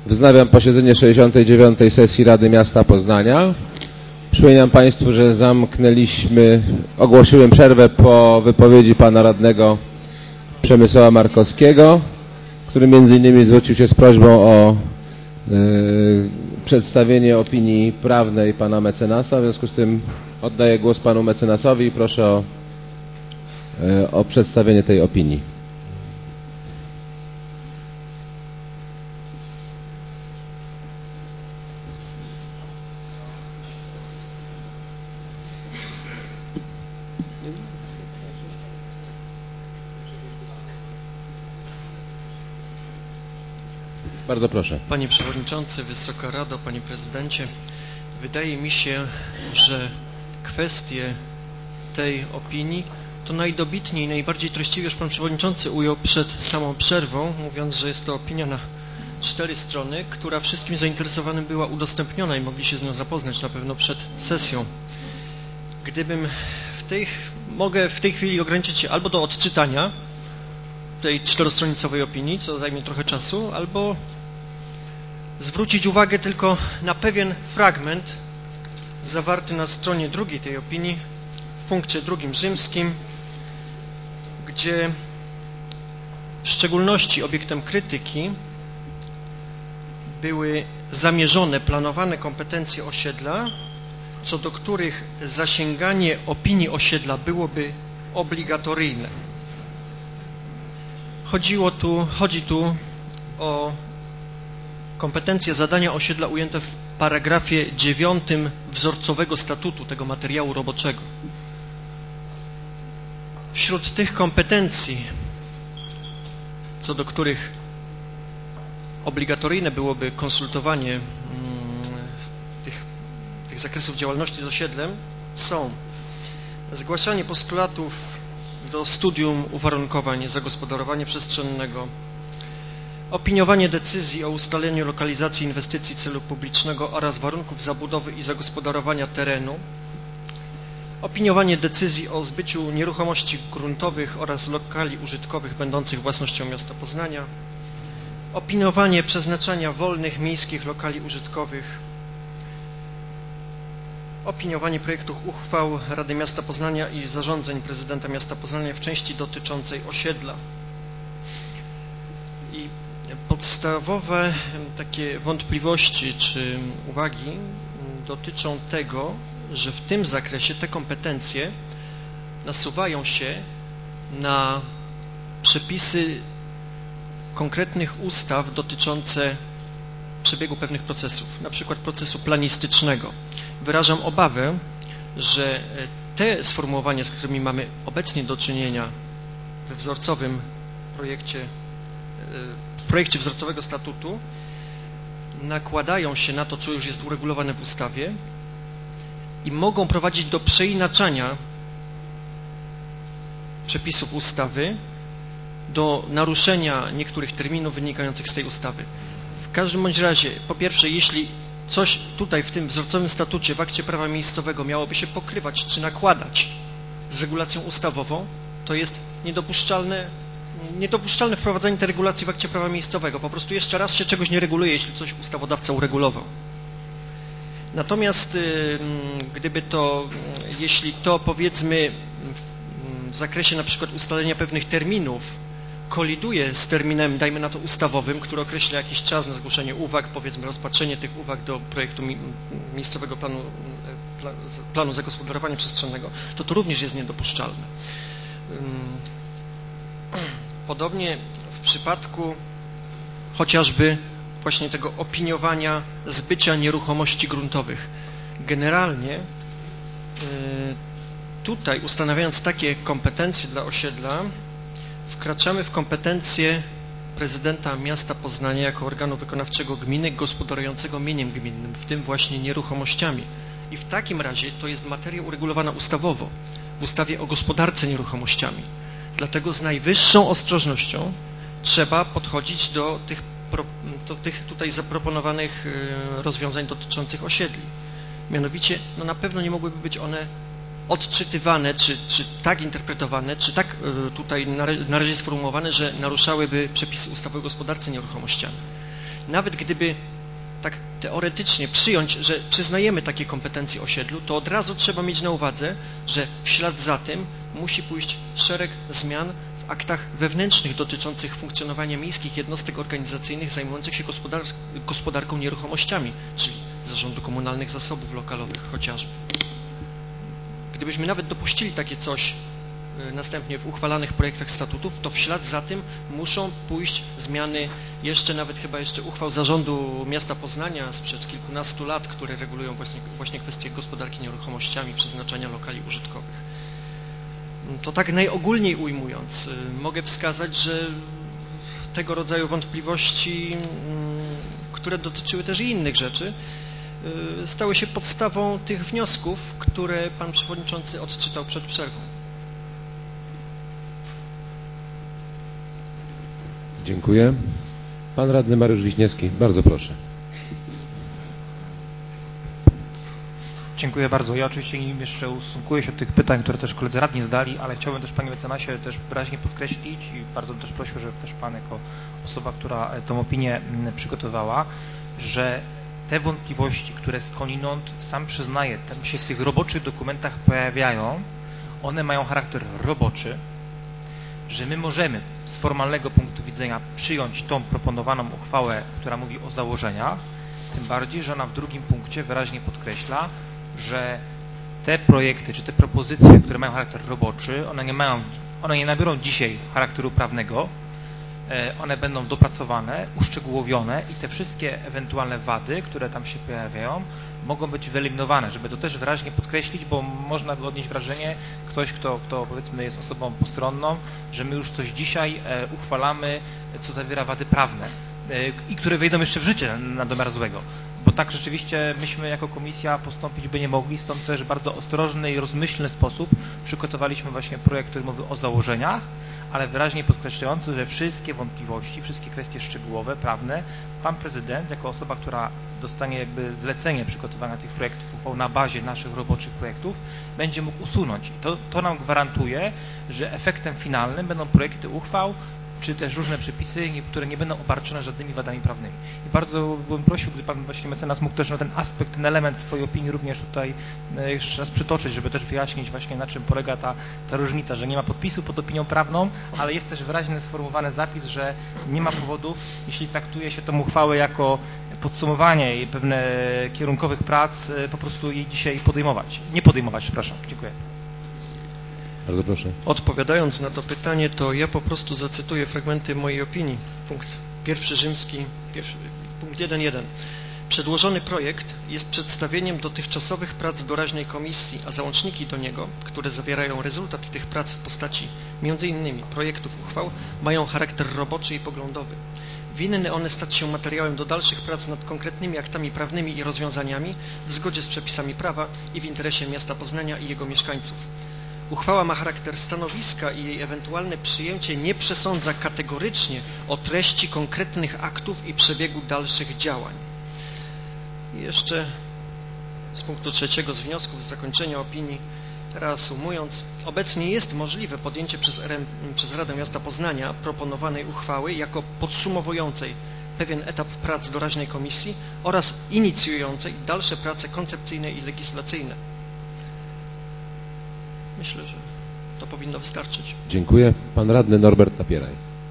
Wznawiam posiedzenie 69. sesji Rady Miasta Poznania. Przypominam Państwu, że ogłosiłem przerwę po wypowiedzi pana radnego Przemysława Markowskiego, który między innymi zwrócił się z prośbą o przedstawienie opinii prawnej pana mecenasa. W związku z tym oddaję głos panu mecenasowi i proszę o przedstawienie tej opinii. Bardzo proszę. Panie Przewodniczący, Wysoka Rado, Panie Prezydencie, wydaje mi się, że kwestie tej opinii to najdobitniej, najbardziej treściwie już Pan Przewodniczący ujął przed samą przerwą, mówiąc, że jest to opinia na 4 strony, która wszystkim zainteresowanym była udostępniona i mogli się z nią zapoznać na pewno przed sesją. Mogę w tej chwili ograniczyć się albo do odczytania tej 4-stronicowej opinii, co zajmie trochę czasu, albo zwrócić uwagę tylko na pewien fragment zawarty na stronie 2 tej opinii, w punkcie 2 rzymskim, gdzie w szczególności obiektem krytyki były zamierzone, planowane kompetencje osiedla, co do których zasięganie opinii osiedla byłoby obligatoryjne. Chodzi tu o kompetencje zadania osiedla ujęte w paragrafie 9 wzorcowego statutu tego materiału roboczego. Wśród tych kompetencji, co do których obligatoryjne byłoby konsultowanie tych zakresów działalności z osiedlem, są zgłaszanie postulatów do studium uwarunkowań zagospodarowania przestrzennego, opiniowanie decyzji o ustaleniu lokalizacji inwestycji celu publicznego oraz warunków zabudowy i zagospodarowania terenu, opiniowanie decyzji o zbyciu nieruchomości gruntowych oraz lokali użytkowych będących własnością miasta Poznania, opiniowanie przeznaczenia wolnych miejskich lokali użytkowych, opiniowanie projektów uchwał Rady Miasta Poznania i zarządzeń prezydenta miasta Poznania w części dotyczącej osiedla. I podstawowe takie wątpliwości czy uwagi dotyczą tego, że w tym zakresie te kompetencje nasuwają się na przepisy konkretnych ustaw dotyczące przebiegu pewnych procesów, na przykład procesu planistycznego. Wyrażam obawę, że te sformułowania, z którymi mamy obecnie do czynienia we wzorcowym projekcie wzorcowego statutu, nakładają się na to, co już jest uregulowane w ustawie i mogą prowadzić do przeinaczania przepisów ustawy, do naruszenia niektórych terminów wynikających z tej ustawy. W każdym bądź razie, po pierwsze, jeśli coś tutaj w tym wzorcowym statucie, w akcie prawa miejscowego miałoby się pokrywać czy nakładać z regulacją ustawową, to jest niedopuszczalne wprowadzenie tej regulacji w akcie prawa miejscowego. Po prostu jeszcze raz się czegoś nie reguluje, jeśli coś ustawodawca uregulował. Natomiast jeśli to powiedzmy w zakresie na przykład ustalenia pewnych terminów koliduje z terminem, dajmy na to ustawowym, który określa jakiś czas na zgłoszenie uwag, powiedzmy rozpatrzenie tych uwag do projektu miejscowego planu zagospodarowania przestrzennego, to również jest niedopuszczalne. Podobnie w przypadku chociażby właśnie tego opiniowania zbycia nieruchomości gruntowych. Generalnie tutaj ustanawiając takie kompetencje dla osiedla, wkraczamy w kompetencje prezydenta miasta Poznania jako organu wykonawczego gminy gospodarującego mieniem gminnym, w tym właśnie nieruchomościami. I w takim razie to jest materia uregulowana ustawowo, w ustawie o gospodarce nieruchomościami. Dlatego z najwyższą ostrożnością trzeba podchodzić do tych tutaj zaproponowanych rozwiązań dotyczących osiedli. Mianowicie, na pewno nie mogłyby być one odczytywane, czy tak interpretowane, czy tak tutaj na razie sformułowane, że naruszałyby przepisy ustawy o gospodarce nieruchomościami. nawet gdyby tak teoretycznie przyjąć, że przyznajemy takie kompetencje osiedlu, to od razu trzeba mieć na uwadze, że w ślad za tym musi pójść szereg zmian w aktach wewnętrznych dotyczących funkcjonowania miejskich jednostek organizacyjnych zajmujących się gospodarką nieruchomościami, czyli Zarządu Komunalnych Zasobów Lokalowych chociażby. Gdybyśmy nawet dopuścili takie coś następnie w uchwalanych projektach statutów, to w ślad za tym muszą pójść zmiany jeszcze nawet chyba jeszcze uchwał Zarządu Miasta Poznania sprzed kilkunastu lat, które regulują właśnie kwestie gospodarki nieruchomościami, przeznaczania lokali użytkowych. To tak najogólniej ujmując, mogę wskazać, że tego rodzaju wątpliwości, które dotyczyły też i innych rzeczy, stały się podstawą tych wniosków, które Pan Przewodniczący odczytał przed przerwą. Dziękuję. Pan Radny Mariusz Wiśniewski, bardzo proszę. Dziękuję bardzo. Ja oczywiście nim jeszcze ustosunkuję się od tych pytań, które też koledzy radni zadali, ale chciałbym też Panie Mecenasie też wyraźnie podkreślić i bardzo bym też prosił, żeby też Pan jako osoba, która tą opinię przygotowała, że te wątpliwości, które skądinąd sam przyznaję, tam się w tych roboczych dokumentach pojawiają, one mają charakter roboczy, że my możemy z formalnego punktu widzenia przyjąć tą proponowaną uchwałę, która mówi o założeniach, tym bardziej, że ona w drugim punkcie wyraźnie podkreśla, że te projekty, czy te propozycje, które mają charakter roboczy, one nie nabiorą dzisiaj charakteru prawnego, one będą dopracowane, uszczegółowione i te wszystkie ewentualne wady, które tam się pojawiają, mogą być wyeliminowane, żeby to też wyraźnie podkreślić, bo można by odnieść wrażenie, ktoś, kto powiedzmy jest osobą postronną, że my już coś dzisiaj uchwalamy, co zawiera wady prawne i które wejdą jeszcze w życie na domiar złego. Bo tak rzeczywiście myśmy jako komisja postąpić by nie mogli, stąd też bardzo ostrożny i rozmyślny sposób przygotowaliśmy właśnie projekt, który mówi o założeniach, ale wyraźnie podkreślający, że wszystkie wątpliwości, wszystkie kwestie szczegółowe, prawne, Pan Prezydent jako osoba, która dostanie jakby zlecenie przygotowania tych projektów uchwał na bazie naszych roboczych projektów, będzie mógł usunąć. I to nam gwarantuje, że efektem finalnym będą projekty uchwał, czy też różne przepisy, które nie będą obarczone żadnymi wadami prawnymi. I bardzo bym prosił, gdy Pan właśnie mecenas mógł też na ten aspekt, ten element swojej opinii również tutaj jeszcze raz przytoczyć, żeby też wyjaśnić właśnie na czym polega ta różnica, że nie ma podpisu pod opinią prawną, ale jest też wyraźnie sformułowany zapis, że nie ma powodów, jeśli traktuje się tę uchwałę jako podsumowanie jej pewne kierunkowych prac, po prostu jej dzisiaj podejmować. Nie podejmować, przepraszam. Dziękuję. Bardzo proszę. Odpowiadając na to pytanie, to ja po prostu zacytuję fragmenty mojej opinii. Punkt 1 rzymski, punkt 1.1. Przedłożony projekt jest przedstawieniem dotychczasowych prac doraźnej komisji, a załączniki do niego, które zawierają rezultat tych prac w postaci m.in. projektów uchwał, mają charakter roboczy i poglądowy. Winny one stać się materiałem do dalszych prac nad konkretnymi aktami prawnymi i rozwiązaniami w zgodzie z przepisami prawa i w interesie miasta Poznania i jego mieszkańców. Uchwała ma charakter stanowiska i jej ewentualne przyjęcie nie przesądza kategorycznie o treści konkretnych aktów i przebiegu dalszych działań. I jeszcze z punktu 3 z wniosków z zakończenia opinii, reasumując, obecnie jest możliwe podjęcie przez Radę Miasta Poznania proponowanej uchwały jako podsumowującej pewien etap prac doraźnej komisji oraz inicjującej dalsze prace koncepcyjne i legislacyjne. Myślę, że to powinno wystarczyć. Dziękuję. Pan Radny Norbert Tapieraj.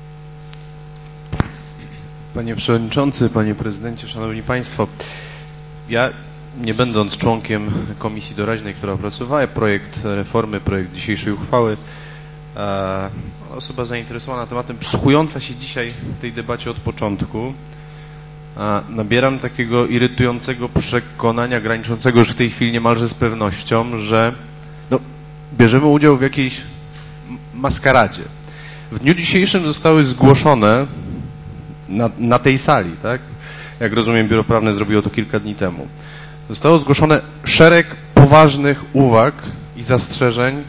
Panie Przewodniczący, Panie Prezydencie, Szanowni Państwo, ja nie będąc członkiem Komisji Doraźnej, która opracowała projekt reformy, projekt dzisiejszej uchwały, osoba zainteresowana tematem, przysłuchująca się dzisiaj tej debacie od początku, nabieram takiego irytującego przekonania, graniczącego już w tej chwili niemalże z pewnością, że bierzemy udział w jakiejś maskaradzie. W dniu dzisiejszym zostały zgłoszone na tej sali, tak? Jak rozumiem, Biuro Prawne zrobiło to kilka dni temu. Zostało zgłoszone szereg poważnych uwag i zastrzeżeń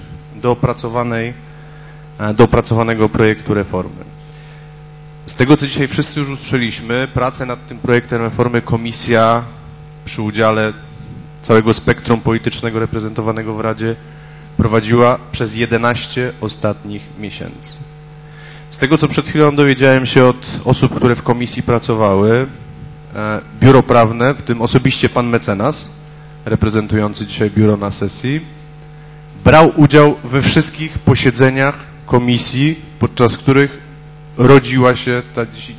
do opracowanego projektu reformy. Z tego, co dzisiaj wszyscy już usłyszeliśmy, pracę nad tym projektem reformy komisja przy udziale całego spektrum politycznego reprezentowanego w Radzie prowadziła przez 11 ostatnich miesięcy. Z tego, co przed chwilą dowiedziałem się od osób, które w komisji pracowały, biuro prawne, w tym osobiście pan mecenas, reprezentujący dzisiaj biuro na sesji, brał udział we wszystkich posiedzeniach komisji, podczas których rodziła się ta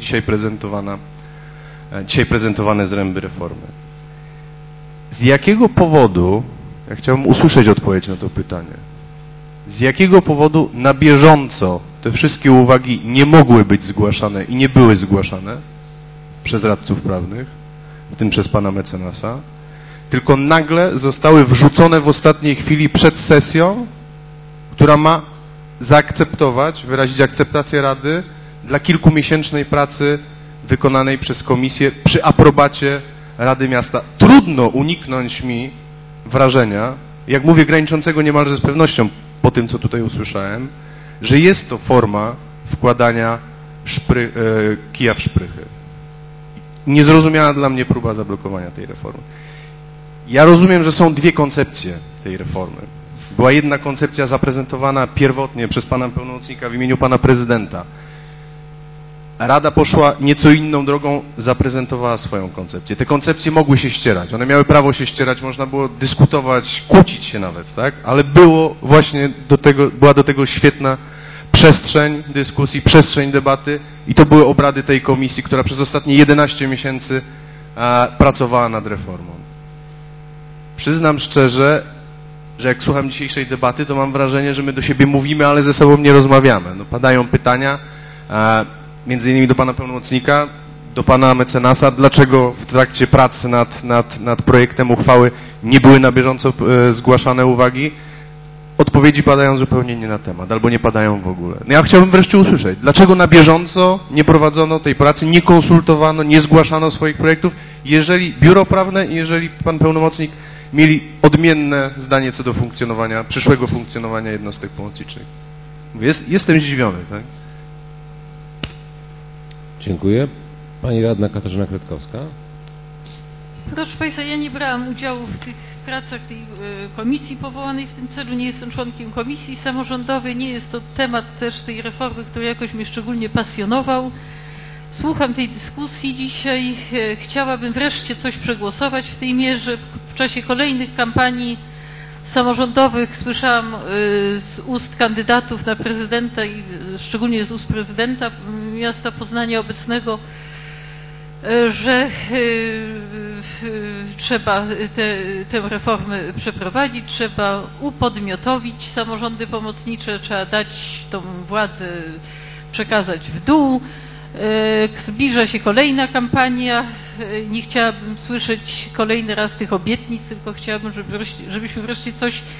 dzisiaj prezentowane zręby reformy. Z jakiego powodu, ja chciałbym usłyszeć odpowiedź na to pytanie, z jakiego powodu na bieżąco te wszystkie uwagi nie mogły być zgłaszane i nie były zgłaszane przez radców prawnych, w tym przez pana mecenasa, tylko nagle zostały wrzucone w ostatniej chwili przed sesją, która ma zaakceptować, wyrazić akceptację Rady dla kilkumiesięcznej pracy wykonanej przez komisję przy aprobacie Rady Miasta. Trudno uniknąć mi wrażenia, jak mówię, graniczącego niemalże z pewnością po tym, co tutaj usłyszałem, że jest to forma wkładania kija w szprychy. Niezrozumiała dla mnie próba zablokowania tej reformy. Ja rozumiem, że są dwie koncepcje tej reformy. Była jedna koncepcja zaprezentowana pierwotnie przez pana pełnomocnika w imieniu pana prezydenta. Rada poszła nieco inną drogą, zaprezentowała swoją koncepcję. Te koncepcje mogły się ścierać, one miały prawo się ścierać, można było dyskutować, kłócić się nawet, tak? Ale była do tego świetna przestrzeń dyskusji, przestrzeń debaty i to były obrady tej komisji, która przez ostatnie 11 miesięcy pracowała nad reformą. Przyznam szczerze, że jak słucham dzisiejszej debaty, to mam wrażenie, że my do siebie mówimy, ale ze sobą nie rozmawiamy. No, padają pytania, między innymi do pana pełnomocnika, do pana mecenasa, dlaczego w trakcie prac nad projektem uchwały nie były na bieżąco zgłaszane uwagi. Odpowiedzi padają zupełnie nie na temat, albo nie padają w ogóle. No ja chciałbym wreszcie usłyszeć, dlaczego na bieżąco nie prowadzono tej pracy, nie konsultowano, nie zgłaszano swoich projektów, jeżeli biuro prawne i jeżeli pan pełnomocnik mieli odmienne zdanie co do przyszłego funkcjonowania jednostek pomocniczych. Jestem zdziwiony, tak? Dziękuję. Pani radna Katarzyna Kwiatkowska. Proszę Państwa, ja nie brałam udziału w tych pracach tej komisji powołanej w tym celu, nie jestem członkiem komisji samorządowej, nie jest to temat też tej reformy, który jakoś mnie szczególnie pasjonował. Słucham tej dyskusji dzisiaj, chciałabym wreszcie coś przegłosować w tej mierze. W czasie kolejnych kampanii samorządowych słyszałam z ust kandydatów na prezydenta i szczególnie z ust prezydenta miasta Poznania obecnego, że trzeba tę reformę przeprowadzić, trzeba upodmiotowić samorządy pomocnicze, trzeba dać tą władzę, przekazać w dół. Zbliża się kolejna kampania. Nie chciałabym słyszeć kolejny raz tych obietnic, tylko chciałabym, żebyśmy wreszcie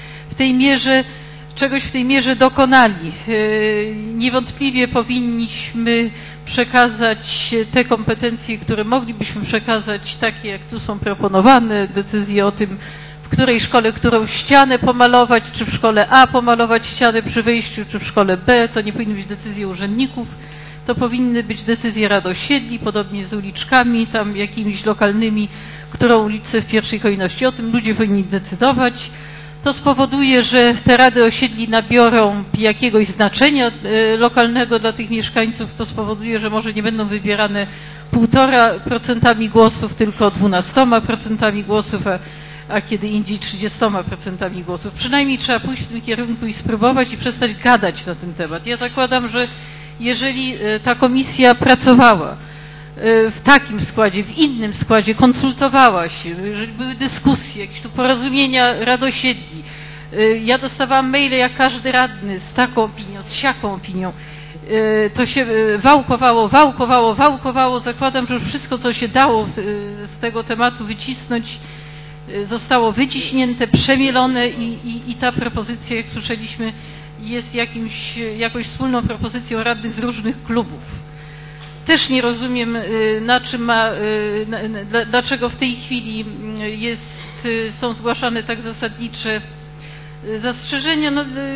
czegoś w tej mierze dokonali. Niewątpliwie powinniśmy przekazać te kompetencje, które moglibyśmy przekazać, takie jak tu są proponowane, decyzje o tym, w której szkole którą ścianę pomalować, czy w szkole A pomalować ścianę przy wejściu, czy w szkole B. To nie powinny być decyzje urzędników, to powinny być decyzje rad osiedli, podobnie z uliczkami tam jakimiś lokalnymi, którą ulicę w pierwszej kolejności. O tym ludzie powinni decydować. To spowoduje, że te rady osiedli nabiorą jakiegoś znaczenia lokalnego dla tych mieszkańców. To spowoduje, że może nie będą wybierane 1,5% głosów, tylko 12% głosów, a kiedy indziej 30% głosów. Przynajmniej trzeba pójść w tym kierunku i spróbować i przestać gadać na ten temat. Ja zakładam, że jeżeli ta komisja pracowała w takim składzie, w innym składzie, konsultowała się, jeżeli były dyskusje, jakieś tu porozumienia rad osiedli. Ja dostawałam maile jak każdy radny z taką opinią, z siaką opinią. To się wałkowało. Zakładam, że już wszystko, co się dało z tego tematu wycisnąć, zostało wyciśnięte, przemielone i ta propozycja, jak słyszeliśmy, jest jakąś wspólną propozycją radnych z różnych klubów. Też nie rozumiem, dlaczego w tej chwili są zgłaszane tak zasadnicze zastrzeżenia.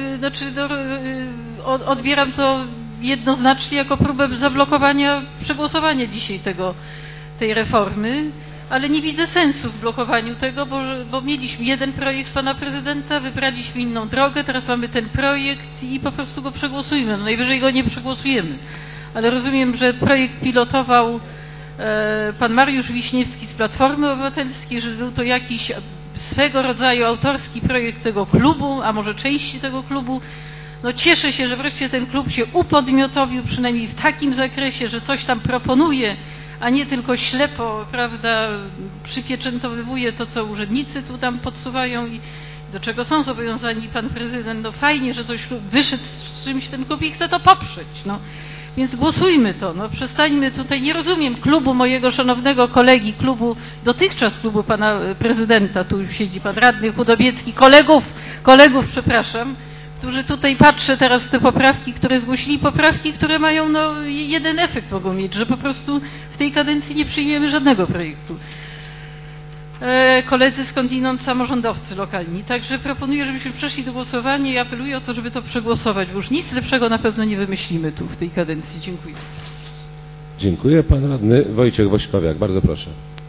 Odbieram to jednoznacznie jako próbę zablokowania, przegłosowania dzisiaj tej reformy, ale nie widzę sensu w blokowaniu tego, bo mieliśmy jeden projekt pana prezydenta, wybraliśmy inną drogę, teraz mamy ten projekt i po prostu go przegłosujmy. No najwyżej go nie przegłosujemy. Ale rozumiem, że projekt pilotował pan Mariusz Wiśniewski z Platformy Obywatelskiej, że był to jakiś swego rodzaju autorski projekt tego klubu, a może części tego klubu. No cieszę się, że wreszcie ten klub się upodmiotowił, przynajmniej w takim zakresie, że coś tam proponuje, a nie tylko ślepo, prawda, przypieczętowywuje to, co urzędnicy tu tam podsuwają i do czego są zobowiązani pan prezydent. No fajnie, że coś wyszedł z czymś ten klub i chce to poprzeć, no. Więc głosujmy to, no przestańmy tutaj, nie rozumiem klubu mojego szanownego kolegi, dotychczas klubu pana prezydenta, tu siedzi pan radny Chudobiecki, kolegów, przepraszam, którzy tutaj patrzę teraz te poprawki, które zgłosili, poprawki, które mają, no jeden efekt mogą mieć, że po prostu w tej kadencji nie przyjmiemy żadnego projektu. Koledzy skądinąd samorządowcy lokalni. Także proponuję, żebyśmy przeszli do głosowania i apeluję o to, żeby to przegłosować, bo już nic lepszego na pewno nie wymyślimy tu w tej kadencji. Dziękuję. Dziękuję. Pan radny Wojciech Wośkowiak. Bardzo proszę.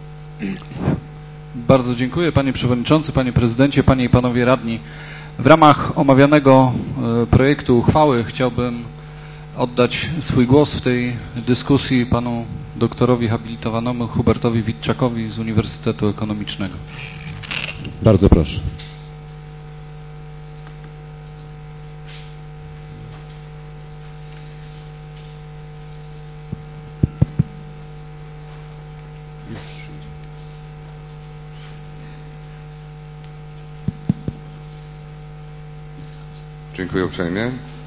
Bardzo dziękuję panie przewodniczący, panie prezydencie, panie i panowie radni. W ramach omawianego projektu uchwały chciałbym oddać swój głos w tej dyskusji panu doktorowi habilitowanemu Hubertowi Witczakowi z Uniwersytetu Ekonomicznego. Bardzo proszę. Dziękuję uprzejmie.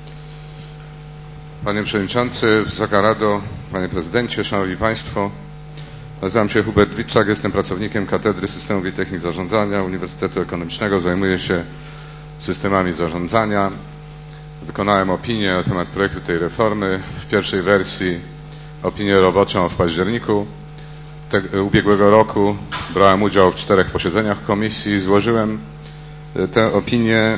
Panie Przewodniczący, Wysoka Rado, Panie Prezydencie, Szanowni Państwo. Nazywam się Hubert Witczak, jestem pracownikiem Katedry Systemów i Technik Zarządzania Uniwersytetu Ekonomicznego. Zajmuję się systemami zarządzania. Wykonałem opinię na temat projektu tej reformy. W pierwszej wersji opinię roboczą w październiku ubiegłego roku. Brałem udział w 4 posiedzeniach komisji. Złożyłem tę opinię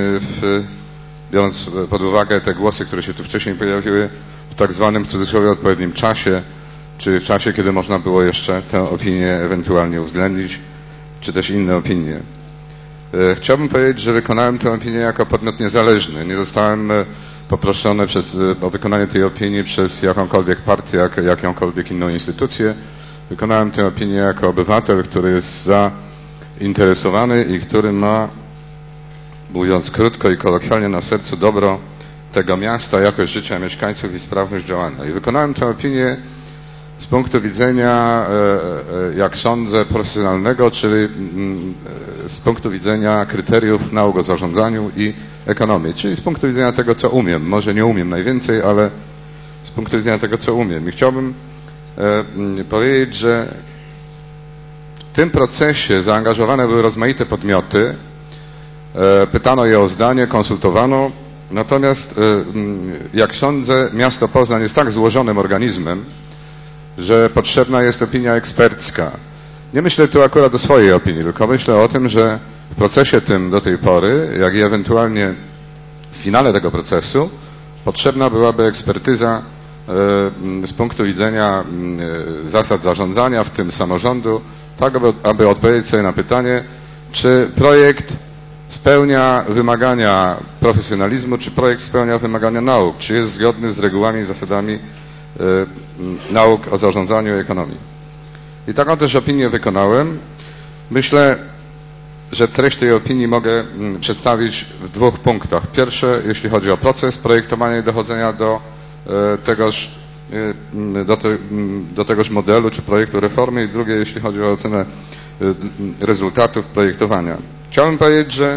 biorąc pod uwagę te głosy, które się tu wcześniej pojawiły, w tak zwanym w cudzysłowie odpowiednim czasie, czyli w czasie, kiedy można było jeszcze tę opinię ewentualnie uwzględnić, czy też inne opinie. Chciałbym powiedzieć, że wykonałem tę opinię jako podmiot niezależny. Nie zostałem poproszony o wykonanie tej opinii przez jakąkolwiek partię, jakąkolwiek inną instytucję. Wykonałem tę opinię jako obywatel, który jest zainteresowany i który ma, mówiąc krótko i kolokwialnie, na sercu dobro tego miasta, jakość życia mieszkańców i sprawność działania. I wykonałem tę opinię z punktu widzenia, jak sądzę, profesjonalnego, czyli z punktu widzenia kryteriów nauk o zarządzaniu i ekonomii, czyli z punktu widzenia tego, co umiem. Może nie umiem najwięcej, ale z punktu widzenia tego, co umiem. I chciałbym powiedzieć, że w tym procesie zaangażowane były rozmaite podmioty. Pytano je o zdanie, konsultowano. Natomiast, jak sądzę, miasto Poznań jest tak złożonym organizmem, że potrzebna jest opinia ekspercka. Nie myślę tu akurat o swojej opinii, tylko myślę o tym, że w procesie tym do tej pory, jak i ewentualnie w finale tego procesu, potrzebna byłaby ekspertyza z punktu widzenia zasad zarządzania, w tym samorządu, tak aby odpowiedzieć sobie na pytanie, czy projekt spełnia wymagania profesjonalizmu, czy projekt spełnia wymagania nauk, czy jest zgodny z regułami i zasadami nauk o zarządzaniu i ekonomii. I taką też opinię wykonałem. Myślę, że treść tej opinii mogę przedstawić w 2 punktach. Pierwsze, jeśli chodzi o proces projektowania i dochodzenia do tegoż modelu czy projektu reformy, i drugie, jeśli chodzi o ocenę rezultatów projektowania. Chciałbym powiedzieć, że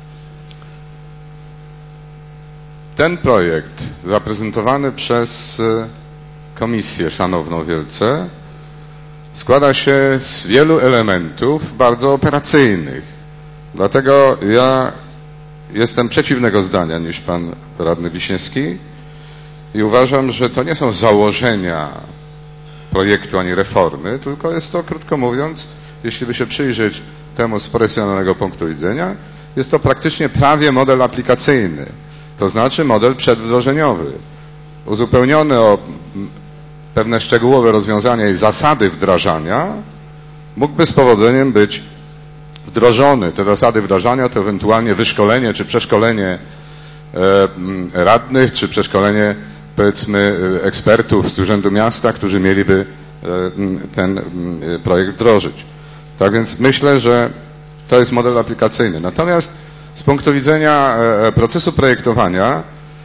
ten projekt zaprezentowany przez Komisję Szanowną wielce składa się z wielu elementów bardzo operacyjnych. Dlatego ja jestem przeciwnego zdania niż pan radny Wiśniewski i uważam, że to nie są założenia projektu ani reformy, tylko jest to, krótko mówiąc, jeśli by się przyjrzeć temu z profesjonalnego punktu widzenia, jest to praktycznie prawie model aplikacyjny, to znaczy model przedwdrożeniowy, uzupełniony o pewne szczegółowe rozwiązania i zasady wdrażania, mógłby z powodzeniem być wdrożony. Te zasady wdrażania to ewentualnie wyszkolenie czy przeszkolenie radnych, czy przeszkolenie, powiedzmy, ekspertów z Urzędu Miasta, którzy mieliby ten projekt wdrożyć. Tak więc myślę, że to jest model aplikacyjny. Natomiast z punktu widzenia procesu projektowania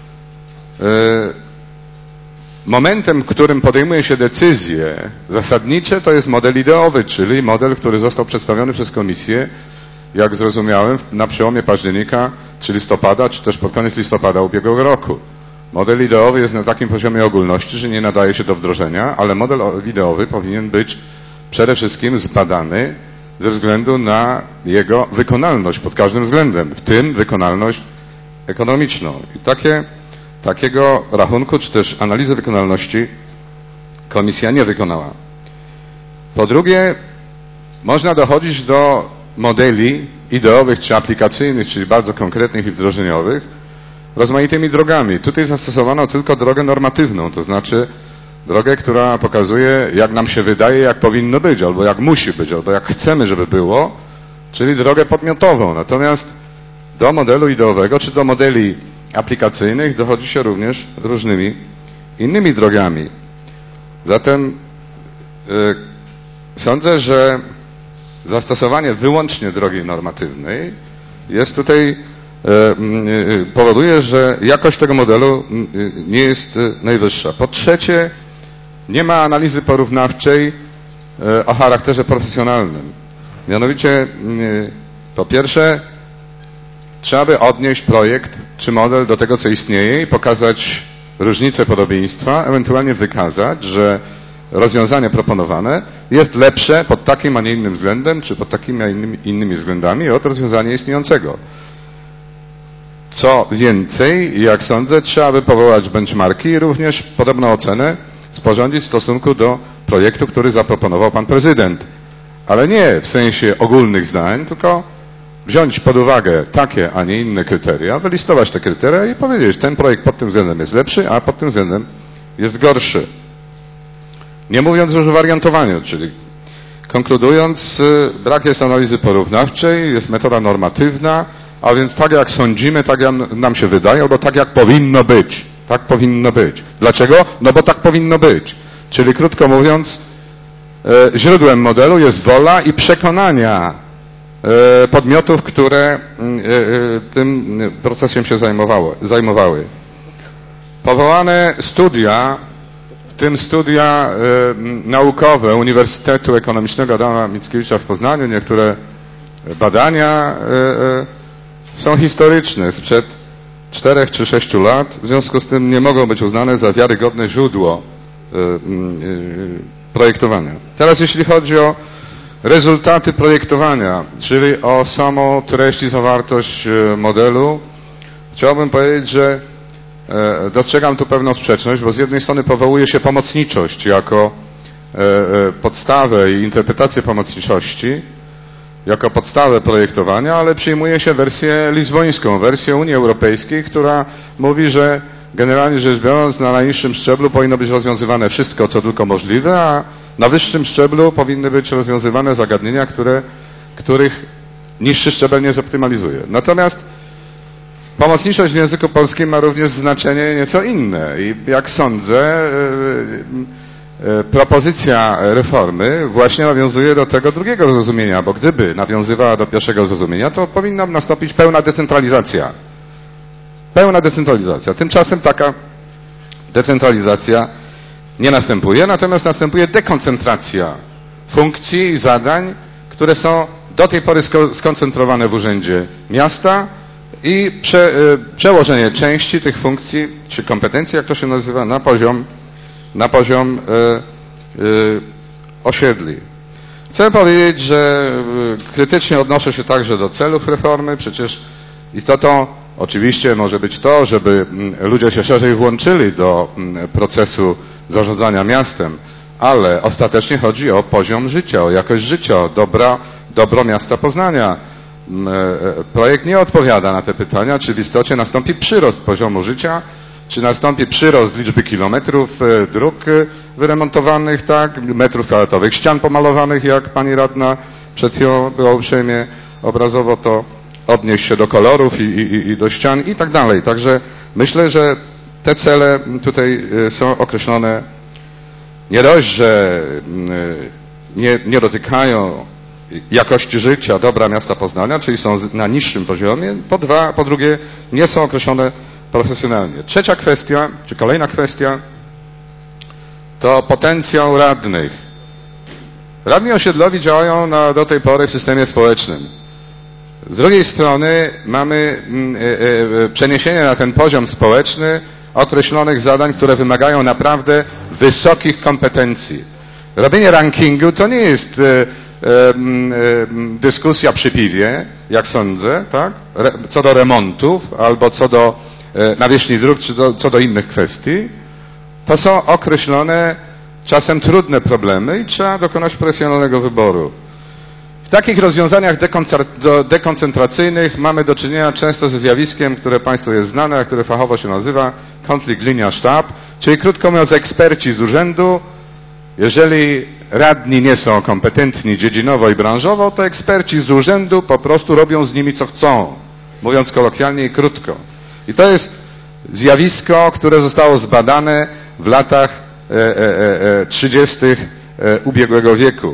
momentem, w którym podejmuje się decyzje zasadnicze, to jest model ideowy, czyli model, który został przedstawiony przez Komisję, jak zrozumiałem, na przełomie października czy listopada, czy też pod koniec listopada ubiegłego roku. Model ideowy jest na takim poziomie ogólności, że nie nadaje się do wdrożenia, ale model ideowy powinien być przede wszystkim zbadany ze względu na jego wykonalność pod każdym względem, w tym wykonalność ekonomiczną. I takiego rachunku, czy też analizy wykonalności Komisja nie wykonała. Po drugie, można dochodzić do modeli ideowych czy aplikacyjnych, czyli bardzo konkretnych i wdrożeniowych, rozmaitymi drogami. Tutaj zastosowano tylko drogę normatywną, to znaczy drogę, która pokazuje, jak nam się wydaje, jak powinno być, albo jak musi być, albo jak chcemy, żeby było, czyli drogę podmiotową. Natomiast do modelu ideowego, czy do modeli aplikacyjnych dochodzi się również różnymi innymi drogami. Zatem sądzę, że zastosowanie wyłącznie drogi normatywnej jest tutaj, powoduje, że jakość tego modelu nie jest najwyższa. Po trzecie, nie ma analizy porównawczej o charakterze profesjonalnym. Mianowicie, po pierwsze, trzeba by odnieść projekt czy model do tego, co istnieje i pokazać różnice podobieństwa, ewentualnie wykazać, że rozwiązanie proponowane jest lepsze pod takim, a nie innym względem, czy pod takimi, a innymi względami od rozwiązania istniejącego. Co więcej, jak sądzę, trzeba by powołać benchmarki i również podobną ocenę sporządzić w stosunku do projektu, który zaproponował pan prezydent. Ale nie w sensie ogólnych zdań, tylko wziąć pod uwagę takie, a nie inne kryteria, wylistować te kryteria i powiedzieć, ten projekt pod tym względem jest lepszy, a pod tym względem jest gorszy. Nie mówiąc już o wariantowaniu, czyli konkludując, brak jest analizy porównawczej, jest metoda normatywna, a więc tak jak sądzimy, tak jak nam się wydaje, albo tak jak powinno być. Tak powinno być. Dlaczego? No bo tak powinno być. Czyli krótko mówiąc, źródłem modelu jest wola i przekonania podmiotów, które tym procesem się zajmowały. Powołane studia, w tym studia naukowe Uniwersytetu Ekonomicznego Adama Mickiewicza w Poznaniu, niektóre badania są historyczne, sprzed 4 czy 6 lat, w związku z tym nie mogą być uznane za wiarygodne źródło projektowania. Teraz jeśli chodzi o rezultaty projektowania, czyli o samą treść i zawartość modelu, chciałbym powiedzieć, że dostrzegam tu pewną sprzeczność, bo z jednej strony powołuje się pomocniczość jako podstawę i interpretację pomocniczości, jako podstawę projektowania, ale przyjmuje się wersję lizbońską, wersję Unii Europejskiej, która mówi, że generalnie rzecz biorąc na najniższym szczeblu powinno być rozwiązywane wszystko, co tylko możliwe, a na wyższym szczeblu powinny być rozwiązywane zagadnienia, których niższy szczebel nie zoptymalizuje. Natomiast pomocniczość w języku polskim ma również znaczenie nieco inne i jak sądzę, propozycja reformy właśnie nawiązuje do tego drugiego zrozumienia, bo gdyby nawiązywała do pierwszego zrozumienia, to powinna nastąpić pełna decentralizacja. Pełna decentralizacja. Tymczasem taka decentralizacja nie następuje, natomiast następuje dekoncentracja funkcji i zadań, które są do tej pory skoncentrowane w Urzędzie Miasta i przełożenie części tych funkcji, czy kompetencji, jak to się nazywa, na poziom osiedli. Chcę powiedzieć, że krytycznie odnoszę się także do celów reformy. Przecież istotą oczywiście może być to, żeby ludzie się szerzej włączyli do procesu zarządzania miastem, ale ostatecznie chodzi o poziom życia, o jakość życia, o dobro miasta Poznania. Projekt nie odpowiada na te pytania, czy w istocie nastąpi przyrost poziomu życia, czy nastąpi przyrost liczby kilometrów dróg wyremontowanych, tak, metrów kwadratowych ścian pomalowanych, jak pani radna przed chwilą była uprzejmie obrazowo to odnieść się do kolorów i do ścian i tak dalej. Także myślę, że te cele tutaj są określone nie dość, że nie dotykają jakości życia, dobra miasta Poznania, czyli są na niższym poziomie, po drugie nie są określone profesjonalnie. Trzecia kwestia, czy kolejna kwestia, to potencjał radnych. Radni osiedlowi działają do tej pory w systemie społecznym. Z drugiej strony mamy przeniesienie na ten poziom społeczny określonych zadań, które wymagają naprawdę wysokich kompetencji. Robienie rankingu to nie jest dyskusja przy piwie, jak sądzę, tak? Co do remontów albo co do nawierzchni dróg, czy co do innych kwestii. To są określone, czasem trudne problemy i trzeba dokonać profesjonalnego wyboru. W takich rozwiązaniach dekoncentracyjnych mamy do czynienia często ze zjawiskiem, które Państwu jest znane, a które fachowo się nazywa konflikt linia-sztab, czyli krótko mówiąc eksperci z urzędu. Jeżeli radni nie są kompetentni dziedzinowo i branżowo, to eksperci z urzędu po prostu robią z nimi co chcą, mówiąc kolokwialnie i krótko. I to jest zjawisko, które zostało zbadane w latach 30. ubiegłego wieku.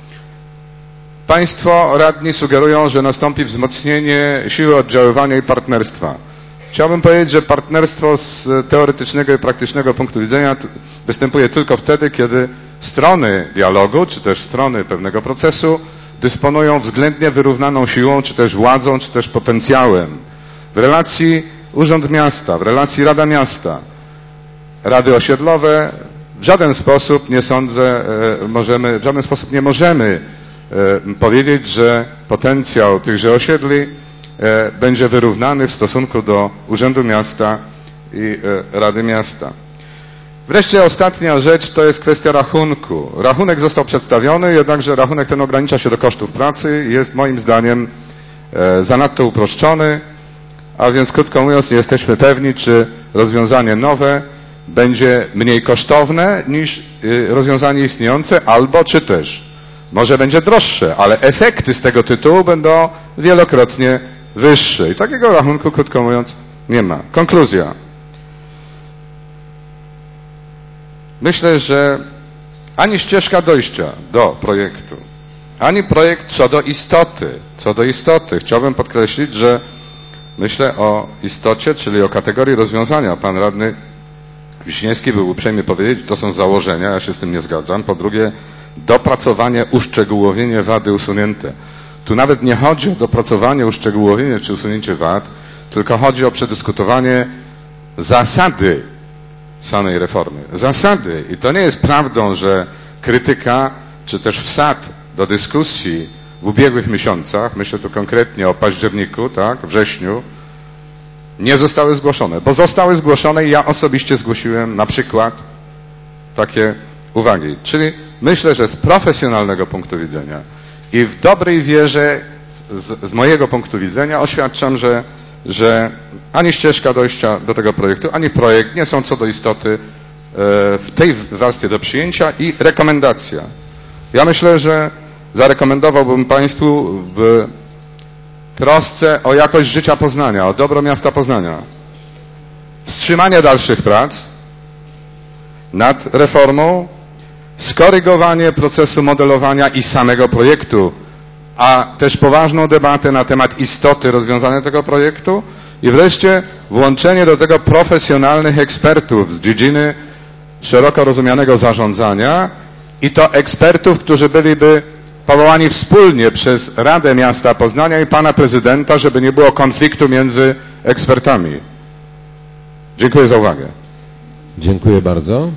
Państwo radni sugerują, że nastąpi wzmocnienie siły oddziaływania i partnerstwa. Chciałbym powiedzieć, że partnerstwo z teoretycznego i praktycznego punktu widzenia występuje tylko wtedy, kiedy strony dialogu, czy też strony pewnego procesu dysponują względnie wyrównaną siłą, czy też władzą, czy też potencjałem. W relacji Urząd Miasta, w relacji Rada Miasta, Rady Osiedlowe w żaden sposób nie sądzę, w żaden sposób nie możemy powiedzieć, że potencjał tychże osiedli będzie wyrównany w stosunku do Urzędu Miasta i Rady Miasta. Wreszcie ostatnia rzecz to jest kwestia rachunku. Rachunek został przedstawiony, jednakże rachunek ten ogranicza się do kosztów pracy i jest moim zdaniem zanadto uproszczony, a więc krótko mówiąc nie jesteśmy pewni, czy rozwiązanie nowe będzie mniej kosztowne niż rozwiązanie istniejące, albo czy też może będzie droższe, ale efekty z tego tytułu będą wielokrotnie wyższe. I takiego rachunku, krótko mówiąc, nie ma. Konkluzja. Myślę, że ani ścieżka dojścia do projektu, ani projekt co do istoty. Chciałbym podkreślić, że myślę o istocie, czyli o kategorii rozwiązania. Pan radny Wiśniewski był uprzejmy powiedzieć, to są założenia, ja się z tym nie zgadzam. Po drugie, dopracowanie, uszczegółowienie, wady usunięte. Tu nawet nie chodzi o dopracowanie, uszczegółowienie czy usunięcie wad, tylko chodzi o przedyskutowanie zasady samej reformy. Zasady. I to nie jest prawdą, że krytyka, czy też wsad do dyskusji w ubiegłych miesiącach, myślę tu konkretnie o październiku, tak, wrześniu, nie zostały zgłoszone, bo zostały zgłoszone i ja osobiście zgłosiłem na przykład takie uwagi. Czyli myślę, że z profesjonalnego punktu widzenia i w dobrej wierze z mojego punktu widzenia oświadczam, że ani ścieżka dojścia do tego projektu, ani projekt nie są co do istoty w tej warstwie do przyjęcia i rekomendacja. Ja myślę, że zarekomendowałbym Państwu w trosce o jakość życia Poznania, o dobro miasta Poznania, wstrzymanie dalszych prac nad reformą, skorygowanie procesu modelowania i samego projektu, a też poważną debatę na temat istoty rozwiązania tego projektu i wreszcie włączenie do tego profesjonalnych ekspertów z dziedziny szeroko rozumianego zarządzania i to ekspertów, którzy byliby powołani wspólnie przez Radę Miasta Poznania i pana prezydenta, żeby nie było konfliktu między ekspertami. Dziękuję za uwagę. Dziękuję bardzo.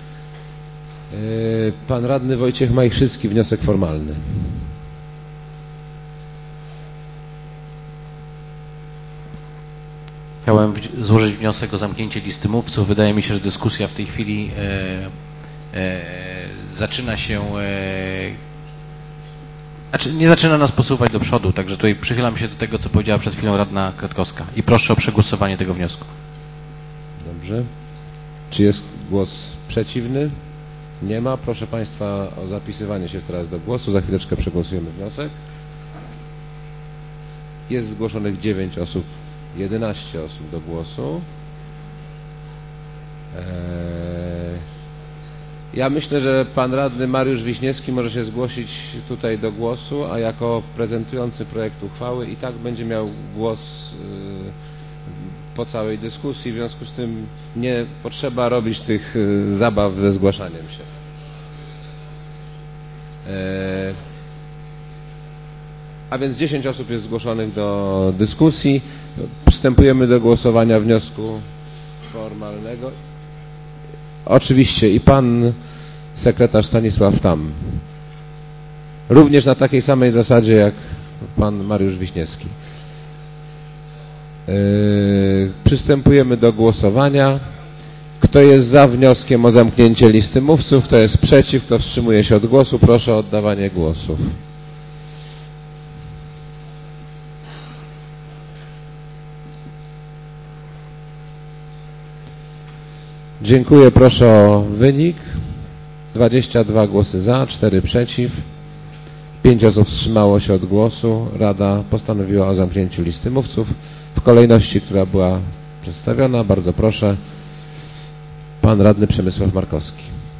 Pan radny Wojciech Majchrzycki, wniosek formalny. Chciałem złożyć wniosek o zamknięcie listy mówców. Wydaje mi się, że dyskusja w tej chwili zaczyna się, znaczy nie zaczyna nas posuwać do przodu, także tutaj przychylam się do tego, co powiedziała przed chwilą radna Kratkowska i proszę o przegłosowanie tego wniosku. Dobrze. Czy jest głos przeciwny? Nie ma. Proszę Państwa o zapisywanie się teraz do głosu. Za chwileczkę przegłosujemy wniosek. Jest zgłoszonych 9 osób, 11 osób do głosu. Ja myślę, że pan radny Mariusz Wiśniewski może się zgłosić tutaj do głosu, a jako prezentujący projekt uchwały i tak będzie miał głos po całej dyskusji, w związku z tym nie potrzeba robić tych zabaw ze zgłaszaniem się. A więc 10 osób jest zgłoszonych do dyskusji. Przystępujemy do głosowania wniosku formalnego. Oczywiście i pan sekretarz Stanisław Tam. Również na takiej samej zasadzie jak pan Mariusz Wiśniewski. Przystępujemy do głosowania. Kto jest za wnioskiem o zamknięcie listy mówców, kto jest przeciw, kto wstrzymuje się od głosu, proszę o oddawanie głosów. Dziękuję, proszę o wynik. 22 głosy za, 4 przeciw, 5 osób wstrzymało się od głosu. Rada postanowiła o zamknięciu listy mówców w kolejności, która była przedstawiona. Bardzo proszę, pan radny Przemysław Markowski.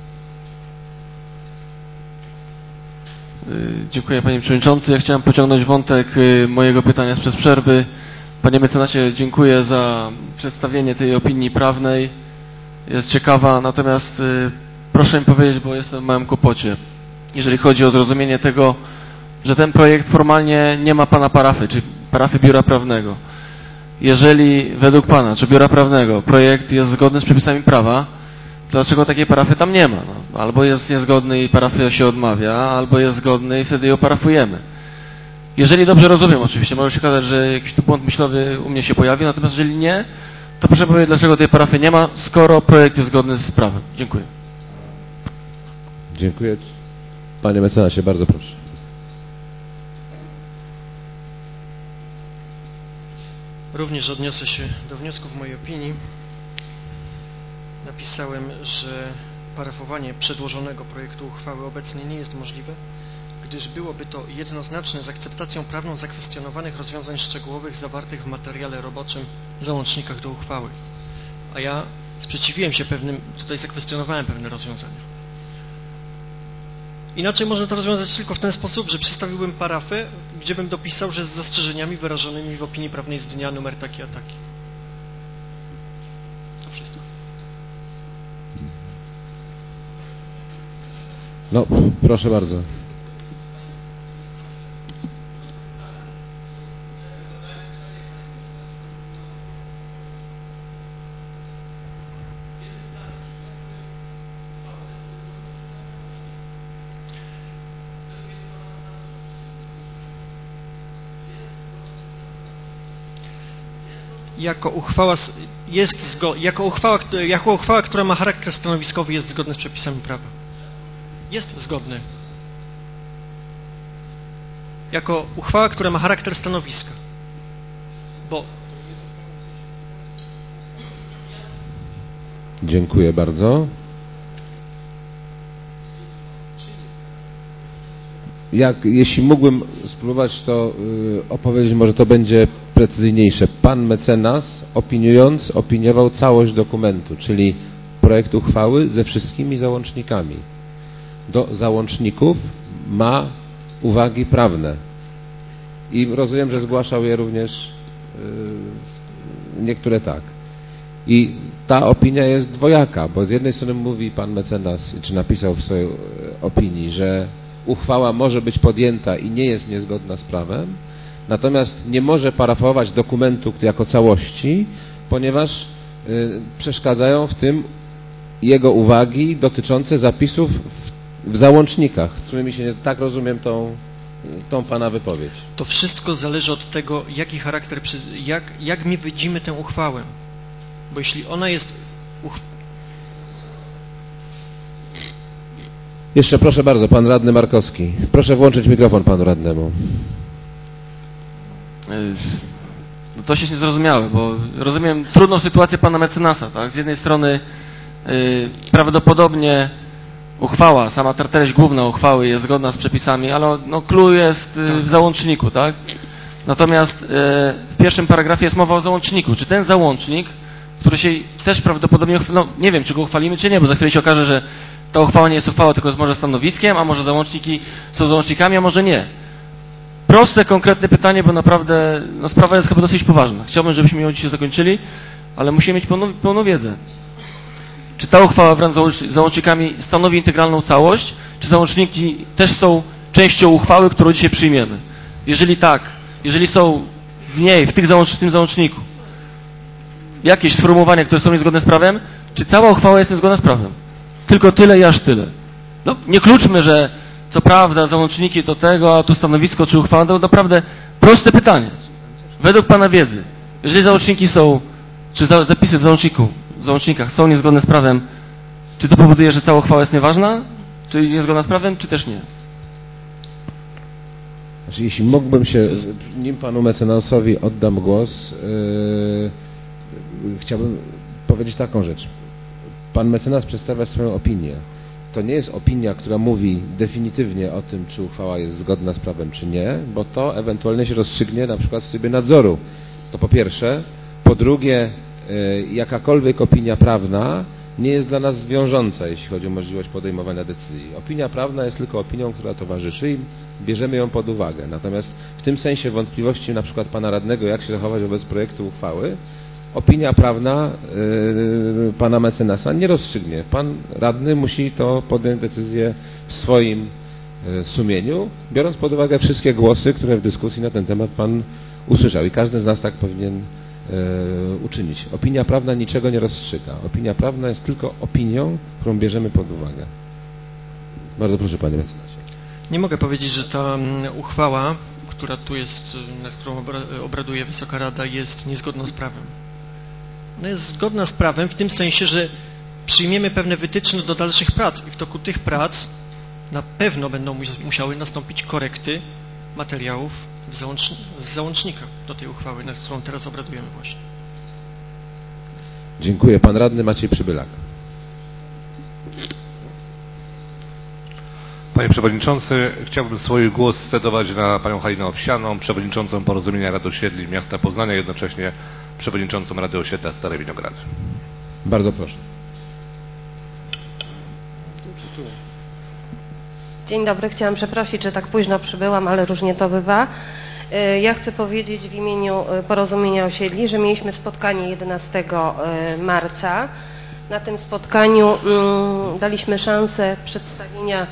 Dziękuję, panie przewodniczący. Ja chciałem pociągnąć wątek mojego pytania sprzed przerwy. Panie mecenasie, dziękuję za przedstawienie tej opinii prawnej. Jest ciekawa, natomiast proszę mi powiedzieć, bo jestem w małym kłopocie, jeżeli chodzi o zrozumienie tego, że ten projekt formalnie nie ma pana parafy, czy parafy biura prawnego. Jeżeli według pana, czy biura prawnego, projekt jest zgodny z przepisami prawa, to dlaczego takiej parafy tam nie ma? No, albo jest niezgodny i parafia się odmawia, albo jest zgodny i wtedy ją parafujemy. Jeżeli dobrze rozumiem, oczywiście, może się okazać, że jakiś tu błąd myślowy u mnie się pojawi, natomiast jeżeli nie, to proszę powiedzieć, dlaczego tej parafy nie ma, skoro projekt jest zgodny z prawem. Dziękuję. Dziękuję. Panie mecenasie, bardzo proszę. Również odniosę się do wniosku w mojej opinii. Napisałem, że parafowanie przedłożonego projektu uchwały obecnie nie jest możliwe, gdyż byłoby to jednoznaczne z akceptacją prawną zakwestionowanych rozwiązań szczegółowych zawartych w materiale roboczym w załącznikach do uchwały. A ja sprzeciwiłem się tutaj zakwestionowałem pewne rozwiązania. Inaczej można to rozwiązać tylko w ten sposób, że przedstawiłbym parafę, gdzie bym dopisał, że z zastrzeżeniami wyrażonymi w opinii prawnej z dnia numer taki a taki. To wszystko. No, proszę bardzo. Jako uchwała, która ma charakter stanowiskowy, jest zgodna z przepisami prawa. Jest zgodny. Jako uchwała, która ma charakter stanowiska. Bo... Dziękuję bardzo. Jeśli mógłbym spróbować to opowiedzieć, może to będzie precyzyjniejsze. Pan mecenas, opiniował całość dokumentu, czyli projekt uchwały ze wszystkimi załącznikami. Do załączników ma uwagi prawne. I rozumiem, że zgłaszał je również niektóre tak. I ta opinia jest dwojaka, bo z jednej strony mówi pan mecenas, czy napisał w swojej opinii, że uchwała może być podjęta i nie jest niezgodna z prawem, natomiast nie może parafować dokumentu jako całości, ponieważ przeszkadzają w tym jego uwagi dotyczące zapisów w załącznikach. W sumie mi się nie, tak rozumiem tą pana wypowiedź. To wszystko zależy od tego, jaki charakter, jak my widzimy tę uchwałę. Bo jeśli ona jest... Jeszcze proszę bardzo, pan radny Markowski. Proszę włączyć mikrofon panu radnemu. No to się niezrozumiałe, bo rozumiem trudną sytuację pana mecenasa, tak? Z jednej strony prawdopodobnie uchwała, sama treść główna uchwały jest zgodna z przepisami, ale no clue jest w załączniku, tak? Natomiast w pierwszym paragrafie jest mowa o załączniku. Czy ten załącznik, który się też prawdopodobnie, no nie wiem, czy go uchwalimy, czy nie, bo za chwilę się okaże, że ta uchwała nie jest uchwałą, tylko jest może stanowiskiem, a może załączniki są załącznikami, a może nie. Proste, konkretne pytanie, bo naprawdę no, sprawa jest chyba dosyć poważna. Chciałbym, żebyśmy ją dzisiaj zakończyli, ale musimy mieć pełną wiedzę. Czy ta uchwała wraz z załącznikami stanowi integralną całość, czy załączniki też są częścią uchwały, którą dzisiaj przyjmiemy? Jeżeli tak, jeżeli są w niej, w tym załączniku jakieś sformułowania, które są niezgodne z prawem, czy cała uchwała jest niezgodna z prawem? Tylko tyle i aż tyle. No, nie kluczmy, że co prawda załączniki to tego, a tu stanowisko czy uchwała, to naprawdę proste pytanie. Według Pana wiedzy, jeżeli załączniki są, czy zapisy w załącznikach są niezgodne z prawem, czy to powoduje, że cała uchwała jest nieważna, czy niezgodna z prawem, czy też nie? Znaczy, jeśli mógłbym się, nim Panu mecenasowi oddam głos, chciałbym powiedzieć taką rzecz. Pan mecenas przedstawia swoją opinię. To nie jest opinia, która mówi definitywnie o tym, czy uchwała jest zgodna z prawem, czy nie, bo to ewentualnie się rozstrzygnie na przykład w trybie nadzoru. To po pierwsze. Po drugie, jakakolwiek opinia prawna nie jest dla nas wiążąca, jeśli chodzi o możliwość podejmowania decyzji. Opinia prawna jest tylko opinią, która towarzyszy i bierzemy ją pod uwagę. Natomiast w tym sensie wątpliwości na przykład Pana radnego, jak się zachować wobec projektu uchwały, opinia prawna Pana mecenasa nie rozstrzygnie. Pan radny musi to podjąć decyzję w swoim sumieniu, biorąc pod uwagę wszystkie głosy, które w dyskusji na ten temat Pan usłyszał. I każdy z nas tak powinien uczynić. Opinia prawna niczego nie rozstrzyga. Opinia prawna jest tylko opinią, którą bierzemy pod uwagę. Bardzo proszę, Panie mecenasie. Nie mogę powiedzieć, że ta uchwała, która tu jest, nad którą obraduje Wysoka Rada, jest niezgodna z prawem. Ona jest zgodna z prawem w tym sensie, że przyjmiemy pewne wytyczne do dalszych prac i w toku tych prac na pewno będą musiały nastąpić korekty materiałów z załącznika do tej uchwały, nad którą teraz obradujemy właśnie. Dziękuję. Pan radny Maciej Przybylak. Panie Przewodniczący, chciałbym swój głos scedować na Panią Halinę Owsianą, Przewodniczącą Porozumienia Rad Osiedli Miasta Poznania, jednocześnie Przewodniczącą Rady Osiedla Stare Winogrady. Bardzo proszę. Dzień dobry, chciałam przeprosić, że tak późno przybyłam, ale różnie to bywa. Ja chcę powiedzieć w imieniu Porozumienia Osiedli, że mieliśmy spotkanie 11 marca. Na tym spotkaniu daliśmy szansę przedstawienia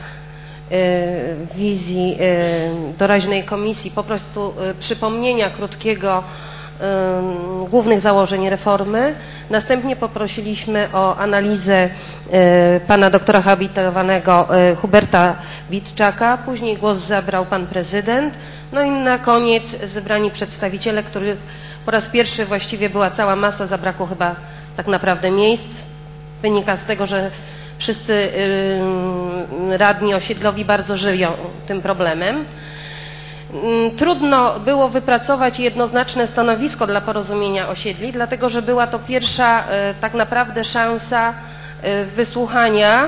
wizji doraźnej komisji, po prostu przypomnienia krótkiego głównych założeń reformy. Następnie poprosiliśmy o analizę pana doktora habilitowanego Huberta Witczaka, później głos zabrał pan prezydent, no i na koniec zebrani przedstawiciele, których po raz pierwszy właściwie była cała masa, zabrakło chyba tak naprawdę miejsc. Wynika z tego, że wszyscy radni osiedlowi bardzo żywią tym problemem. Trudno było wypracować jednoznaczne stanowisko dla Porozumienia Osiedli, dlatego że była to pierwsza tak naprawdę szansa wysłuchania,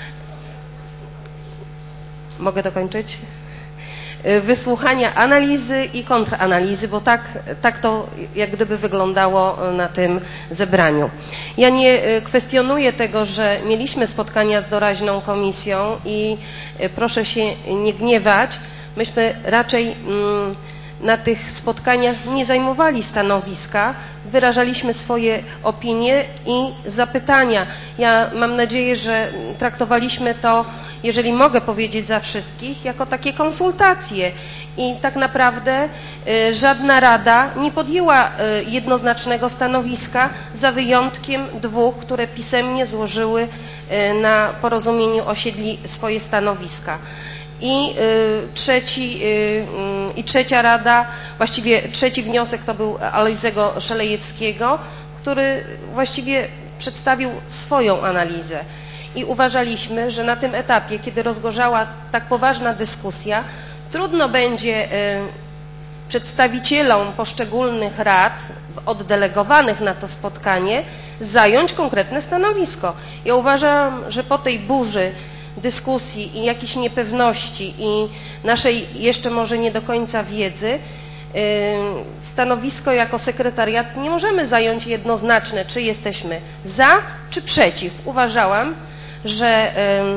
mogę dokończyć? Wysłuchania analizy i kontranalizy, bo tak to jak gdyby wyglądało na tym zebraniu. Ja nie kwestionuję tego, że mieliśmy spotkania z doraźną komisją i proszę się nie gniewać, myśmy raczej na tych spotkaniach nie zajmowali stanowiska, wyrażaliśmy swoje opinie i zapytania. Ja mam nadzieję, że traktowaliśmy to, jeżeli mogę powiedzieć za wszystkich, jako takie konsultacje i tak naprawdę żadna rada nie podjęła jednoznacznego stanowiska za wyjątkiem dwóch, które pisemnie złożyły na Porozumieniu Osiedli swoje stanowiska. I trzecia rada, właściwie trzeci wniosek to był Alojzego Szelejewskiego, który właściwie przedstawił swoją analizę. I uważaliśmy, że na tym etapie, kiedy rozgorzała tak poważna dyskusja, trudno będzie przedstawicielom poszczególnych rad oddelegowanych na to spotkanie zająć konkretne stanowisko. Ja uważam, że po tej burzy dyskusji i jakiejś niepewności i naszej jeszcze może nie do końca wiedzy, stanowisko jako sekretariat nie możemy zająć jednoznaczne, czy jesteśmy za, czy przeciw. Uważałam, że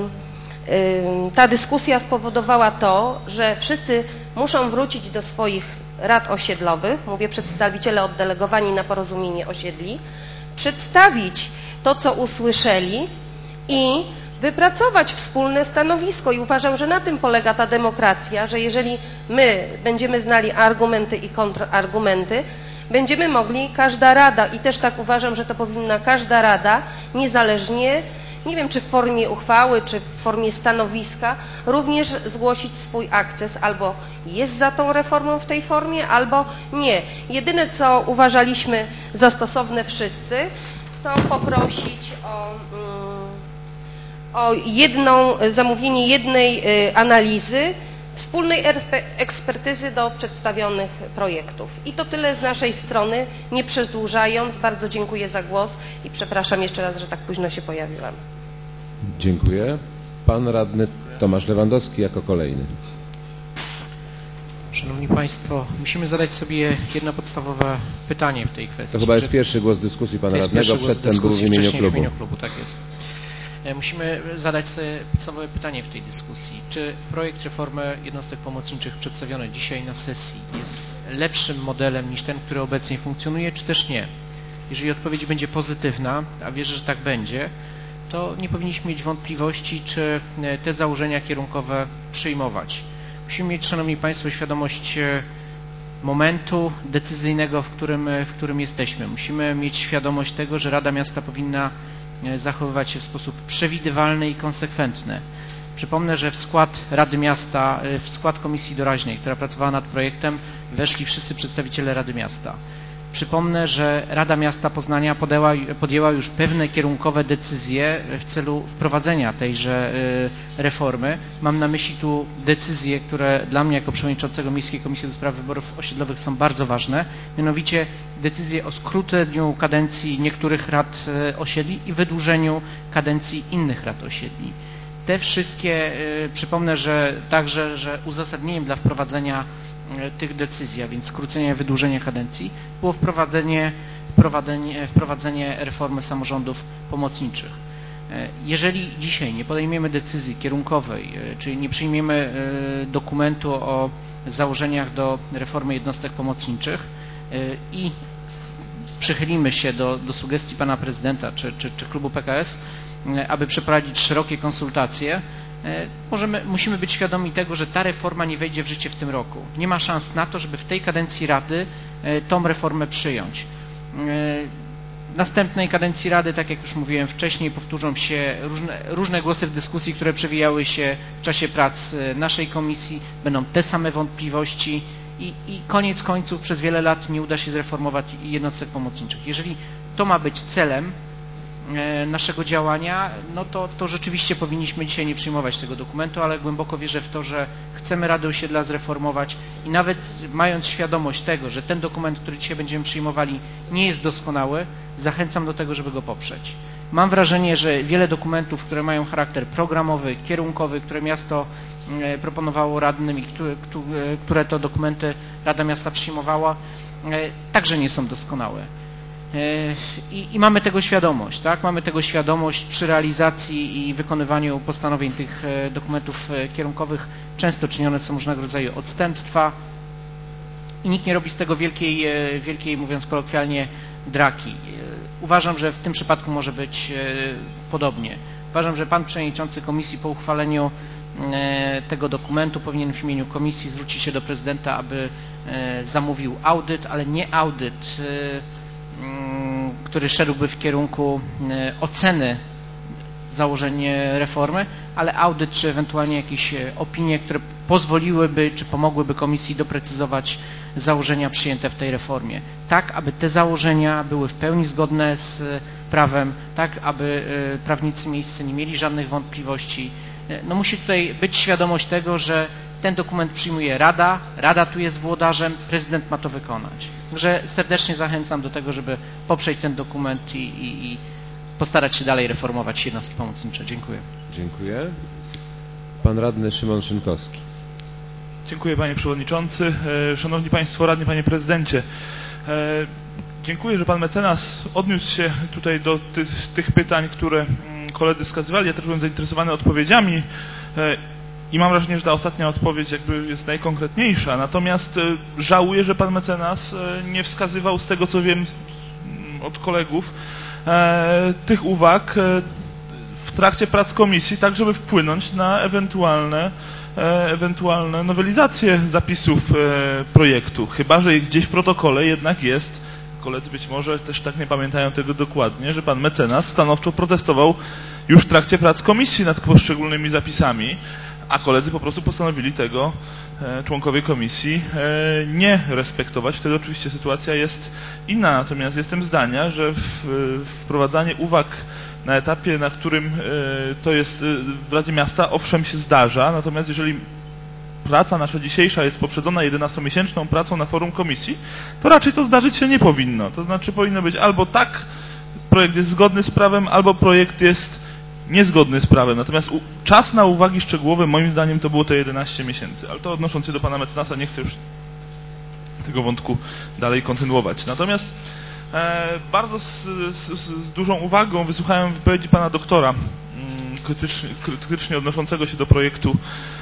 ta dyskusja spowodowała to, że wszyscy muszą wrócić do swoich rad osiedlowych, mówię przedstawiciele oddelegowani na porozumienie osiedli, przedstawić to, co usłyszeli i wypracować wspólne stanowisko. I uważam, że na tym polega ta demokracja, że jeżeli my będziemy znali argumenty i kontrargumenty, będziemy mogli, każda rada, i też tak uważam, że to powinna każda rada, niezależnie, nie wiem, czy w formie uchwały, czy w formie stanowiska, również zgłosić swój akces, albo jest za tą reformą w tej formie, albo nie. Jedyne, co uważaliśmy za stosowne wszyscy, to poprosić o zamówienie jednej analizy, wspólnej ekspertyzy do przedstawionych projektów. I to tyle z naszej strony. Nie przedłużając, bardzo dziękuję za głos i przepraszam jeszcze raz, że tak późno się pojawiłam. Dziękuję. Pan radny Tomasz Lewandowski jako kolejny. Szanowni Państwo, musimy zadać sobie jedno podstawowe pytanie w tej kwestii. To chyba jest pierwszy głos dyskusji pana radnego, przedtem był w imieniu klubu. Tak jest. Musimy zadać sobie podstawowe pytanie w tej dyskusji. Czy projekt reformy jednostek pomocniczych przedstawiony dzisiaj na sesji jest lepszym modelem niż ten, który obecnie funkcjonuje, czy też nie? Jeżeli odpowiedź będzie pozytywna, a wierzę, że tak będzie, to nie powinniśmy mieć wątpliwości, czy te założenia kierunkowe przyjmować. Musimy mieć, Szanowni Państwo, świadomość momentu decyzyjnego, w którym jesteśmy. Musimy mieć świadomość tego, że Rada Miasta powinna zachowywać się w sposób przewidywalny i konsekwentny. Przypomnę, że w skład Rady Miasta, w skład komisji doraźnej, która pracowała nad projektem, weszli wszyscy przedstawiciele Rady Miasta. Przypomnę, że Rada Miasta Poznania podjęła już pewne kierunkowe decyzje w celu wprowadzenia tejże reformy. Mam na myśli tu decyzje, które dla mnie jako przewodniczącego Miejskiej Komisji do Spraw Wyborów Osiedlowych są bardzo ważne, mianowicie decyzje o skróceniu kadencji niektórych rad osiedli i wydłużeniu kadencji innych rad osiedli. Te wszystkie, przypomnę, że także, że uzasadnieniem dla wprowadzenia tych decyzji, a więc skrócenia i wydłużenia kadencji, było wprowadzenie reformy samorządów pomocniczych. Jeżeli dzisiaj nie podejmiemy decyzji kierunkowej, czyli nie przyjmiemy dokumentu o założeniach do reformy jednostek pomocniczych i przychylimy się do sugestii pana prezydenta czy klubu PKS, aby przeprowadzić szerokie konsultacje, musimy być świadomi tego, że ta reforma nie wejdzie w życie w tym roku. Nie ma szans na to, żeby w tej kadencji Rady tą reformę przyjąć. W następnej kadencji Rady, tak jak już mówiłem wcześniej, powtórzą się różne głosy w dyskusji, które przewijały się w czasie prac naszej komisji. Będą te same wątpliwości i koniec końców przez wiele lat nie uda się zreformować jednostek pomocniczych. Jeżeli to ma być celem naszego działania, no to rzeczywiście powinniśmy dzisiaj nie przyjmować tego dokumentu, ale głęboko wierzę w to, że chcemy Radę Osiedla zreformować i nawet mając świadomość tego, że ten dokument, który dzisiaj będziemy przyjmowali, nie jest doskonały, zachęcam do tego, żeby go poprzeć. Mam wrażenie, że wiele dokumentów, które mają charakter programowy, kierunkowy, które miasto proponowało radnym i które to dokumenty Rada Miasta przyjmowała, także nie są doskonałe. I mamy tego świadomość, tak? Mamy tego świadomość przy realizacji i wykonywaniu postanowień tych dokumentów kierunkowych. Często czynione są różnego rodzaju odstępstwa i nikt nie robi z tego wielkiej, mówiąc kolokwialnie, draki. Uważam, że w tym przypadku może być podobnie. Uważam, że pan przewodniczący komisji po uchwaleniu tego dokumentu powinien w imieniu komisji zwrócić się do prezydenta, aby zamówił audyt, ale nie audyt, który szedłby w kierunku oceny założeń reformy, ale audyt czy ewentualnie jakieś opinie, które pozwoliłyby czy pomogłyby komisji doprecyzować założenia przyjęte w tej reformie. Tak, aby te założenia były w pełni zgodne z prawem, tak, aby prawnicy miejscy nie mieli żadnych wątpliwości. No musi tutaj być świadomość tego, że ten dokument przyjmuje Rada, Rada tu jest włodarzem, prezydent ma to wykonać. Także serdecznie zachęcam do tego, żeby poprzeć ten dokument i postarać się dalej reformować jednostki pomocnicze. Dziękuję. Dziękuję. Pan radny Szymon Szynkowski. Dziękuję panie przewodniczący. Szanowni państwo radni, panie prezydencie. Dziękuję, że pan mecenas odniósł się tutaj do tych pytań, które koledzy wskazywali, ja też byłem zainteresowany odpowiedziami i mam wrażenie, że ta ostatnia odpowiedź jakby jest najkonkretniejsza. Natomiast żałuję, że pan mecenas nie wskazywał, z tego co wiem od kolegów, tych uwag w trakcie prac komisji, tak żeby wpłynąć na ewentualne nowelizacje zapisów projektu. Chyba że gdzieś w protokole jednak jest, koledzy być może też tak nie pamiętają tego dokładnie, że pan mecenas stanowczo protestował już w trakcie prac komisji nad poszczególnymi zapisami, a koledzy po prostu postanowili tego, członkowie komisji, nie respektować. Wtedy oczywiście sytuacja jest inna, natomiast jestem zdania, że wprowadzanie uwag na etapie, na którym to jest w Radzie Miasta, owszem się zdarza, natomiast jeżeli praca nasza dzisiejsza jest poprzedzona 11-miesięczną pracą na forum komisji, to raczej to zdarzyć się nie powinno. To znaczy powinno być albo tak, projekt jest zgodny z prawem, albo projekt jest niezgodny z prawem. Natomiast czas na uwagi szczegółowe, moim zdaniem, to było te 11 miesięcy. Ale to odnosząc się do pana mecenasa, nie chcę już tego wątku dalej kontynuować. Natomiast bardzo z dużą uwagą wysłuchałem wypowiedzi pana doktora, krytycznie odnoszącego się do projektu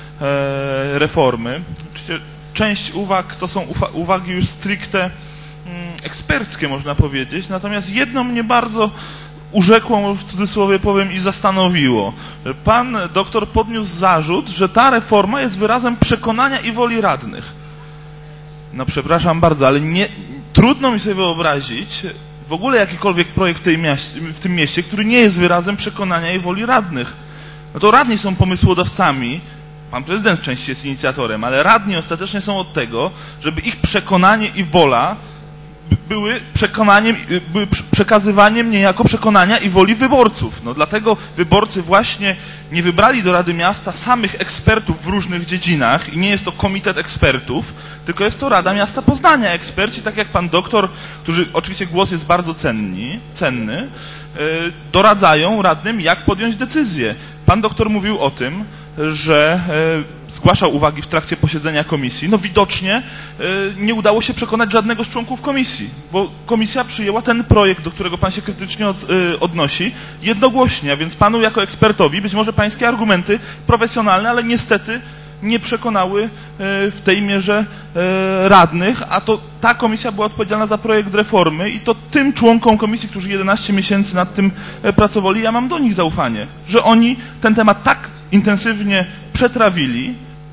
reformy. Oczywiście część uwag to są uwagi już stricte eksperckie, można powiedzieć. Natomiast jedno mnie bardzo urzekło, w cudzysłowie powiem, i zastanowiło. Pan doktor podniósł zarzut, że ta reforma jest wyrazem przekonania i woli radnych. No przepraszam bardzo, ale trudno mi sobie wyobrazić w ogóle jakikolwiek projekt w tym mieście, który nie jest wyrazem przekonania i woli radnych. No to radni są pomysłodawcami, pan prezydent w części jest inicjatorem, ale radni ostatecznie są od tego, żeby ich przekonanie i wola były przekazywaniem niejako przekonania i woli wyborców. No dlatego wyborcy właśnie nie wybrali do Rady Miasta samych ekspertów w różnych dziedzinach i nie jest to komitet ekspertów, tylko jest to Rada Miasta Poznania. Eksperci, tak jak pan doktor, którzy oczywiście głos jest bardzo cenny, doradzają radnym, jak podjąć decyzję. Pan doktor mówił o tym, że zgłaszał uwagi w trakcie posiedzenia komisji. No widocznie nie udało się przekonać żadnego z członków komisji, bo komisja przyjęła ten projekt, do którego pan się krytycznie odnosi, jednogłośnie, a więc panu jako ekspertowi być może pańskie argumenty profesjonalne, ale niestety nie przekonały w tej mierze radnych, a to ta komisja była odpowiedzialna za projekt reformy i to tym członkom komisji, którzy 11 miesięcy nad tym pracowali, ja mam do nich zaufanie, że oni ten temat tak intensywnie przetrawili.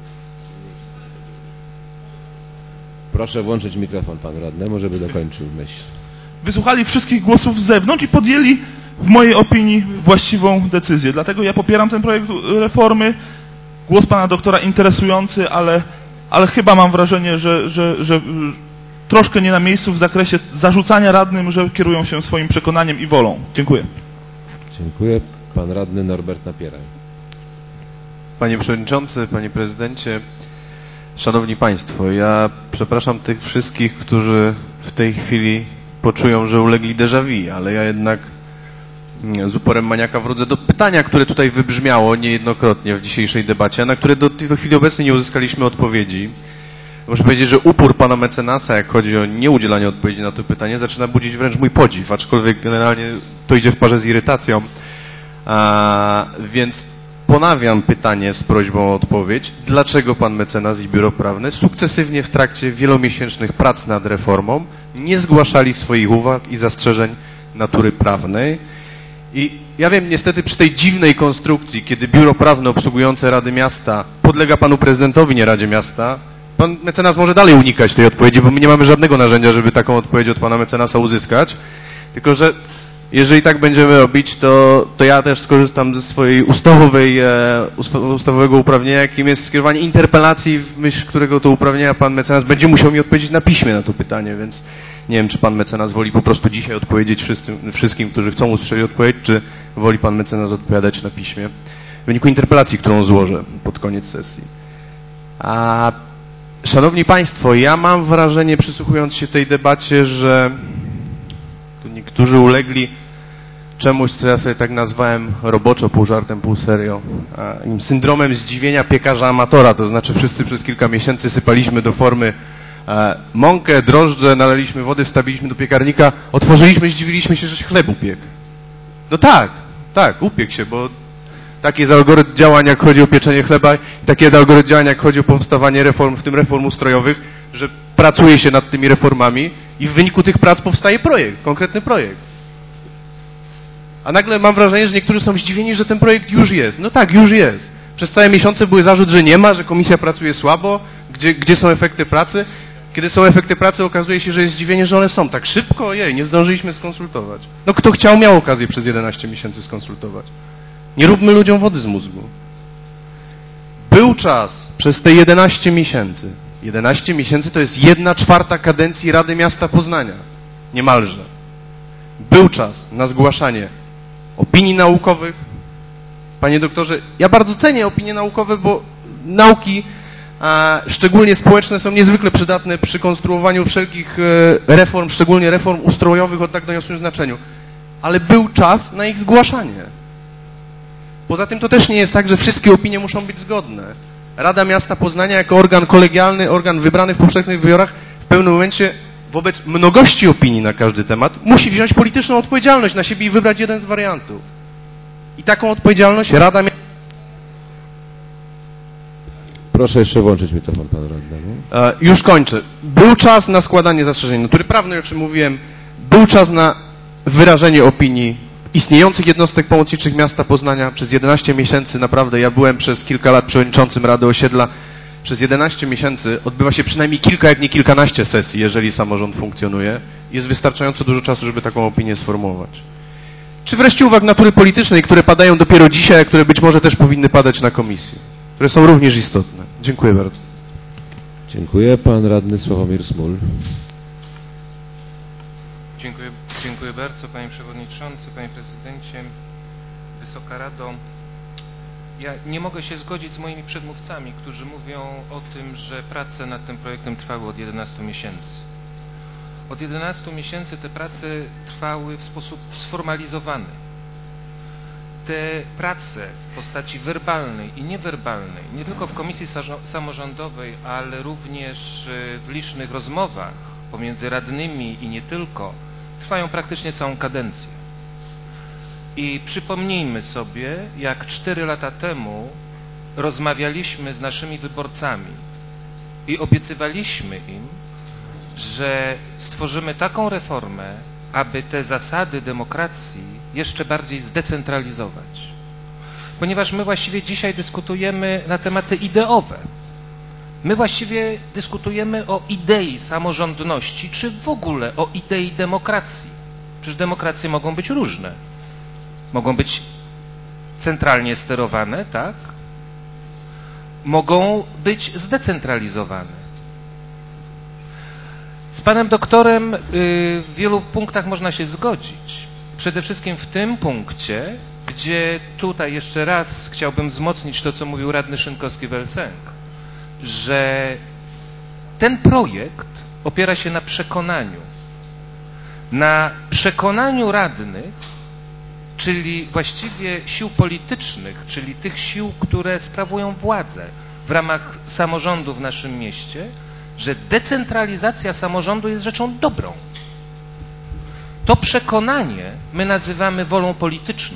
Proszę włączyć mikrofon panu radnemu, żeby dokończył myśl. Wysłuchali wszystkich głosów z zewnątrz i podjęli, w mojej opinii, właściwą decyzję. Dlatego ja popieram ten projekt reformy. Głos pana doktora interesujący, ale chyba mam wrażenie, że troszkę nie na miejscu w zakresie zarzucania radnym, że kierują się swoim przekonaniem i wolą. Dziękuję. Dziękuję. Pan radny Norbert Napieraj. Panie Przewodniczący, Panie Prezydencie, Szanowni Państwo, ja przepraszam tych wszystkich, którzy w tej chwili poczują, że ulegli déjà vu, ale ja jednak z uporem maniaka wrócę do pytania, które tutaj wybrzmiało niejednokrotnie w dzisiejszej debacie, a na które do chwili obecnej nie uzyskaliśmy odpowiedzi. Muszę powiedzieć, że upór pana mecenasa, jak chodzi o nieudzielanie odpowiedzi na to pytanie, zaczyna budzić wręcz mój podziw, aczkolwiek generalnie to idzie w parze z irytacją. Więc ponawiam pytanie z prośbą o odpowiedź. Dlaczego pan mecenas i biuro prawne sukcesywnie w trakcie wielomiesięcznych prac nad reformą nie zgłaszali swoich uwag i zastrzeżeń natury prawnej? I ja wiem, niestety przy tej dziwnej konstrukcji, kiedy biuro prawne obsługujące Rady Miasta podlega panu prezydentowi, nie Radzie Miasta, pan mecenas może dalej unikać tej odpowiedzi, bo my nie mamy żadnego narzędzia, żeby taką odpowiedź od pana mecenasa uzyskać. Tylko że jeżeli tak będziemy robić, to ja też skorzystam ze swojej ustawowego uprawnienia, jakim jest skierowanie interpelacji, w myśl którego to uprawnienia pan mecenas będzie musiał mi odpowiedzieć na piśmie na to pytanie, więc nie wiem, czy pan mecenas woli po prostu dzisiaj odpowiedzieć wszystkim, którzy chcą usłyszeć odpowiedź, czy woli pan mecenas odpowiadać na piśmie w wyniku interpelacji, którą złożę pod koniec sesji. Szanowni Państwo, ja mam wrażenie, przysłuchując się tej debacie, że tu niektórzy ulegli czemuś, co ja sobie tak nazwałem roboczo, pół żartem, pół serio, syndromem zdziwienia piekarza amatora, to znaczy wszyscy przez kilka miesięcy sypaliśmy do formy mąkę, drożdże, nalaliśmy wody, wstawiliśmy do piekarnika, otworzyliśmy, zdziwiliśmy się, że się chleb upiekł. No tak, Tak, upiekł się, bo taki jest algorytm działań, jak chodzi o pieczenie chleba i taki jest algorytm działań, jak chodzi o powstawanie reform, w tym reform ustrojowych, że pracuje się nad tymi reformami i w wyniku tych prac powstaje projekt, konkretny projekt. A nagle mam wrażenie, że niektórzy są zdziwieni, że ten projekt już jest. No tak, już jest. Przez całe miesiące były zarzut, że nie ma, że komisja pracuje słabo, gdzie są efekty pracy. Kiedy są efekty pracy, okazuje się, że jest zdziwienie, że one są tak szybko, ojej, nie zdążyliśmy skonsultować. No kto chciał, miał okazję przez 11 miesięcy skonsultować. Nie róbmy ludziom wody z mózgu. Był czas przez te 11 miesięcy. 11 miesięcy to jest 1/4 kadencji Rady Miasta Poznania. Niemalże. Był czas na zgłaszanie opinii naukowych. Panie doktorze, ja bardzo cenię opinie naukowe, bo nauki, szczególnie społeczne, są niezwykle przydatne przy konstruowaniu wszelkich reform, szczególnie reform ustrojowych o tak doniosłym znaczeniu. Ale był czas na ich zgłaszanie. Poza tym to też nie jest tak, że wszystkie opinie muszą być zgodne. Rada Miasta Poznania jako organ kolegialny, organ wybrany w powszechnych wyborach, w pewnym momencie wobec mnogości opinii na każdy temat musi wziąć polityczną odpowiedzialność na siebie i wybrać jeden z wariantów. I taką odpowiedzialność Rada Miasta... Proszę jeszcze włączyć mikrofon panu radnemu. Już kończę. Był czas na składanie zastrzeżeń natury prawnej, o czym mówiłem. Był czas na wyrażenie opinii istniejących jednostek pomocniczych miasta Poznania. Przez 11 miesięcy, naprawdę, ja byłem przez kilka lat przewodniczącym Rady Osiedla. Przez 11 miesięcy odbywa się przynajmniej kilka, jak nie kilkanaście sesji, jeżeli samorząd funkcjonuje. Jest wystarczająco dużo czasu, żeby taką opinię sformułować. Czy wreszcie uwag natury politycznej, które padają dopiero dzisiaj, a które być może też powinny padać na komisji, które są również istotne. Dziękuję bardzo. Dziękuję. Pan radny Sławomir Smul. Dziękuję bardzo, panie przewodniczący, panie prezydencie, Wysoka Rado. Ja nie mogę się zgodzić z moimi przedmówcami, którzy mówią o tym, że prace nad tym projektem trwały od 11 miesięcy. Od 11 miesięcy te prace trwały w sposób sformalizowany. Te prace w postaci werbalnej i niewerbalnej, nie tylko w Komisji Samorządowej, ale również w licznych rozmowach pomiędzy radnymi i nie tylko, trwają praktycznie całą kadencję. I przypomnijmy sobie, jak 4 lata temu rozmawialiśmy z naszymi wyborcami i obiecywaliśmy im, że stworzymy taką reformę, aby te zasady demokracji jeszcze bardziej zdecentralizować. Ponieważ my właściwie dzisiaj dyskutujemy na tematy ideowe. My właściwie dyskutujemy o idei samorządności, czy w ogóle o idei demokracji. Przecież demokracje mogą być różne. Mogą być centralnie sterowane, tak? Mogą być zdecentralizowane. Z panem doktorem w wielu punktach można się zgodzić. Przede wszystkim w tym punkcie, gdzie tutaj jeszcze raz chciałbym wzmocnić to, co mówił radny Szynkowski-Welsenk, że ten projekt opiera się na przekonaniu radnych, czyli właściwie sił politycznych, czyli tych sił, które sprawują władzę w ramach samorządu w naszym mieście, że decentralizacja samorządu jest rzeczą dobrą. To przekonanie my nazywamy wolą polityczną.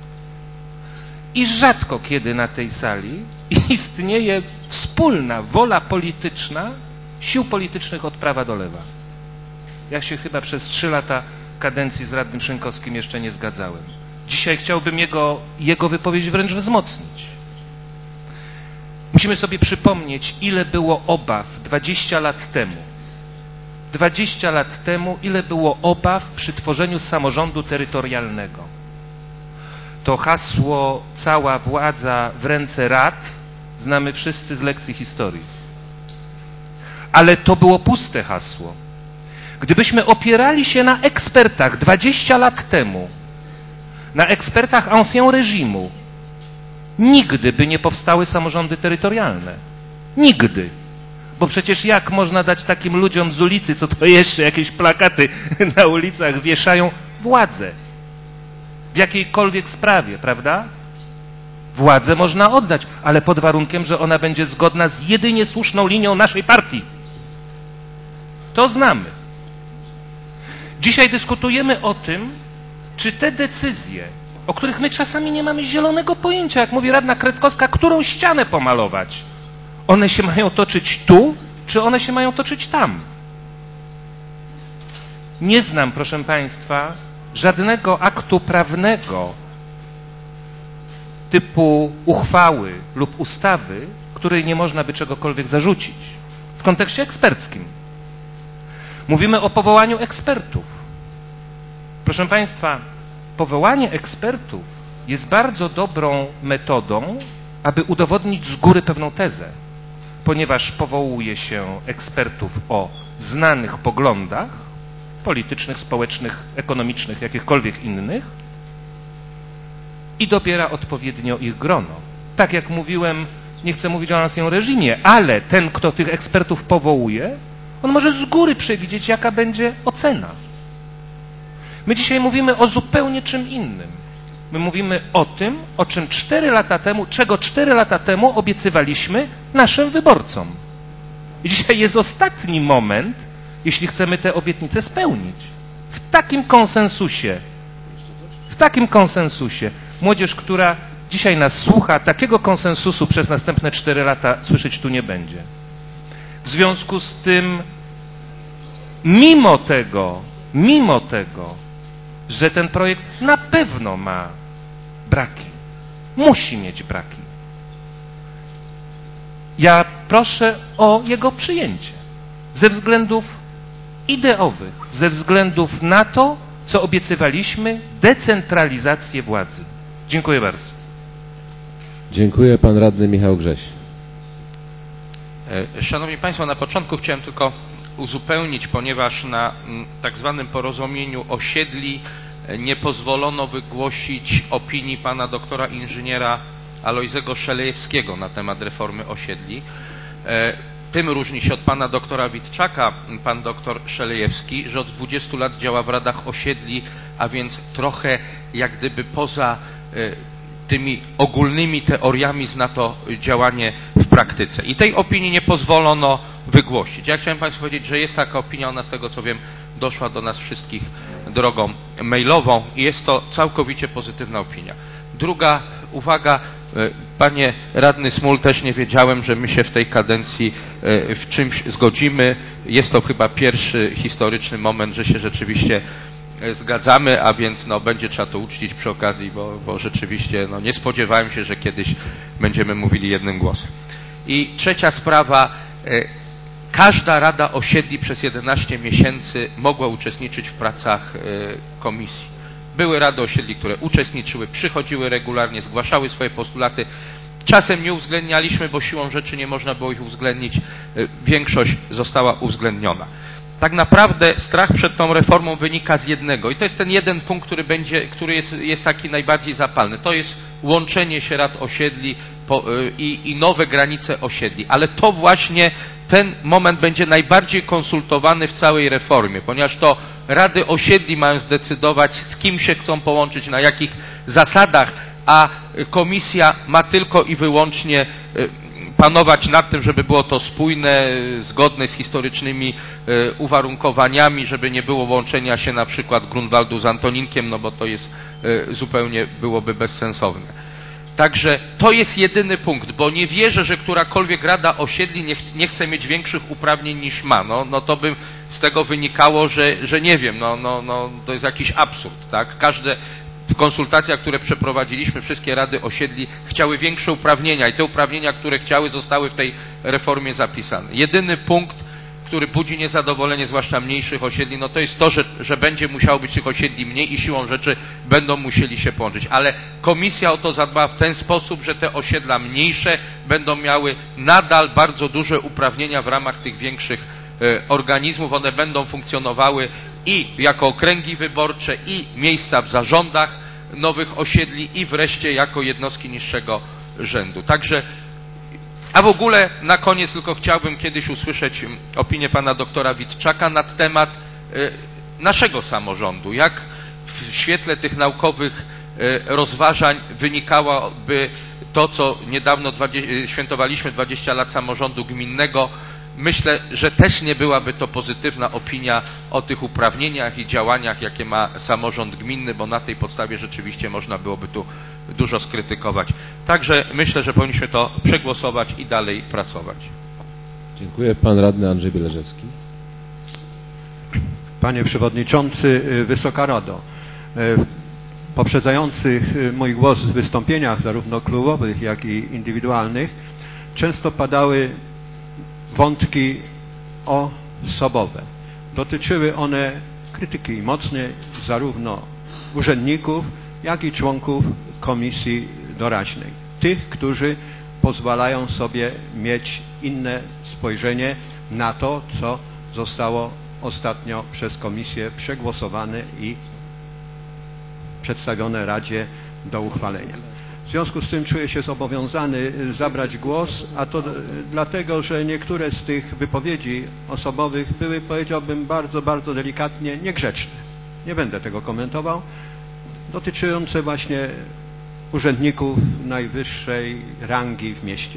I rzadko kiedy na tej sali istnieje wspólna wola polityczna sił politycznych od prawa do lewa. Ja się chyba przez 3 lata kadencji z radnym Szynkowskim jeszcze nie zgadzałem. Dzisiaj chciałbym jego wypowiedź wręcz wzmocnić. Musimy sobie przypomnieć, ile było obaw 20 lat temu. 20 lat temu, ile było obaw przy tworzeniu samorządu terytorialnego. To hasło cała władza w ręce rad znamy wszyscy z lekcji historii. Ale to było puste hasło. Gdybyśmy opierali się na ekspertach 20 lat temu, na ekspertach ancien reżimu, nigdy by nie powstały samorządy terytorialne. Nigdy. Bo przecież jak można dać takim ludziom z ulicy, co to jeszcze jakieś plakaty na ulicach wieszają, władzę? W jakiejkolwiek sprawie, prawda? Władzę można oddać, ale pod warunkiem, że ona będzie zgodna z jedynie słuszną linią naszej partii. To znamy. Dzisiaj dyskutujemy o tym, czy te decyzje o których my czasami nie mamy zielonego pojęcia. Jak mówi radna Kretkowska, którą ścianę pomalować? One się mają toczyć tu, czy one się mają toczyć tam? Nie znam, proszę Państwa, żadnego aktu prawnego typu uchwały lub ustawy, której nie można by czegokolwiek zarzucić w kontekście eksperckim. Mówimy o powołaniu ekspertów. Proszę Państwa, powołanie ekspertów jest bardzo dobrą metodą, aby udowodnić z góry pewną tezę, ponieważ powołuje się ekspertów o znanych poglądach politycznych, społecznych, ekonomicznych, jakichkolwiek innych i dobiera odpowiednio ich grono. Tak jak mówiłem, nie chcę mówić o ancien reżimie, ale ten, kto tych ekspertów powołuje, on może z góry przewidzieć, jaka będzie ocena. My dzisiaj mówimy o zupełnie czym innym. My mówimy o tym, o czym 4 lata temu, czego 4 lata temu obiecywaliśmy naszym wyborcom. I dzisiaj jest ostatni moment, jeśli chcemy te obietnice spełnić. W takim konsensusie młodzież, która dzisiaj nas słucha, takiego konsensusu przez następne 4 lata słyszeć tu nie będzie. W związku z tym, mimo tego, że ten projekt na pewno ma braki, musi mieć braki, ja proszę o jego przyjęcie ze względów ideowych, ze względów na to, co obiecywaliśmy, decentralizację władzy. Dziękuję bardzo. Dziękuję. Pan radny Michał Grześ. Szanowni Państwo, na początku chciałem tylko uzupełnić, ponieważ na tak zwanym porozumieniu osiedli nie pozwolono wygłosić opinii pana doktora inżyniera Alojzego Szelejewskiego na temat reformy osiedli. Tym różni się od pana doktora Witczaka pan doktor Szelejewski, że od 20 lat działa w radach osiedli, a więc trochę jak gdyby poza tymi ogólnymi teoriami zna to działanie w praktyce. I tej opinii nie pozwolono wygłosić. Ja chciałem Państwu powiedzieć, że jest taka opinia, ona z tego co wiem doszła do nas wszystkich drogą mailową i jest to całkowicie pozytywna opinia. Druga uwaga, panie radny Smul, też nie wiedziałem, że my się w tej kadencji w czymś zgodzimy. Jest to chyba pierwszy historyczny moment, że się rzeczywiście zgadzamy, a więc będzie trzeba to uczcić przy okazji, bo rzeczywiście nie spodziewałem się, że kiedyś będziemy mówili jednym głosem. I trzecia sprawa, każda rada osiedli przez 11 miesięcy mogła uczestniczyć w pracach komisji. Były rady osiedli, które uczestniczyły, przychodziły regularnie, zgłaszały swoje postulaty. Czasem nie uwzględnialiśmy, bo siłą rzeczy nie można było ich uwzględnić. Większość została uwzględniona. Tak naprawdę strach przed tą reformą wynika z jednego i to jest ten jeden punkt, który jest taki najbardziej zapalny. To jest łączenie się rad osiedli i nowe granice osiedli. Ale to właśnie ten moment będzie najbardziej konsultowany w całej reformie, ponieważ to rady osiedli mają zdecydować, z kim się chcą połączyć, na jakich zasadach, a komisja ma tylko i wyłącznie panować nad tym, żeby było to spójne, zgodne z historycznymi uwarunkowaniami, żeby nie było łączenia się na przykład Grunwaldu z Antoninkiem, bo to jest zupełnie byłoby bezsensowne. Także to jest jedyny punkt, bo nie wierzę, że którakolwiek rada osiedli nie chce mieć większych uprawnień niż ma. To by z tego wynikało, że nie wiem, to jest jakiś absurd, tak? W konsultacjach, które przeprowadziliśmy, wszystkie rady osiedli chciały większe uprawnienia i te uprawnienia, które chciały, zostały w tej reformie zapisane. Jedyny punkt, który budzi niezadowolenie, zwłaszcza mniejszych osiedli, to jest to, że będzie musiało być tych osiedli mniej i siłą rzeczy będą musieli się połączyć. Ale komisja o to zadbała w ten sposób, że te osiedla mniejsze będą miały nadal bardzo duże uprawnienia w ramach tych większych organizmów. One będą funkcjonowały i jako okręgi wyborcze, i miejsca w zarządach nowych osiedli, i wreszcie jako jednostki niższego rzędu. Także, a w ogóle na koniec tylko chciałbym kiedyś usłyszeć opinię pana doktora Witczaka na temat naszego samorządu. Jak w świetle tych naukowych rozważań wynikałoby to, co niedawno świętowaliśmy 20 lat samorządu gminnego, myślę, że też nie byłaby to pozytywna opinia o tych uprawnieniach i działaniach, jakie ma samorząd gminny, bo na tej podstawie rzeczywiście można byłoby tu dużo skrytykować. Także myślę, że powinniśmy to przegłosować i dalej pracować. Dziękuję. Pan radny Andrzej Bieleżewski. Panie Przewodniczący, Wysoka Rado, w poprzedzających mój głos w wystąpieniach zarówno klubowych, jak i indywidualnych często padały wątki osobowe. Dotyczyły one krytyki mocnej zarówno urzędników, jak i członków komisji doraźnej. Tych, którzy pozwalają sobie mieć inne spojrzenie na to, co zostało ostatnio przez komisję przegłosowane i przedstawione Radzie do uchwalenia. W związku z tym czuję się zobowiązany zabrać głos, a to dlatego, że niektóre z tych wypowiedzi osobowych były, powiedziałbym, bardzo, bardzo delikatnie niegrzeczne. Nie będę tego komentował, dotyczące właśnie urzędników najwyższej rangi w mieście.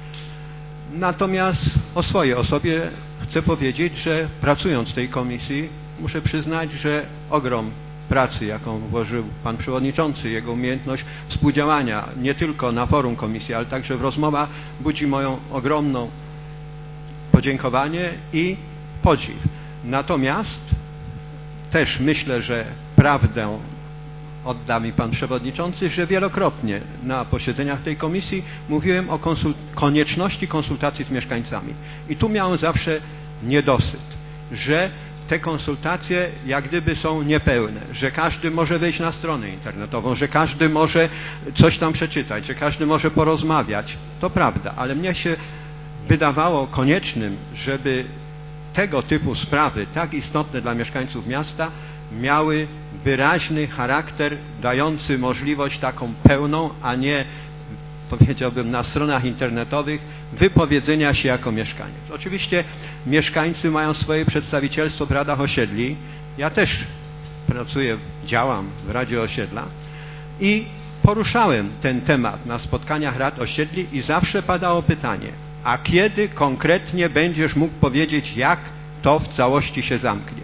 Natomiast o swojej osobie chcę powiedzieć, że pracując w tej komisji muszę przyznać, że ogrom pracy, jaką włożył Pan Przewodniczący, jego umiejętność współdziałania nie tylko na forum komisji, ale także w rozmowach budzi moją ogromną podziękowanie i podziw. Natomiast też myślę, że prawdę odda mi Pan Przewodniczący, że wielokrotnie na posiedzeniach tej komisji mówiłem o konieczności konsultacji z mieszkańcami. I tu miałem zawsze niedosyt, że te konsultacje jak gdyby są niepełne, że każdy może wejść na stronę internetową, że każdy może coś tam przeczytać, że każdy może porozmawiać. To prawda, ale mnie się wydawało koniecznym, żeby tego typu sprawy, tak istotne dla mieszkańców miasta, miały wyraźny charakter dający możliwość taką pełną, a nie, powiedziałbym, na stronach internetowych wypowiedzenia się jako mieszkaniec. Oczywiście mieszkańcy mają swoje przedstawicielstwo w radach osiedli. Ja też pracuję, działam w Radzie Osiedla i poruszałem ten temat na spotkaniach rad osiedli i zawsze padało pytanie, a kiedy konkretnie będziesz mógł powiedzieć, jak to w całości się zamknie?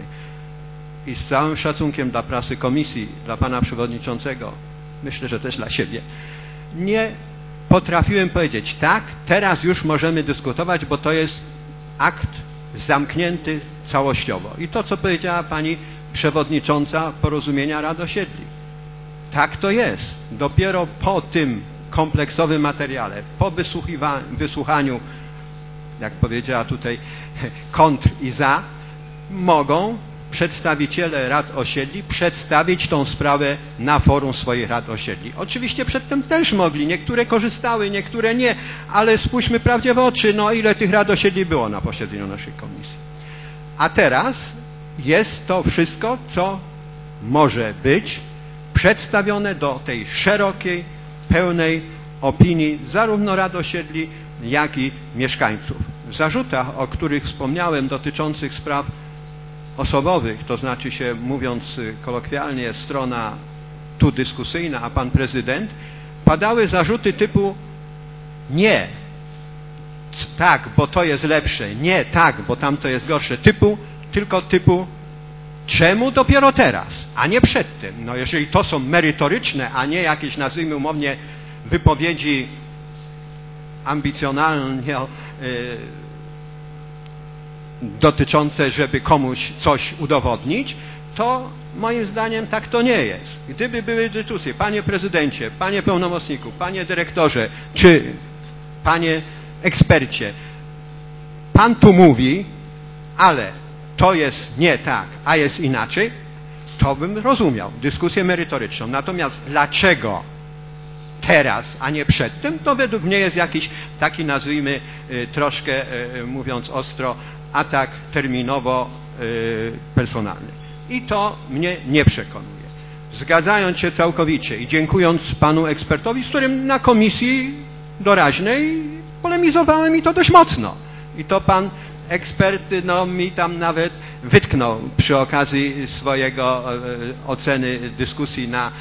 I z całym szacunkiem dla prasy komisji, dla Pana Przewodniczącego, myślę, że też dla siebie, nie potrafiłem powiedzieć, tak, teraz już możemy dyskutować, bo to jest akt zamknięty całościowo. I to, co powiedziała Pani Przewodnicząca Porozumienia Rad Osiedli. Tak to jest. Dopiero po tym kompleksowym materiale, po wysłuchaniu, jak powiedziała tutaj, kontr i za, mogą przedstawiciele rad osiedli przedstawić tą sprawę na forum swoich rad osiedli. Oczywiście przedtem też mogli, niektóre korzystały, niektóre nie, ale spójrzmy prawdzie w oczy, no ile tych rad osiedli było na posiedzeniu naszej komisji. A teraz jest to wszystko, co może być przedstawione do tej szerokiej, pełnej opinii zarówno rad osiedli, jak i mieszkańców. W zarzutach, o których wspomniałem, dotyczących spraw osobowych, to znaczy się, mówiąc kolokwialnie, strona tu dyskusyjna, a pan prezydent, padały zarzuty typu nie, tak, bo to jest lepsze, nie, tak, bo tamto jest gorsze, tylko typu czemu dopiero teraz, a nie przedtem? No jeżeli to są merytoryczne, a nie jakieś, nazwijmy umownie, wypowiedzi ambicjonalnie dotyczące, żeby komuś coś udowodnić, to moim zdaniem tak to nie jest. Gdyby były dyskusje, panie prezydencie, panie pełnomocniku, panie dyrektorze, czy panie ekspercie, pan tu mówi, ale to jest nie tak, a jest inaczej, to bym rozumiał dyskusję merytoryczną. Natomiast dlaczego teraz, a nie przedtem, to według mnie jest jakiś taki, nazwijmy troszkę, mówiąc ostro, atak terminowo personalny. I to mnie nie przekonuje. Zgadzając się całkowicie i dziękując panu ekspertowi, z którym na komisji doraźnej polemizowałem i to dość mocno. I to pan ekspert no, mi tam nawet wytknął przy okazji swojego oceny dyskusji na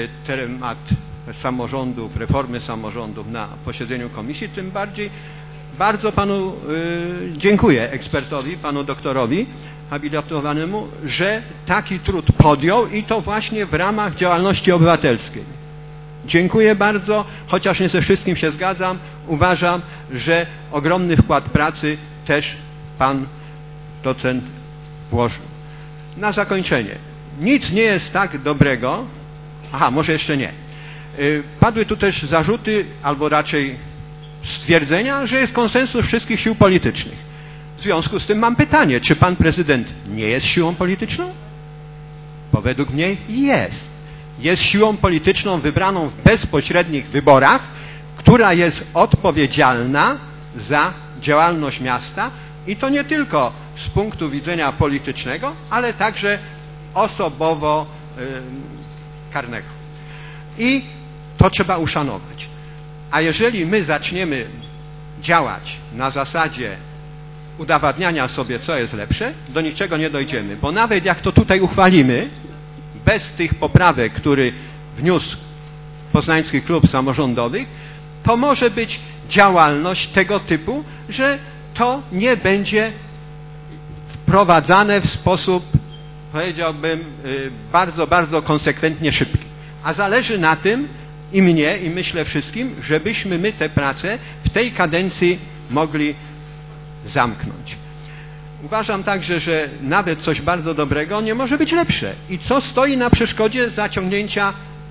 temat samorządów, reformy samorządów na posiedzeniu komisji, tym bardziej bardzo panu dziękuję, ekspertowi, panu doktorowi habilitowanemu, że taki trud podjął i to właśnie w ramach działalności obywatelskiej. Dziękuję bardzo, chociaż nie ze wszystkim się zgadzam, uważam, że ogromny wkład pracy też pan docent włożył. Na zakończenie. Nic nie jest tak dobrego, może jeszcze nie. Padły tu też zarzuty, albo raczej stwierdzenia, że jest konsensus wszystkich sił politycznych. W związku z tym mam pytanie, czy pan prezydent nie jest siłą polityczną? Bo według mnie jest. Jest siłą polityczną wybraną w bezpośrednich wyborach, która jest odpowiedzialna za działalność miasta i to nie tylko z punktu widzenia politycznego, ale także osobowo karnego. I to trzeba uszanować. A jeżeli my zaczniemy działać na zasadzie udowadniania sobie, co jest lepsze, do niczego nie dojdziemy. Bo nawet jak to tutaj uchwalimy, bez tych poprawek, które wniósł Poznański Klub Samorządowych, to może być działalność tego typu, że to nie będzie wprowadzane w sposób, powiedziałbym, bardzo, bardzo konsekwentnie szybki. A zależy na tym i mnie, i myślę wszystkim, żebyśmy my tę pracę w tej kadencji mogli zamknąć. Uważam także, że nawet coś bardzo dobrego nie może być lepsze. I co stoi na przeszkodzie zaciągnięcia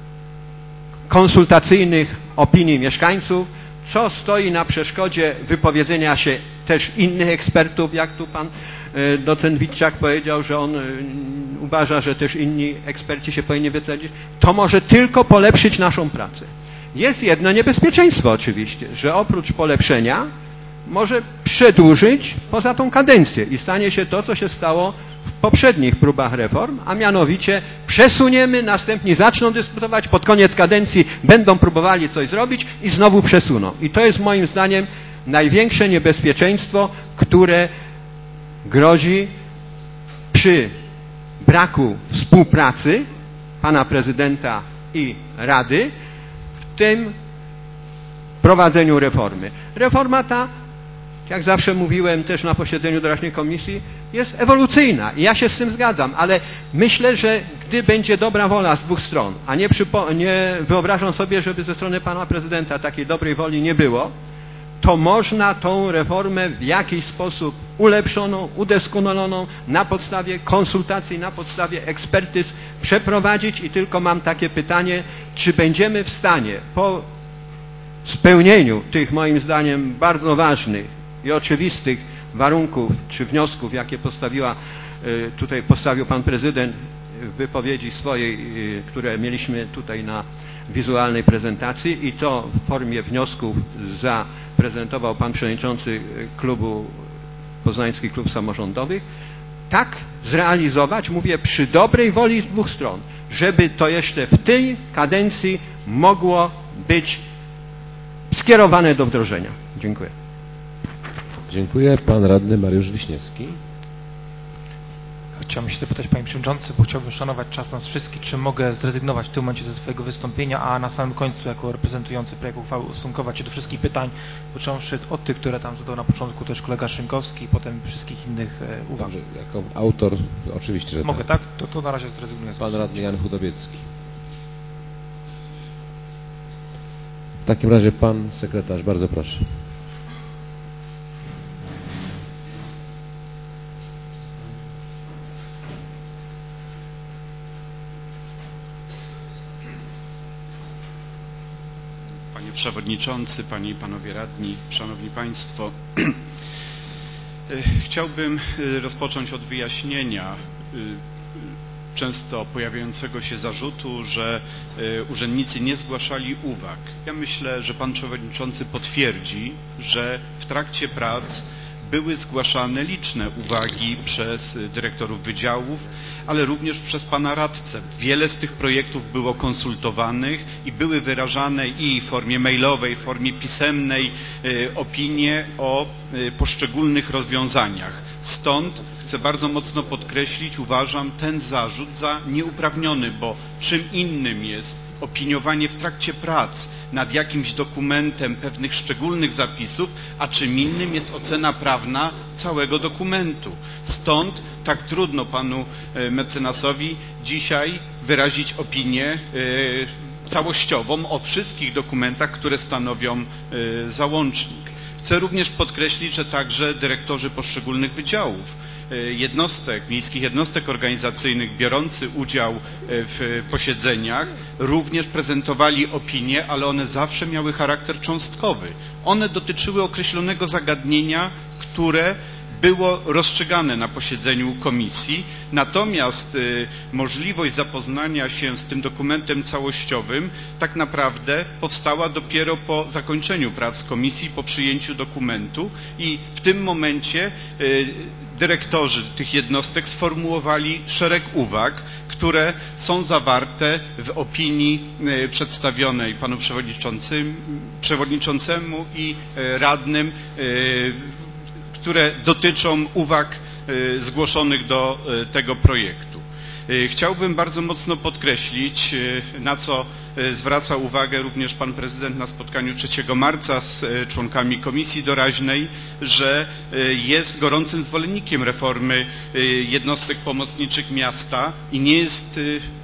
konsultacyjnych opinii mieszkańców, co stoi na przeszkodzie wypowiedzenia się też innych ekspertów, jak tu pan docent Witczak powiedział, że on uważa, że też inni eksperci się powinni wypowiedzieć. To może tylko polepszyć naszą pracę. Jest jedno niebezpieczeństwo oczywiście, że oprócz polepszenia może przedłużyć poza tą kadencję i stanie się to, co się stało w poprzednich próbach reform, a mianowicie przesuniemy, następni zaczną dyskutować, pod koniec kadencji będą próbowali coś zrobić i znowu przesuną. I to jest moim zdaniem największe niebezpieczeństwo, które grozi przy braku współpracy pana prezydenta i Rady w tym prowadzeniu reformy. Reforma ta, jak zawsze mówiłem też na posiedzeniu doraźnej komisji, jest ewolucyjna i ja się z tym zgadzam, ale myślę, że gdy będzie dobra wola z dwóch stron, a nie wyobrażam sobie, żeby ze strony pana prezydenta takiej dobrej woli nie było, to można tą reformę w jakiś sposób ulepszoną, udoskonaloną na podstawie konsultacji, na podstawie ekspertyz przeprowadzić i tylko mam takie pytanie, czy będziemy w stanie po spełnieniu tych moim zdaniem bardzo ważnych i oczywistych warunków czy wniosków, jakie postawił pan prezydent w wypowiedzi swojej, które mieliśmy tutaj na wizualnej prezentacji i to w formie wniosków zaprezentował pan przewodniczący klubu Poznański Klub Samorządowych, tak zrealizować, mówię, przy dobrej woli z dwóch stron, żeby to jeszcze w tej kadencji mogło być skierowane do wdrożenia. Dziękuję. Dziękuję. Pan radny Mariusz Wiśniewski. Chciałbym się zapytać, panie przewodniczący, bo chciałbym szanować czas nas wszystkich, czy mogę zrezygnować w tym momencie ze swojego wystąpienia, a na samym końcu, jako reprezentujący projekt uchwały, ustosunkować się do wszystkich pytań, począwszy od tych, które tam zadał na początku też kolega Szynkowski, i potem wszystkich innych uwag. Dobrze, jako autor oczywiście, że mogę, tak? To na razie zrezygnuję. Pan radny Jan Chudowiecki. W takim razie pan sekretarz, bardzo proszę. Panie Przewodniczący, Panie i Panowie Radni, Szanowni Państwo, chciałbym rozpocząć od wyjaśnienia często pojawiającego się zarzutu, że urzędnicy nie zgłaszali uwag. Ja myślę, że Pan Przewodniczący potwierdzi, że w trakcie prac były zgłaszane liczne uwagi przez dyrektorów wydziałów, ale również przez pana radcę. Wiele z tych projektów było konsultowanych i były wyrażane i w formie mailowej, w formie pisemnej opinie o poszczególnych rozwiązaniach. Stąd chcę bardzo mocno podkreślić, uważam ten zarzut za nieuprawniony, bo czym innym jest opiniowanie w trakcie prac nad jakimś dokumentem pewnych szczególnych zapisów, a czym innym jest ocena prawna całego dokumentu. Stąd tak trudno panu mecenasowi dzisiaj wyrazić opinię całościową o wszystkich dokumentach, które stanowią załącznik. Chcę również podkreślić, że także dyrektorzy poszczególnych wydziałów, miejskich jednostek organizacyjnych biorący udział w posiedzeniach również prezentowali opinie, ale one zawsze miały charakter cząstkowy. One dotyczyły określonego zagadnienia, które było rozstrzygane na posiedzeniu komisji, natomiast możliwość zapoznania się z tym dokumentem całościowym tak naprawdę powstała dopiero po zakończeniu prac komisji, po przyjęciu dokumentu i w tym momencie dyrektorzy tych jednostek sformułowali szereg uwag, które są zawarte w opinii przedstawionej panu przewodniczącemu i radnym, które dotyczą uwag zgłoszonych do tego projektu. Chciałbym bardzo mocno podkreślić, na co zwraca uwagę również pan prezydent na spotkaniu 3 marca z członkami komisji doraźnej, że jest gorącym zwolennikiem reformy jednostek pomocniczych miasta i nie jest,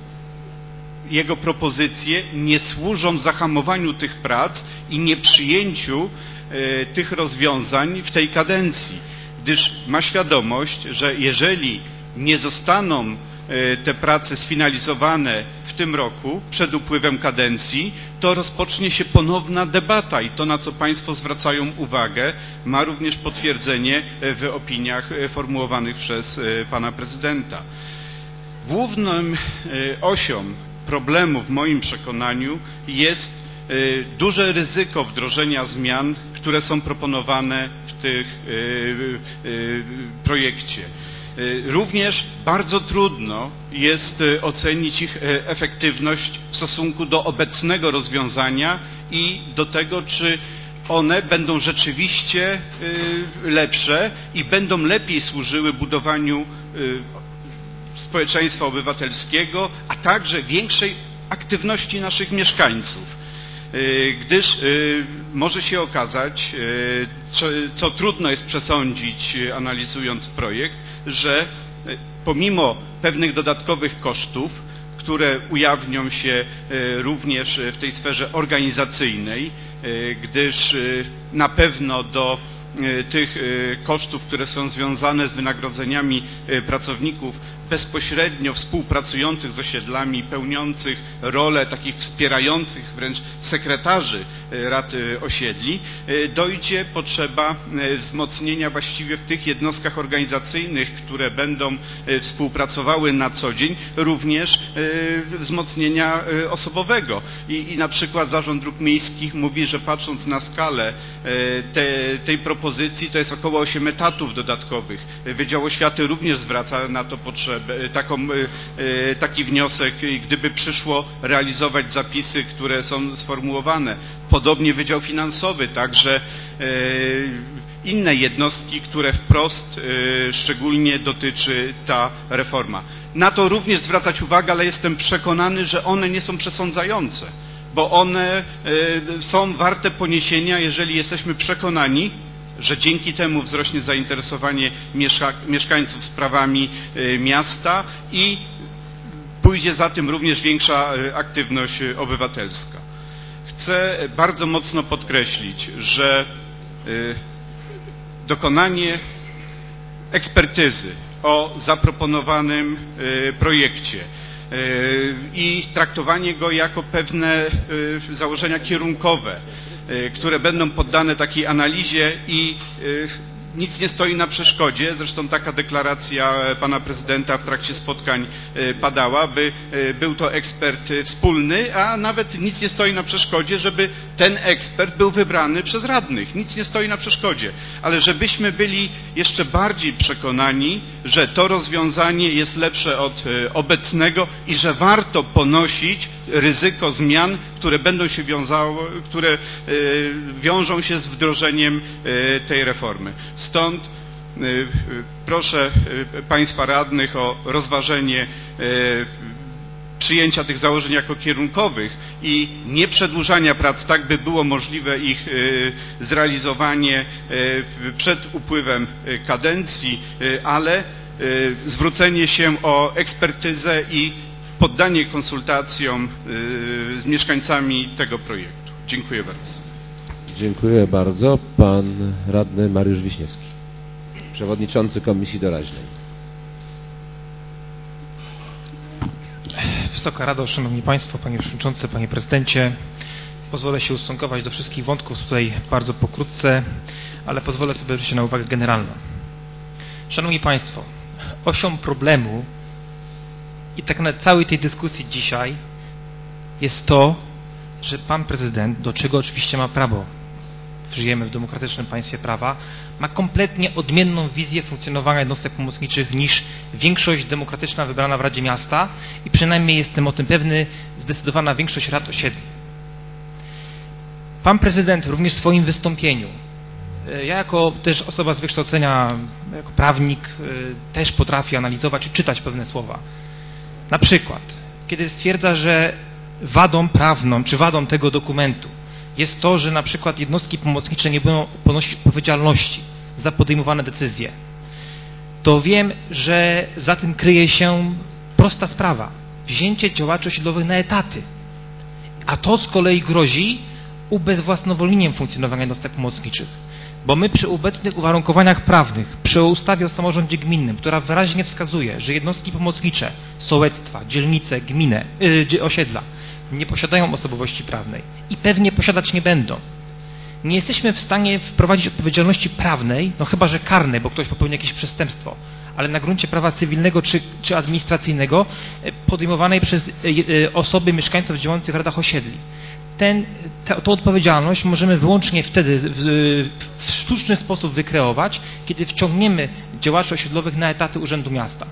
jego propozycje nie służą zahamowaniu tych prac i nieprzyjęciu tych rozwiązań w tej kadencji, gdyż ma świadomość, że jeżeli nie zostaną te prace sfinalizowane w tym roku, przed upływem kadencji, to rozpocznie się ponowna debata i to, na co Państwo zwracają uwagę, ma również potwierdzenie w opiniach formułowanych przez Pana Prezydenta. Główną osią problemu w moim przekonaniu jest duże ryzyko wdrożenia zmian, które są proponowane w tym projekcie. Również bardzo trudno jest ocenić ich efektywność w stosunku do obecnego rozwiązania i do tego, czy one będą rzeczywiście lepsze i będą lepiej służyły budowaniu społeczeństwa obywatelskiego, a także większej aktywności naszych mieszkańców. Gdyż może się okazać, co trudno jest przesądzić, analizując projekt, że pomimo pewnych dodatkowych kosztów, które ujawnią się również w tej sferze organizacyjnej, gdyż na pewno do tych kosztów, które są związane z wynagrodzeniami pracowników bezpośrednio współpracujących z osiedlami, pełniących rolę takich wspierających wręcz sekretarzy rad osiedli, dojdzie potrzeba wzmocnienia właściwie w tych jednostkach organizacyjnych, które będą współpracowały na co dzień, również wzmocnienia osobowego. I na przykład Zarząd Dróg Miejskich mówi, że patrząc na skalę tej propozycji, to jest około 8 etatów dodatkowych. Wydział Oświaty również zwraca na to potrzebę, taki wniosek, gdyby przyszło realizować zapisy, które są sformułowane. Podobnie Wydział Finansowy, także inne jednostki, które wprost szczególnie dotyczy ta reforma. Na to również zwracać uwagę, ale jestem przekonany, że one nie są przesądzające, bo one są warte poniesienia, jeżeli jesteśmy przekonani, że dzięki temu wzrośnie zainteresowanie mieszkańców sprawami miasta i pójdzie za tym również większa aktywność obywatelska. Chcę bardzo mocno podkreślić, że dokonanie ekspertyzy o zaproponowanym projekcie i traktowanie go jako pewne założenia kierunkowe, które będą poddane takiej analizie i nic nie stoi na przeszkodzie, zresztą taka deklaracja pana prezydenta w trakcie spotkań padała, by był to ekspert wspólny, a nawet nic nie stoi na przeszkodzie, żeby ten ekspert był wybrany przez radnych. Nic nie stoi na przeszkodzie, ale żebyśmy byli jeszcze bardziej przekonani, że to rozwiązanie jest lepsze od obecnego i że warto ponosić ryzyko zmian, które będą się które wiążą się z wdrożeniem tej reformy. Stąd Proszę Państwa radnych o rozważenie przyjęcia tych założeń jako kierunkowych i nie przedłużania prac tak, by było możliwe ich zrealizowanie przed upływem kadencji, ale zwrócenie się o ekspertyzę i poddanie konsultacjom z mieszkańcami tego projektu. Dziękuję bardzo. Dziękuję bardzo. Pan radny Mariusz Wiśniewski, przewodniczący Komisji Doraźnej. Wysoka Rado, Szanowni Państwo, Panie Przewodniczący, Panie Prezydencie, pozwolę się ustosunkować do wszystkich wątków tutaj bardzo pokrótce, ale pozwolę sobie wrócić na uwagę generalną. Szanowni Państwo, osią problemu i tak na całej tej dyskusji dzisiaj jest to, że Pan Prezydent, do czego oczywiście ma prawo, żyjemy w demokratycznym państwie prawa, ma kompletnie odmienną wizję funkcjonowania jednostek pomocniczych niż większość demokratyczna wybrana w Radzie Miasta i przynajmniej jestem o tym pewny, zdecydowana większość rad osiedli. Pan Prezydent również w swoim wystąpieniu, ja jako też osoba z wykształcenia, jako prawnik, też potrafię analizować i czytać pewne słowa. Na przykład, kiedy stwierdza, że wadą prawną czy wadą tego dokumentu jest to, że na przykład jednostki pomocnicze nie będą ponosić odpowiedzialności za podejmowane decyzje, to wiem, że za tym kryje się prosta sprawa. Wzięcie działaczy osiedlowych na etaty. A to z kolei grozi ubezwłasnowolnieniem funkcjonowania jednostek pomocniczych. Bo my przy obecnych uwarunkowaniach prawnych, przy ustawie o samorządzie gminnym, która wyraźnie wskazuje, że jednostki pomocnicze, sołectwa, dzielnice, gminy, osiedla nie posiadają osobowości prawnej i pewnie posiadać nie będą. Nie jesteśmy w stanie wprowadzić odpowiedzialności prawnej, no chyba że karnej, bo ktoś popełni jakieś przestępstwo, ale na gruncie prawa cywilnego czy administracyjnego podejmowanej przez osoby mieszkańców działających w radach osiedli. Tą odpowiedzialność możemy wyłącznie wtedy w sztuczny sposób wykreować, kiedy wciągniemy działaczy osiedlowych na etaty Urzędu Miasta.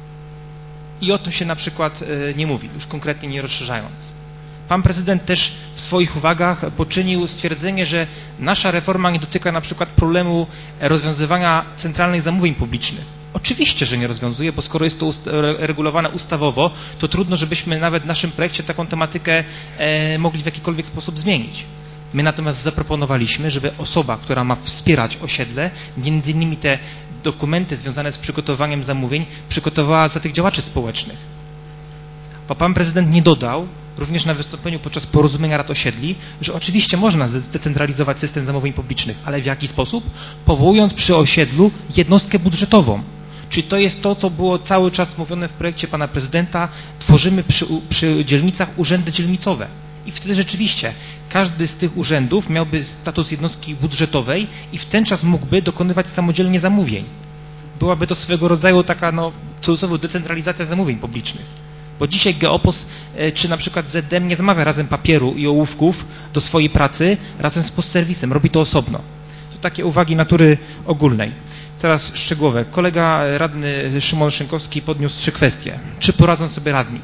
I o tym się na przykład nie mówi, już konkretnie nie rozszerzając. Pan prezydent też w swoich uwagach poczynił stwierdzenie, że nasza reforma nie dotyka na przykład problemu rozwiązywania centralnych zamówień publicznych. Oczywiście, że nie rozwiązuje, bo skoro jest to regulowane ustawowo, to trudno, żebyśmy nawet w naszym projekcie taką tematykę mogli w jakikolwiek sposób zmienić. My natomiast zaproponowaliśmy, żeby osoba, która ma wspierać osiedle, między innymi te dokumenty związane z przygotowaniem zamówień, przygotowała za tych działaczy społecznych. Bo pan prezydent nie dodał, również na wystąpieniu podczas porozumienia rad osiedli, że oczywiście można zdecentralizować system zamówień publicznych, ale w jaki sposób? Powołując przy osiedlu jednostkę budżetową. Czyli to jest to, co było cały czas mówione w projekcie pana prezydenta, tworzymy przy dzielnicach urzędy dzielnicowe. I wtedy rzeczywiście każdy z tych urzędów miałby status jednostki budżetowej i w ten czas mógłby dokonywać samodzielnie zamówień. Byłaby to swego rodzaju taka, cudzysłowie, decentralizacja zamówień publicznych. Bo dzisiaj Geopos czy na przykład ZDM nie zamawia razem papieru i ołówków do swojej pracy razem z postserwisem, robi to osobno. To takie uwagi natury ogólnej. Teraz szczegółowe. Kolega radny Szymon Szynkowski podniósł 3 kwestie. Czy poradzą sobie radni?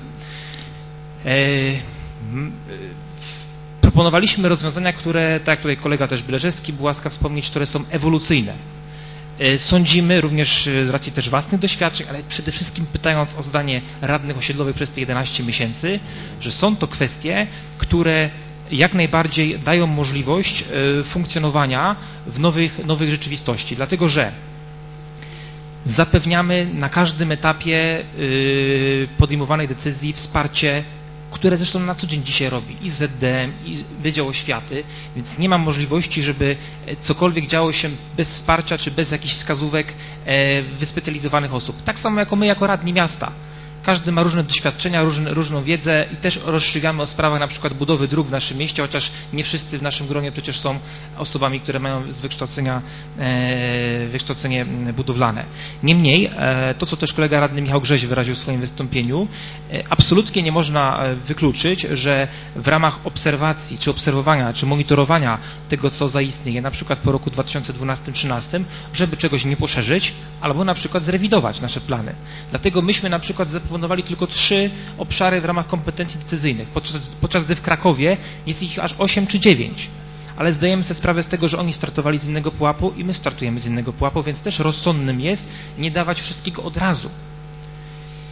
Proponowaliśmy rozwiązania, które, tak jak tutaj kolega też Bleżewski był łaskaw wspomnieć, które są ewolucyjne. Sądzimy, również z racji też własnych doświadczeń, ale przede wszystkim pytając o zdanie radnych osiedlowych przez te 11 miesięcy, że są to kwestie, które jak najbardziej dają możliwość funkcjonowania w nowych rzeczywistości, dlatego że zapewniamy na każdym etapie podejmowanej decyzji wsparcie, które zresztą na co dzień dzisiaj robi i ZDM, i Wydział Oświaty, więc nie ma możliwości, żeby cokolwiek działo się bez wsparcia, czy bez jakichś wskazówek wyspecjalizowanych osób. Tak samo jako my, jako radni miasta. Każdy ma różne doświadczenia, różną wiedzę i też rozstrzygamy o sprawach na przykład budowy dróg w naszym mieście, chociaż nie wszyscy w naszym gronie przecież są osobami, które mają z wykształcenie budowlane. Niemniej, to co też kolega radny Michał Grześ wyraził w swoim wystąpieniu, absolutnie nie można wykluczyć, że w ramach obserwacji, czy obserwowania, czy monitorowania tego, co zaistnieje, na przykład po roku 2012-2013, żeby czegoś nie poszerzyć, albo na przykład zrewidować nasze plany. Dlatego myśmy na przykład zaproponowali tylko 3 obszary w ramach kompetencji decyzyjnych, podczas gdy w Krakowie jest ich aż 8 czy 9. Ale zdajemy sobie sprawę z tego, że oni startowali z innego pułapu i my startujemy z innego pułapu, więc też rozsądnym jest nie dawać wszystkiego od razu.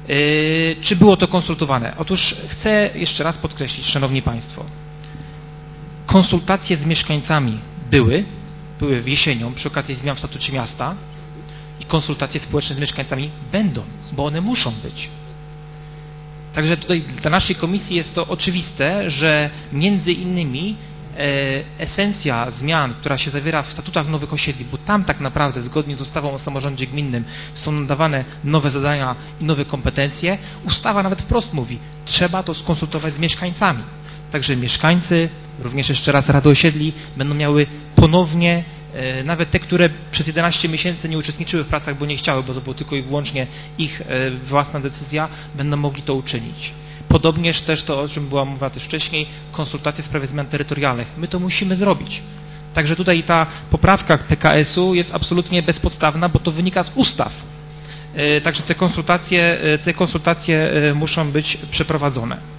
Czy było to konsultowane? Otóż chcę jeszcze raz podkreślić, Szanowni Państwo, konsultacje z mieszkańcami były jesienią przy okazji zmian w statucie miasta i konsultacje społeczne z mieszkańcami będą, bo one muszą być. Także tutaj dla naszej komisji jest to oczywiste, że między innymi esencja zmian, która się zawiera w statutach nowych osiedli, bo tam tak naprawdę zgodnie z ustawą o samorządzie gminnym są nadawane nowe zadania i nowe kompetencje, ustawa nawet wprost mówi, trzeba to skonsultować z mieszkańcami. Także mieszkańcy, również jeszcze raz Rady Osiedli będą miały ponownie, nawet te, które przez 11 miesięcy nie uczestniczyły w pracach, bo nie chciały, bo to było tylko i wyłącznie ich własna decyzja, będą mogli to uczynić. Podobnież też to, o czym była mowa też wcześniej, konsultacje w sprawie zmian terytorialnych. My to musimy zrobić. Także tutaj ta poprawka PKS-u jest absolutnie bezpodstawna, bo to wynika z ustaw. Także te konsultacje muszą być przeprowadzone.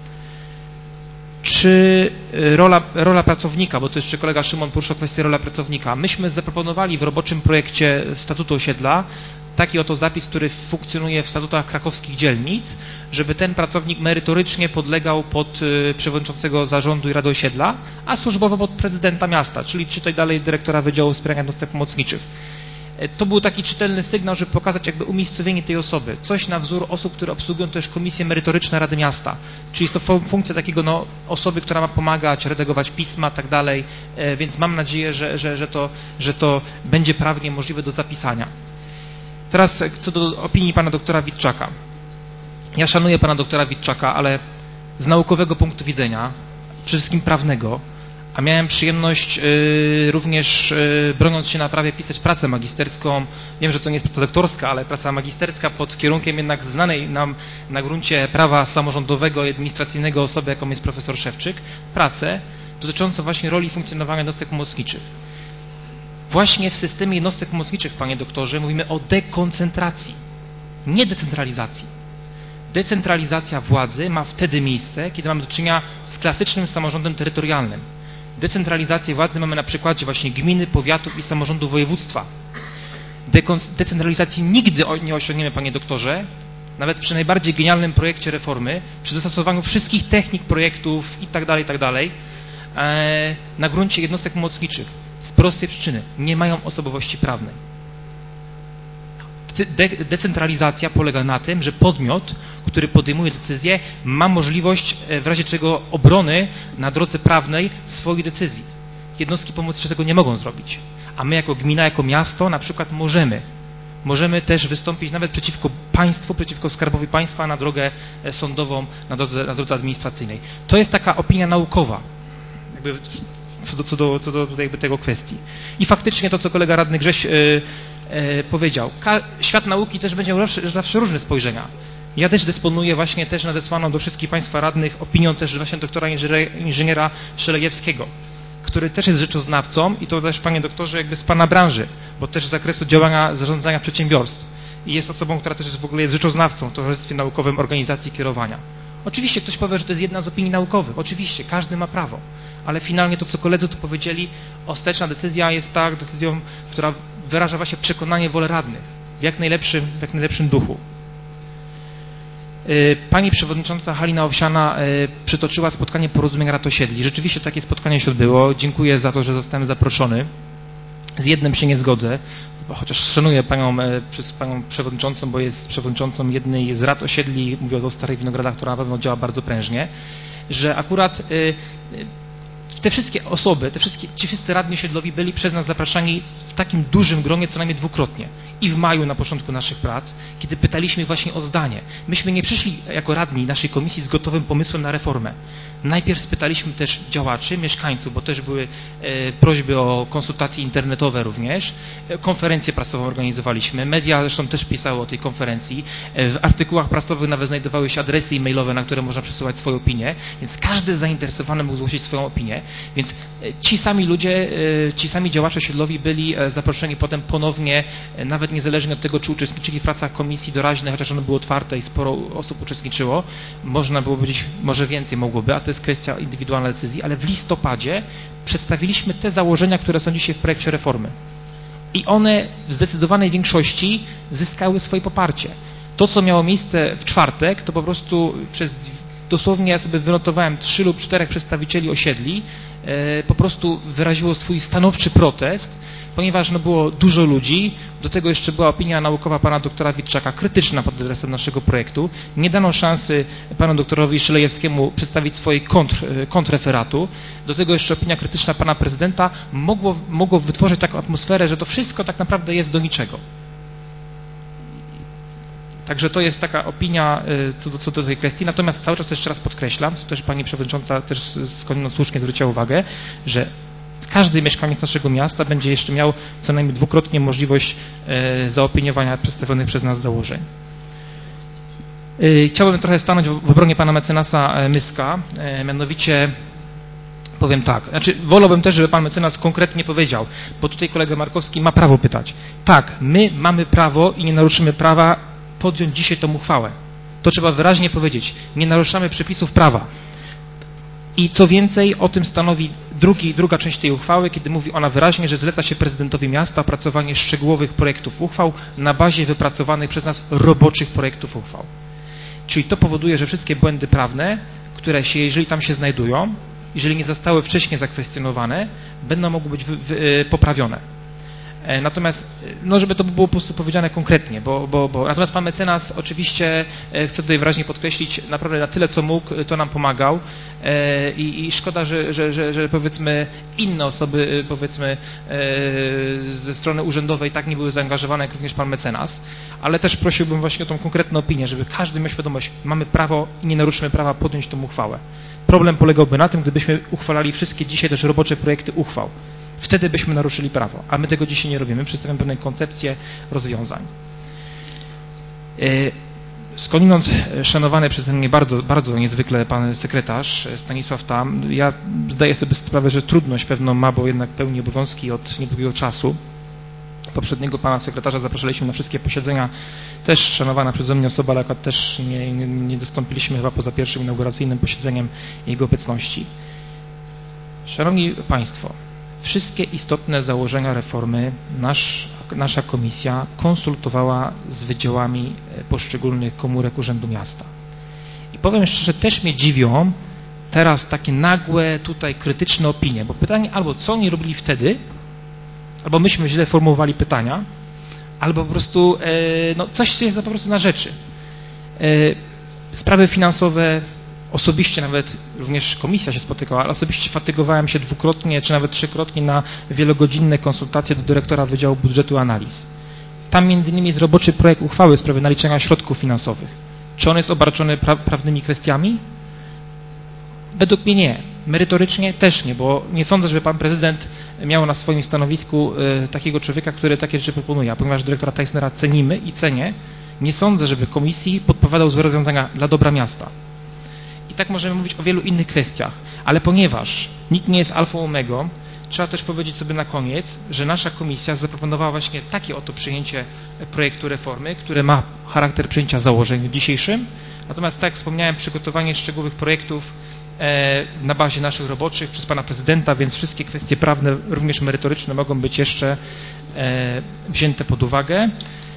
Czy rola pracownika, bo to jeszcze kolega Szymon poruszył kwestię rola pracownika. Myśmy zaproponowali w roboczym projekcie statutu osiedla taki oto zapis, który funkcjonuje w statutach krakowskich dzielnic, żeby ten pracownik merytorycznie podlegał pod przewodniczącego zarządu i Rady Osiedla, a służbowo pod prezydenta miasta, czyli czytaj dalej dyrektora Wydziału Wspierania Jednostek Pomocniczych. To był taki czytelny sygnał, żeby pokazać jakby umiejscowienie tej osoby. Coś na wzór osób, które obsługują też komisje merytoryczne Rady Miasta. Czyli jest to funkcja takiego osoby, która ma pomagać, redagować pisma, tak dalej. Więc mam nadzieję, że to będzie prawnie możliwe do zapisania. Teraz co do opinii pana doktora Witczaka. Ja szanuję pana doktora Witczaka, ale z naukowego punktu widzenia, przede wszystkim prawnego, a miałem przyjemność również, broniąc się na prawie, pisać pracę magisterską. Wiem, że to nie jest praca doktorska, ale praca magisterska pod kierunkiem jednak znanej nam na gruncie prawa samorządowego i administracyjnego osoby, jaką jest profesor Szewczyk, pracę dotyczącą właśnie roli funkcjonowania jednostek pomocniczych. Właśnie w systemie jednostek pomocniczych, panie doktorze, mówimy o dekoncentracji, nie decentralizacji. Decentralizacja władzy ma wtedy miejsce, kiedy mamy do czynienia z klasycznym samorządem terytorialnym. Decentralizację władzy mamy na przykładzie właśnie gminy, powiatów i samorządu województwa. Decentralizacji nigdy nie osiągniemy, panie doktorze, nawet przy najbardziej genialnym projekcie reformy, przy zastosowaniu wszystkich technik, projektów itd., na gruncie jednostek pomocniczych. Z prostej przyczyny. Nie mają osobowości prawnej. Decentralizacja polega na tym, że podmiot, który podejmuje decyzję, ma możliwość w razie czego obrony na drodze prawnej swoich decyzji. Jednostki pomocnicze tego nie mogą zrobić. A my jako gmina, jako miasto na przykład możemy też wystąpić nawet przeciwko państwu, przeciwko Skarbowi Państwa na drogę sądową, na drodze administracyjnej. To jest taka opinia naukowa. Jakby co do jakby tego kwestii. I faktycznie to, co kolega radny Grześ powiedział. Świat nauki też będzie miał zawsze różne spojrzenia. Ja też dysponuję właśnie też nadesłaną do wszystkich Państwa radnych opinią też właśnie doktora inżyniera Szelejewskiego, który też jest rzeczoznawcą i to też, panie doktorze, jakby z pana branży, bo też z zakresu działania zarządzania przedsiębiorstw i jest osobą, która też jest w ogóle jest rzeczoznawcą w Towarzystwie Naukowym Organizacji Kierowania. Oczywiście ktoś powie, że to jest jedna z opinii naukowych. Oczywiście, każdy ma prawo. Ale finalnie to, co koledzy tu powiedzieli, ostateczna decyzja jest decyzją, która wyraża właśnie przekonanie, wolę radnych w jak najlepszym duchu. Pani przewodnicząca Halina Owsiana przytoczyła spotkanie porozumienia Rad Osiedli. Rzeczywiście takie spotkanie się odbyło. Dziękuję za to, że zostałem zaproszony. Z jednym się nie zgodzę, chociaż szanuję panią przewodniczącą, bo jest przewodniczącą jednej z Rad Osiedli, mówię o Starych Winogradach, która na pewno działa bardzo prężnie, że akurat te wszystkie osoby, ci wszyscy radni osiedlowi byli przez nas zapraszani w takim dużym gronie co najmniej dwukrotnie. I w maju na początku naszych prac, kiedy pytaliśmy właśnie o zdanie. Myśmy nie przyszli jako radni naszej komisji z gotowym pomysłem na reformę. Najpierw spytaliśmy też działaczy, mieszkańców, bo też były prośby o konsultacje internetowe również. Konferencję prasową organizowaliśmy. Media zresztą też pisały o tej konferencji. W artykułach prasowych nawet znajdowały się adresy e-mailowe, na które można przesyłać swoje opinie. Więc każdy zainteresowany mógł zgłosić swoją opinię. Więc ci sami ludzie, ci sami działacze osiedlowi byli zaproszeni potem ponownie, nawet niezależnie od tego, czy uczestniczyli w pracach komisji doraźnej, chociaż ono było otwarte i sporo osób uczestniczyło. Można było powiedzieć, może więcej mogłoby, a to jest kwestia indywidualnej decyzji, ale w listopadzie przedstawiliśmy te założenia, które są dzisiaj w projekcie reformy. I one w zdecydowanej większości zyskały swoje poparcie. To, co miało miejsce w czwartek, to po prostu dosłownie ja sobie wynotowałem 3 lub 4 przedstawicieli osiedli, po prostu wyraziło swój stanowczy protest, ponieważ było dużo ludzi, do tego jeszcze była opinia naukowa pana doktora Witczaka krytyczna pod adresem naszego projektu. Nie dano szansy panu doktorowi Szylejewskiemu przedstawić swojej kontrreferatu. Do tego jeszcze opinia krytyczna pana prezydenta mogło wytworzyć taką atmosferę, że to wszystko tak naprawdę jest do niczego. Także to jest taka opinia co do tej kwestii. Natomiast cały czas jeszcze raz podkreślam, co też pani przewodnicząca też skądinąd słusznie zwróciła uwagę, że każdy mieszkaniec naszego miasta będzie jeszcze miał co najmniej dwukrotnie możliwość zaopiniowania przedstawionych przez nas założeń. Chciałbym trochę stanąć w obronie pana mecenasa Myska, mianowicie powiem tak, znaczy wolałbym też, żeby pan mecenas konkretnie powiedział, bo tutaj kolega Markowski ma prawo pytać. Tak, my mamy prawo i nie naruszymy prawa podjąć dzisiaj tą uchwałę. To trzeba wyraźnie powiedzieć. Nie naruszamy przepisów prawa. I co więcej, o tym stanowi druga część tej uchwały, kiedy mówi ona wyraźnie, że zleca się prezydentowi miasta opracowanie szczegółowych projektów uchwał na bazie wypracowanych przez nas roboczych projektów uchwał. Czyli to powoduje, że wszystkie błędy prawne, które się, jeżeli tam się znajdują, jeżeli nie zostały wcześniej zakwestionowane, będą mogły być poprawione. Natomiast, no żeby to było po prostu powiedziane konkretnie, natomiast pan mecenas oczywiście, chcę tutaj wyraźnie podkreślić, naprawdę na tyle co mógł, to nam pomagał i szkoda, że powiedzmy inne osoby, powiedzmy ze strony urzędowej tak nie były zaangażowane jak również pan mecenas, ale też prosiłbym właśnie o tą konkretną opinię, żeby każdy miał świadomość, mamy prawo i nie naruszymy prawa podjąć tą uchwałę. Problem polegałby na tym, gdybyśmy uchwalali wszystkie dzisiaj też robocze projekty uchwał. Wtedy byśmy naruszyli prawo, a my tego dzisiaj nie robimy. Przedstawiamy pewne koncepcje rozwiązań. Skądinąd szanowany przeze mnie bardzo niezwykle pan sekretarz Stanisław Tam, ja zdaję sobie sprawę, że trudność pewną ma, bo jednak pełni obowiązki od niedługiego czasu. Poprzedniego pana sekretarza zapraszaliśmy na wszystkie posiedzenia, też szanowana przeze mnie osoba, ale akurat też nie dostąpiliśmy chyba poza pierwszym inauguracyjnym posiedzeniem jego obecności. Szanowni Państwo, wszystkie istotne założenia reformy nasza komisja konsultowała z wydziałami poszczególnych komórek Urzędu Miasta. I powiem szczerze, też mnie dziwią teraz takie nagłe tutaj krytyczne opinie, bo pytanie albo co oni robili wtedy, albo myśmy źle formułowali pytania, albo po prostu no coś jest po prostu na rzeczy. Sprawy finansowe, osobiście nawet, również komisja się spotykała, ale osobiście fatygowałem się dwukrotnie, czy nawet trzykrotnie na wielogodzinne konsultacje do dyrektora Wydziału Budżetu Analiz. Tam między innymi jest roboczy projekt uchwały w sprawie naliczenia środków finansowych. Czy on jest obarczony prawnymi kwestiami? Według mnie nie. Merytorycznie też nie, bo nie sądzę, żeby pan prezydent miał na swoim stanowisku takiego człowieka, który takie rzeczy proponuje. A ponieważ dyrektora Tysnera cenimy i cenię, nie sądzę, żeby komisji podpowiadał złe rozwiązania dla dobra miasta. I tak możemy mówić o wielu innych kwestiach, ale ponieważ nikt nie jest alfą omegą, trzeba też powiedzieć sobie na koniec, że nasza komisja zaproponowała właśnie takie oto przyjęcie projektu reformy, które ma charakter przyjęcia założeń w dzisiejszym, natomiast tak jak wspomniałem, przygotowanie szczegółowych projektów na bazie naszych roboczych przez pana prezydenta, więc wszystkie kwestie prawne, również merytoryczne mogą być jeszcze wzięte pod uwagę.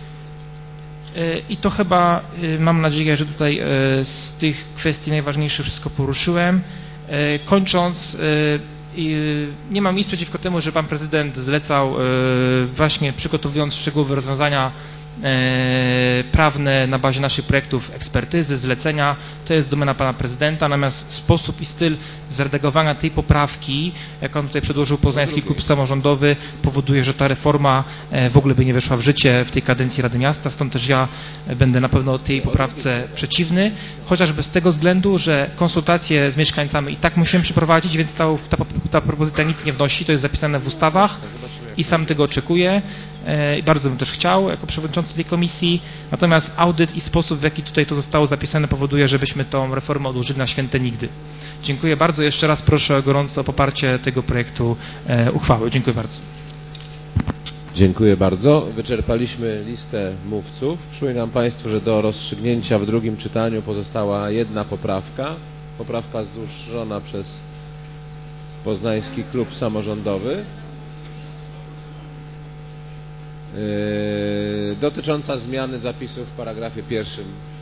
I to chyba, mam nadzieję, że tutaj z tych kwestii najważniejszych wszystko poruszyłem. Kończąc, nie mam nic przeciwko temu, że pan prezydent zlecał właśnie przygotowując szczegółowe rozwiązania prawne na bazie naszych projektów ekspertyzy, zlecenia, to jest domena pana prezydenta, natomiast sposób i styl zredagowania tej poprawki, jak on tutaj przedłożył Poznański Klub Samorządowy, powoduje, że ta reforma w ogóle by nie weszła w życie w tej kadencji Rady Miasta, stąd też ja będę na pewno tej poprawce przeciwny, chociażby z tego względu, że konsultacje z mieszkańcami i tak musimy przeprowadzić, więc ta propozycja nic nie wnosi, to jest zapisane w ustawach i sam tego oczekuję i bardzo bym też chciał jako przewodniczący tej komisji, natomiast audyt i sposób, w jaki tutaj to zostało zapisane, powoduje, żebyśmy tą reformę odłożyli na święte nigdy. Dziękuję bardzo. Jeszcze raz proszę gorąco o poparcie tego projektu uchwały. Dziękuję bardzo. Dziękuję bardzo. Wyczerpaliśmy listę mówców. Przypominam Państwu, że do rozstrzygnięcia w drugim czytaniu pozostała jedna poprawka. Poprawka złożona przez Poznański Klub Samorządowy. dotycząca zmiany zapisów w paragrafie 1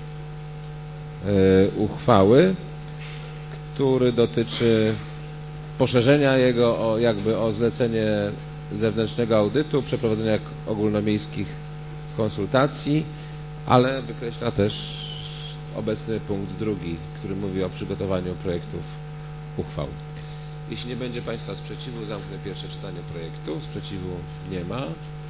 uchwały, który dotyczy poszerzenia jego o zlecenie zewnętrznego audytu, przeprowadzenia ogólnomiejskich konsultacji, ale wykreśla też obecny punkt 2, który mówi o przygotowaniu projektów uchwał. Jeśli nie będzie Państwa sprzeciwu, zamknę pierwsze czytanie projektu. Sprzeciwu nie ma.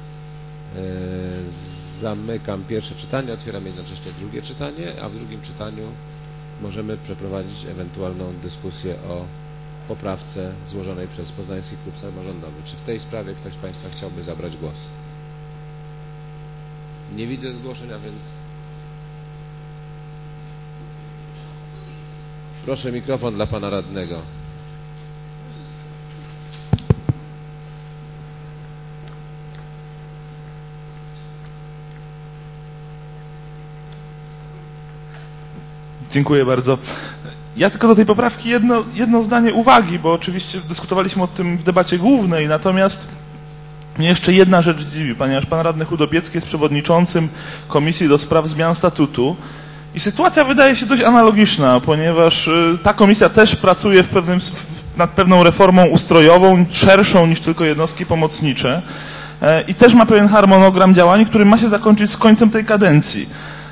Zamykam pierwsze czytanie, otwieram jednocześnie drugie czytanie, a w drugim czytaniu możemy przeprowadzić ewentualną dyskusję o poprawce złożonej przez Poznański Klub Samorządowy. Czy w tej sprawie ktoś z Państwa chciałby zabrać głos? Nie widzę zgłoszenia, więc proszę mikrofon dla Pana Radnego. Dziękuję bardzo. Ja tylko do tej poprawki jedno zdanie uwagi, bo oczywiście dyskutowaliśmy o tym w debacie głównej, natomiast mnie jeszcze jedna rzecz dziwi, ponieważ pan radny Chudobiecki jest przewodniczącym Komisji do Spraw Zmian Statutu i sytuacja wydaje się dość analogiczna, ponieważ ta komisja też pracuje nad pewną reformą ustrojową, szerszą niż tylko jednostki pomocnicze i też ma pewien harmonogram działań, który ma się zakończyć z końcem tej kadencji.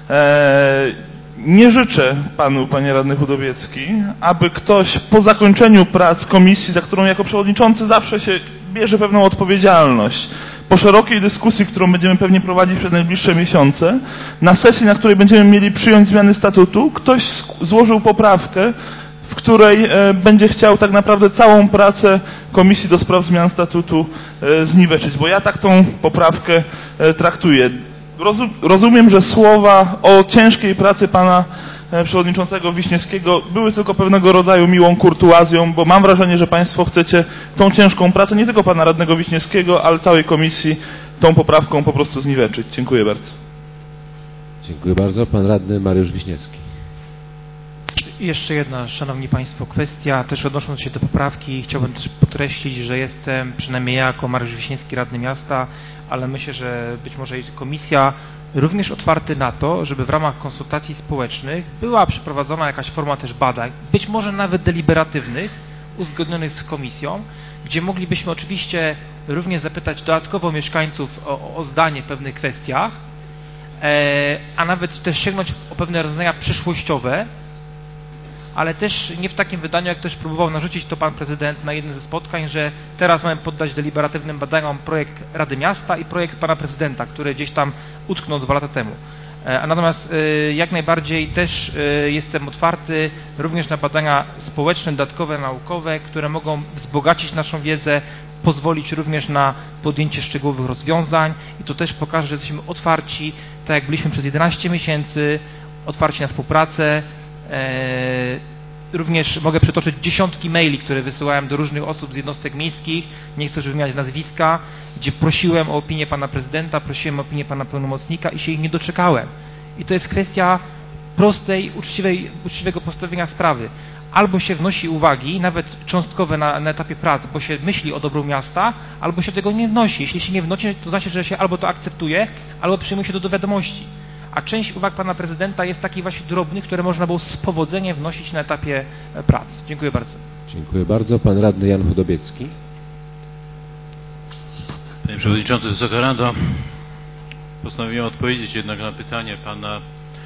Nie życzę panu, panie radny Chudobiecki, aby ktoś po zakończeniu prac komisji, za którą jako przewodniczący zawsze się bierze pewną odpowiedzialność, po szerokiej dyskusji, którą będziemy pewnie prowadzić przez najbliższe miesiące, na sesji, na której będziemy mieli przyjąć zmiany statutu, ktoś złożył poprawkę, w której będzie chciał tak naprawdę całą pracę Komisji do Spraw Zmian Statutu zniweczyć, bo ja tak tą poprawkę traktuję. Rozumiem, że słowa o ciężkiej pracy pana przewodniczącego Wiśniewskiego były tylko pewnego rodzaju miłą kurtuazją, bo mam wrażenie, że państwo chcecie tą ciężką pracę nie tylko pana radnego Wiśniewskiego, ale całej komisji tą poprawką po prostu zniweczyć. Dziękuję bardzo. Dziękuję bardzo. Pan radny Mariusz Wiśniewski. Jeszcze jedna, szanowni państwo, kwestia, też odnosząc się do poprawki, chciałbym też podkreślić, że jestem, przynajmniej ja jako Mariusz Wiśniewski, radny miasta, ale myślę, że być może komisja również otwarty na to, żeby w ramach konsultacji społecznych była przeprowadzona jakaś forma też badań, być może nawet deliberatywnych, uzgodnionych z komisją, gdzie moglibyśmy oczywiście również zapytać dodatkowo mieszkańców o zdanie w pewnych kwestiach, a nawet też sięgnąć o pewne rozwiązania przyszłościowe, ale też nie w takim wydaniu, jak ktoś próbował narzucić to pan prezydent na jednym ze spotkań, że teraz mamy poddać deliberatywnym badaniom projekt Rady Miasta i projekt pana prezydenta, który gdzieś tam utknął 2 lata temu. Natomiast jak najbardziej też jestem otwarty również na badania społeczne, dodatkowe, naukowe, które mogą wzbogacić naszą wiedzę, pozwolić również na podjęcie szczegółowych rozwiązań i to też pokaże, że jesteśmy otwarci, tak jak byliśmy przez 11 miesięcy, otwarci na współpracę. Również mogę przytoczyć dziesiątki maili, które wysyłałem do różnych osób z jednostek miejskich, nie chcę już wymieniać nazwiska, gdzie prosiłem o opinię pana prezydenta, prosiłem o opinię pana pełnomocnika i się ich nie doczekałem. I to jest kwestia prostej, uczciwego postawienia sprawy. Albo się wnosi uwagi, nawet cząstkowe na etapie prac, bo się myśli o dobru miasta, albo się tego nie wnosi. Jeśli się nie wnosi, to znaczy, że się albo to akceptuje, albo przyjmuje się to do wiadomości. A część uwag pana prezydenta jest takich właśnie drobnych, które można było z powodzeniem wnosić na etapie prac. Dziękuję bardzo. Dziękuję bardzo. Pan radny Jan Chudobiecki. Panie Przewodniczący, Wysoka Rado, postanowiłem odpowiedzieć jednak na pytanie pana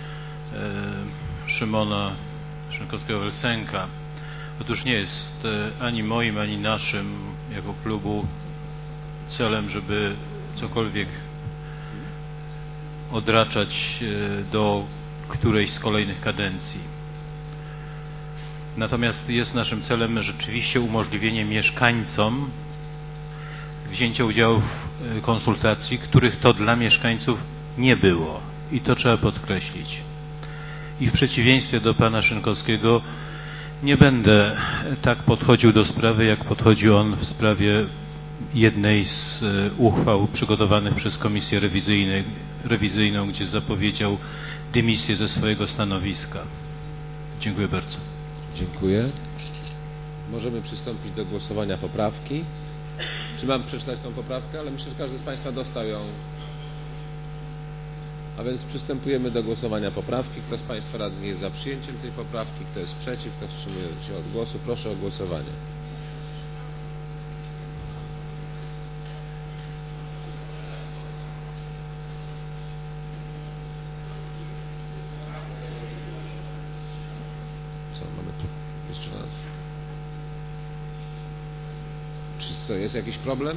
Szymona Szynkowskiego-Welsenka. Otóż nie jest ani moim, ani naszym jako klubu celem, żeby cokolwiek odraczać do którejś z kolejnych kadencji. Natomiast jest naszym celem rzeczywiście umożliwienie mieszkańcom wzięcia udziału w konsultacji, których to dla mieszkańców nie było. I to trzeba podkreślić. I w przeciwieństwie do pana Szynkowskiego nie będę tak podchodził do sprawy, jak podchodził on w sprawie jednej z uchwał przygotowanych przez Komisję Rewizyjną, gdzie zapowiedział dymisję ze swojego stanowiska. Dziękuję bardzo. Dziękuję. Możemy przystąpić do głosowania poprawki. Czy mam przeczytać tą poprawkę? Ale myślę, że każdy z państwa dostał ją A więc przystępujemy do głosowania poprawki. Kto z Państwa radnych jest za przyjęciem tej poprawki? Kto jest przeciw? Kto wstrzymuje się od głosu? Proszę o głosowanie. Co mamy tu? Jeszcze raz. Czy to jest jakiś problem?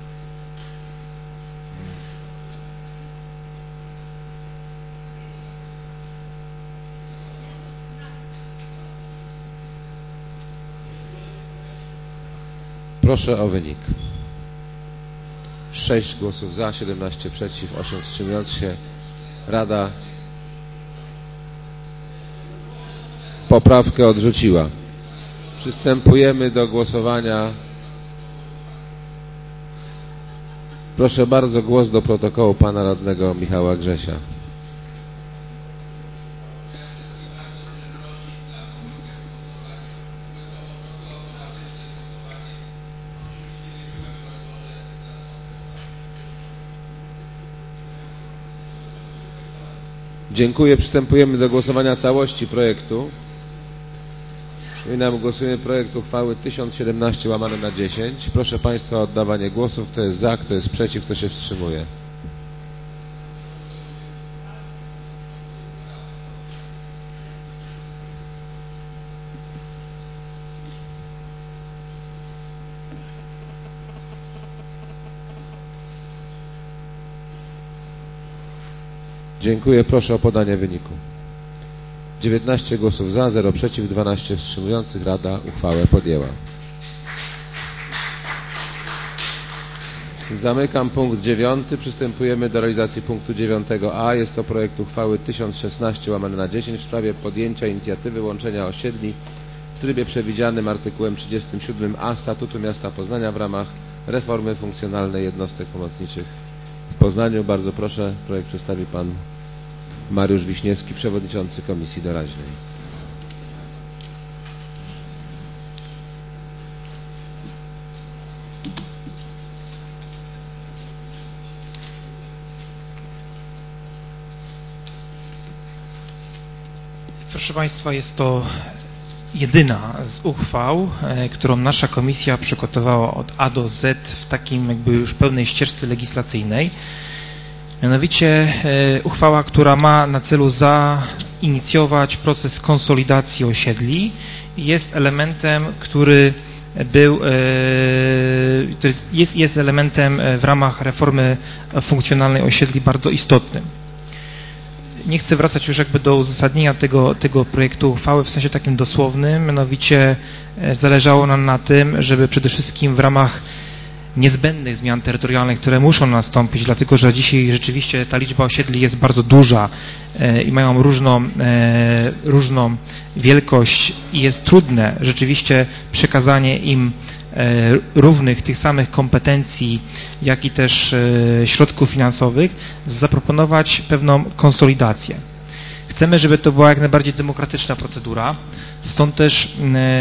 Proszę o wynik. 6 głosów za, 17 przeciw, 8 wstrzymujących się. Rada poprawkę odrzuciła. Przystępujemy do głosowania. Proszę bardzo, głos do protokołu pana radnego Michała Grzesia. Dziękuję. Przystępujemy do głosowania całości projektu. Przypominam, głosujemy projekt uchwały 1017/10. Proszę Państwa o oddawanie głosów. Kto jest za, kto jest przeciw, kto się wstrzymuje. Dziękuję. Proszę o podanie wyniku. 19 głosów za, 0 przeciw, 12 wstrzymujących. Rada uchwałę podjęła. Zamykam punkt 9. Przystępujemy do realizacji punktu 9a. Jest to projekt uchwały 1016/10 w sprawie podjęcia inicjatywy łączenia osiedli w trybie przewidzianym artykułem 37a Statutu Miasta Poznania w ramach reformy funkcjonalnej jednostek pomocniczych w Poznaniu. Bardzo proszę, projekt przedstawi pan Mariusz Wiśniewski, przewodniczący Komisji Doraźnej. Proszę Państwa, jest to jedyna z uchwał, którą nasza komisja przygotowała od A do Z w takim jakby już pełnej ścieżce legislacyjnej. Mianowicie uchwała, która ma na celu zainicjować proces konsolidacji osiedli, jest elementem, który jest elementem w ramach reformy funkcjonalnej osiedli bardzo istotnym. Nie chcę wracać już jakby do uzasadnienia tego projektu uchwały w sensie takim dosłownym, mianowicie zależało nam na tym, żeby przede wszystkim w ramach niezbędnych zmian terytorialnych, które muszą nastąpić, dlatego że dzisiaj rzeczywiście ta liczba osiedli jest bardzo duża i mają różną wielkość i jest trudne rzeczywiście przekazanie im równych tych samych kompetencji, jak i też środków finansowych, zaproponować pewną konsolidację. Chcemy, żeby to była jak najbardziej demokratyczna procedura, stąd też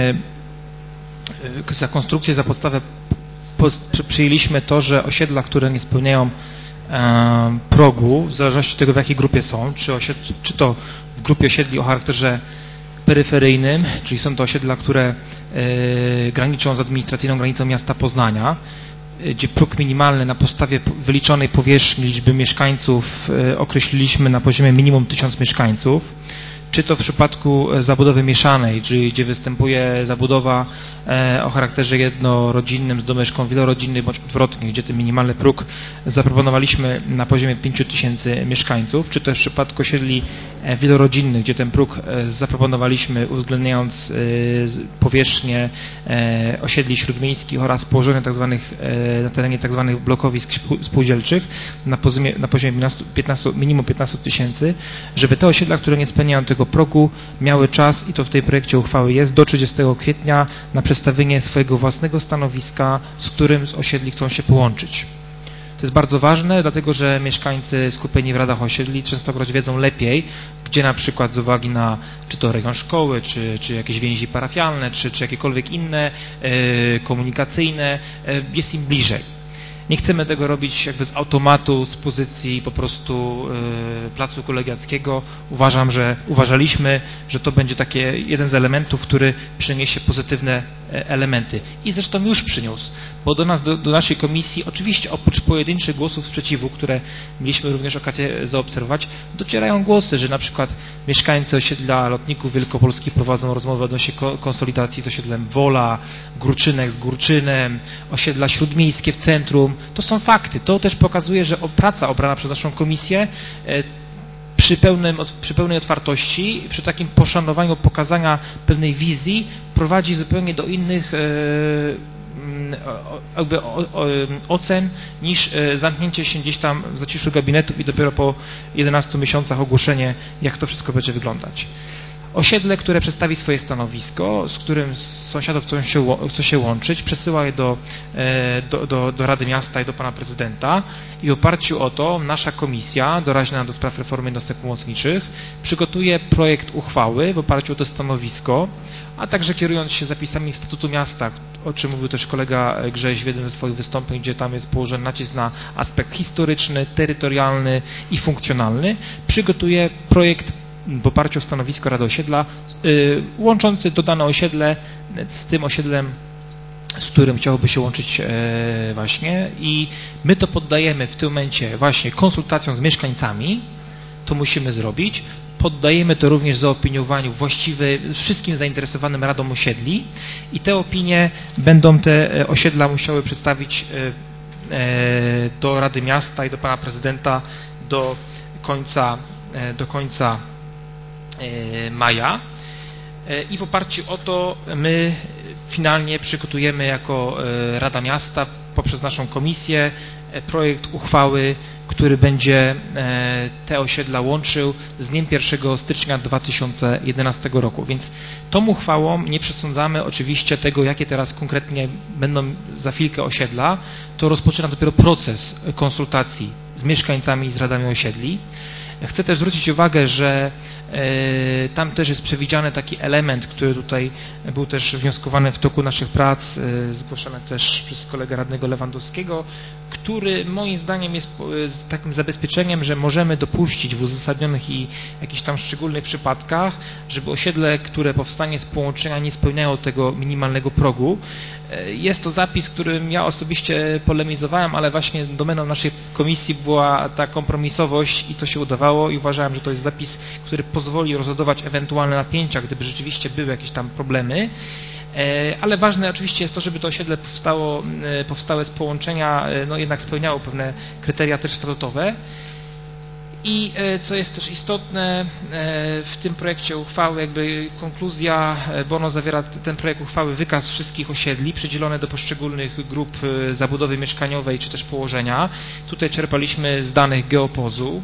za konstrukcję, za podstawę przyjęliśmy to, że osiedla, które nie spełniają progu, w zależności od tego, w jakiej grupie są, czy to w grupie osiedli o charakterze peryferyjnym, czyli są to osiedla, które graniczą z administracyjną granicą miasta Poznania, gdzie próg minimalny na podstawie wyliczonej powierzchni liczby mieszkańców określiliśmy na poziomie minimum 1000 mieszkańców, czy to w przypadku zabudowy mieszanej, czyli gdzie występuje zabudowa o charakterze jednorodzinnym z domieszką wielorodzinnej bądź odwrotnie, gdzie ten minimalny próg zaproponowaliśmy na poziomie 5000 mieszkańców, czy też w przypadku osiedli wielorodzinnych, gdzie ten próg zaproponowaliśmy uwzględniając powierzchnię osiedli śródmiejskich oraz położone na terenie tzw. blokowisk spółdzielczych na poziomie minimum 15 000, żeby te osiedla, które nie spełniają tego progu, miały czas, i to w tej projekcie uchwały jest, do 30 kwietnia na przedstawienie swojego własnego stanowiska, z którym z osiedli chcą się połączyć. To jest bardzo ważne, dlatego że mieszkańcy skupieni w radach osiedli częstokroć wiedzą lepiej, gdzie na przykład z uwagi na czy to rejon szkoły, czy jakieś więzi parafialne, czy jakiekolwiek inne komunikacyjne jest im bliżej. Nie chcemy tego robić jakby z automatu, z pozycji po prostu placu kolegiackiego. Uważaliśmy, że to będzie takie jeden z elementów, który przyniesie pozytywne elementy. I zresztą już przyniósł, bo do naszej komisji, oczywiście oprócz pojedynczych głosów sprzeciwu, które mieliśmy również okazję zaobserwować, docierają głosy, że na przykład mieszkańcy osiedla Lotników Wielkopolskich prowadzą rozmowę odnośnie konsolidacji z osiedlem Wola, Górczynek z Górczynem, osiedla Śródmiejskie w centrum. To są fakty. To też pokazuje, że praca obrana przez naszą komisję przy pełnej otwartości, przy takim poszanowaniu pokazania pewnej wizji prowadzi zupełnie do innych ocen niż zamknięcie się gdzieś tam w zaciszu gabinetów i dopiero po 11 miesiącach ogłoszenie, jak to wszystko będzie wyglądać. Osiedle, które przedstawi swoje stanowisko, z którym sąsiadów chce się łączyć, przesyła je do Rady Miasta i do pana prezydenta i w oparciu o to nasza komisja doraźna do spraw reformy jednostek pomocniczych przygotuje projekt uchwały w oparciu o to stanowisko, a także kierując się zapisami Statutu Miasta, o czym mówił też kolega Grześ w jednym ze swoich wystąpień, gdzie tam jest położony nacisk na aspekt historyczny, terytorialny i funkcjonalny, przygotuje projekt w oparciu o stanowisko Rady Osiedla łączący to dane osiedle z tym osiedlem, z którym chciałoby się łączyć właśnie, i my to poddajemy w tym momencie właśnie konsultacjom z mieszkańcami, to musimy zrobić, poddajemy to również zaopiniowaniu wszystkim zainteresowanym radom osiedli i te opinie będą te osiedla musiały przedstawić do Rady Miasta i do pana prezydenta do końca maja i w oparciu o to my finalnie przygotujemy jako Rada Miasta poprzez naszą komisję projekt uchwały, który będzie te osiedla łączył z dniem 1 stycznia 2011 roku. Więc tą uchwałą nie przesądzamy oczywiście tego, jakie teraz konkretnie będą za chwilkę osiedla. To rozpoczyna dopiero proces konsultacji z mieszkańcami i z radami osiedli. Chcę też zwrócić uwagę, że tam też jest przewidziany taki element, który tutaj był też wnioskowany w toku naszych prac, zgłoszony też przez kolegę radnego Lewandowskiego, który moim zdaniem jest takim zabezpieczeniem, że możemy dopuścić w uzasadnionych i jakichś tam szczególnych przypadkach, żeby osiedle, które powstanie z połączenia, nie spełniało tego minimalnego progu. Jest to zapis, którym ja osobiście polemizowałem, ale właśnie domeną naszej komisji była ta kompromisowość i to się udawało i uważałem, że to jest zapis, który pozwoli rozładować ewentualne napięcia, gdyby rzeczywiście były jakieś tam problemy. Ale ważne oczywiście jest to, żeby to osiedle powstałe z połączenia jednak spełniało pewne kryteria też statutowe. I co jest też istotne w tym projekcie uchwały, jakby konkluzja, bo ono zawiera ten projekt uchwały wykaz wszystkich osiedli przydzielone do poszczególnych grup zabudowy mieszkaniowej czy też położenia. Tutaj czerpaliśmy z danych Geopozu,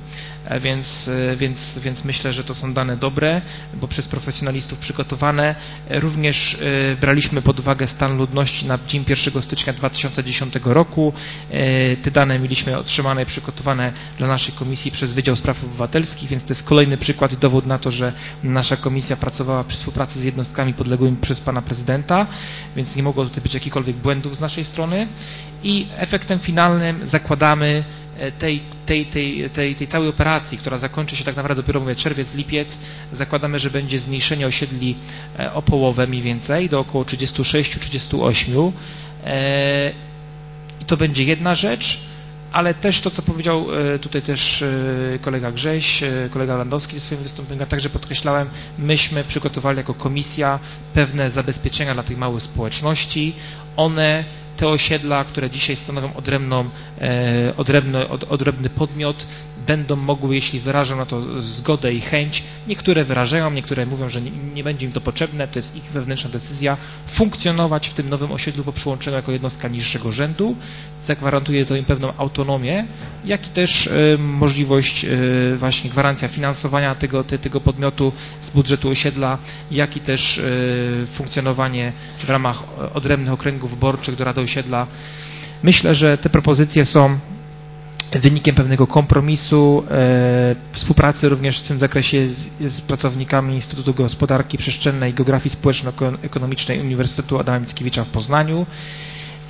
więc myślę, że to są dane dobre, bo przez profesjonalistów przygotowane. Również braliśmy pod uwagę stan ludności na dzień 1 stycznia 2010 roku. Te dane mieliśmy otrzymane i przygotowane dla naszej komisji przez Wydział Spraw Obywatelskich, więc to jest kolejny przykład i dowód na to, że nasza komisja pracowała przy współpracy z jednostkami podległymi przez pana prezydenta, więc nie mogło tutaj być jakichkolwiek błędów z naszej strony i efektem finalnym zakładamy tej całej operacji, która zakończy się tak naprawdę dopiero, mówię, czerwiec, lipiec, zakładamy, że będzie zmniejszenie osiedli o połowę mniej więcej, do około 36-38 i to będzie jedna rzecz, ale też to, co powiedział tutaj też kolega Grześ, kolega Landowski w swoim wystąpieniu, a także podkreślałem, myśmy przygotowali jako komisja pewne zabezpieczenia dla tych małych społeczności. Te osiedla, które dzisiaj stanowią odrębny podmiot, będą mogły, jeśli wyrażą na to zgodę i chęć, niektóre wyrażają, niektóre mówią, że nie będzie im to potrzebne, to jest ich wewnętrzna decyzja, funkcjonować w tym nowym osiedlu po przyłączeniu jako jednostka niższego rzędu. Zagwarantuje to im pewną autonomię, jak i też możliwość, właśnie gwarancja finansowania tego podmiotu z budżetu osiedla, jak i też funkcjonowanie w ramach odrębnych okręgów wyborczych do Rady Osiedla. Myślę, że te propozycje są wynikiem pewnego kompromisu, współpracy również w tym zakresie z pracownikami Instytutu Gospodarki Przestrzennej i Geografii Społeczno-Ekonomicznej Uniwersytetu Adama Mickiewicza w Poznaniu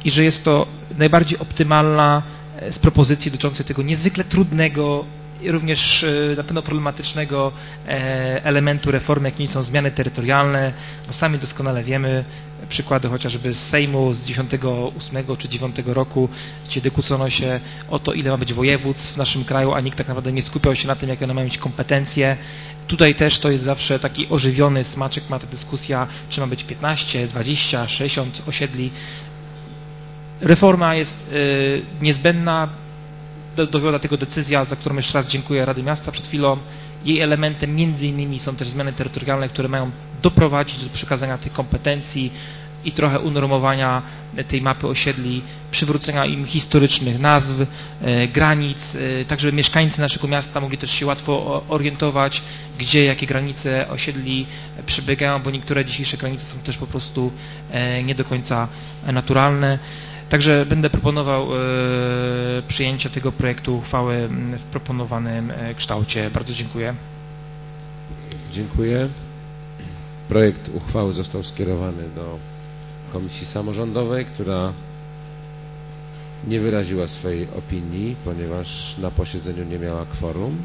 i że jest to najbardziej optymalna z propozycji dotyczących tego niezwykle trudnego i również na pewno problematycznego elementu reformy, jakim są zmiany terytorialne, bo sami doskonale wiemy, przykłady chociażby z Sejmu z 98 czy 9 roku, gdzie kłócono się o to, ile ma być województw w naszym kraju, a nikt tak naprawdę nie skupiał się na tym, jakie one mają mieć kompetencje. Tutaj też to jest zawsze taki ożywiony smaczek, ma ta dyskusja, czy ma być 15, 20, 60 osiedli. Reforma jest niezbędna, dowiodła tego decyzja, za którą jeszcze raz dziękuję Rady Miasta przed chwilą. Jej elementem między innymi są też zmiany terytorialne, które mają doprowadzić do przekazania tych kompetencji i trochę unormowania tej mapy osiedli, przywrócenia im historycznych nazw, granic, tak żeby mieszkańcy naszego miasta mogli też się łatwo orientować, gdzie jakie granice osiedli przebiegają, bo niektóre dzisiejsze granice są też po prostu nie do końca naturalne. Także będę proponował przyjęcie tego projektu uchwały w proponowanym kształcie. Bardzo dziękuję. Dziękuję. Projekt uchwały został skierowany do Komisji Samorządowej, która nie wyraziła swojej opinii, ponieważ na posiedzeniu nie miała kworum,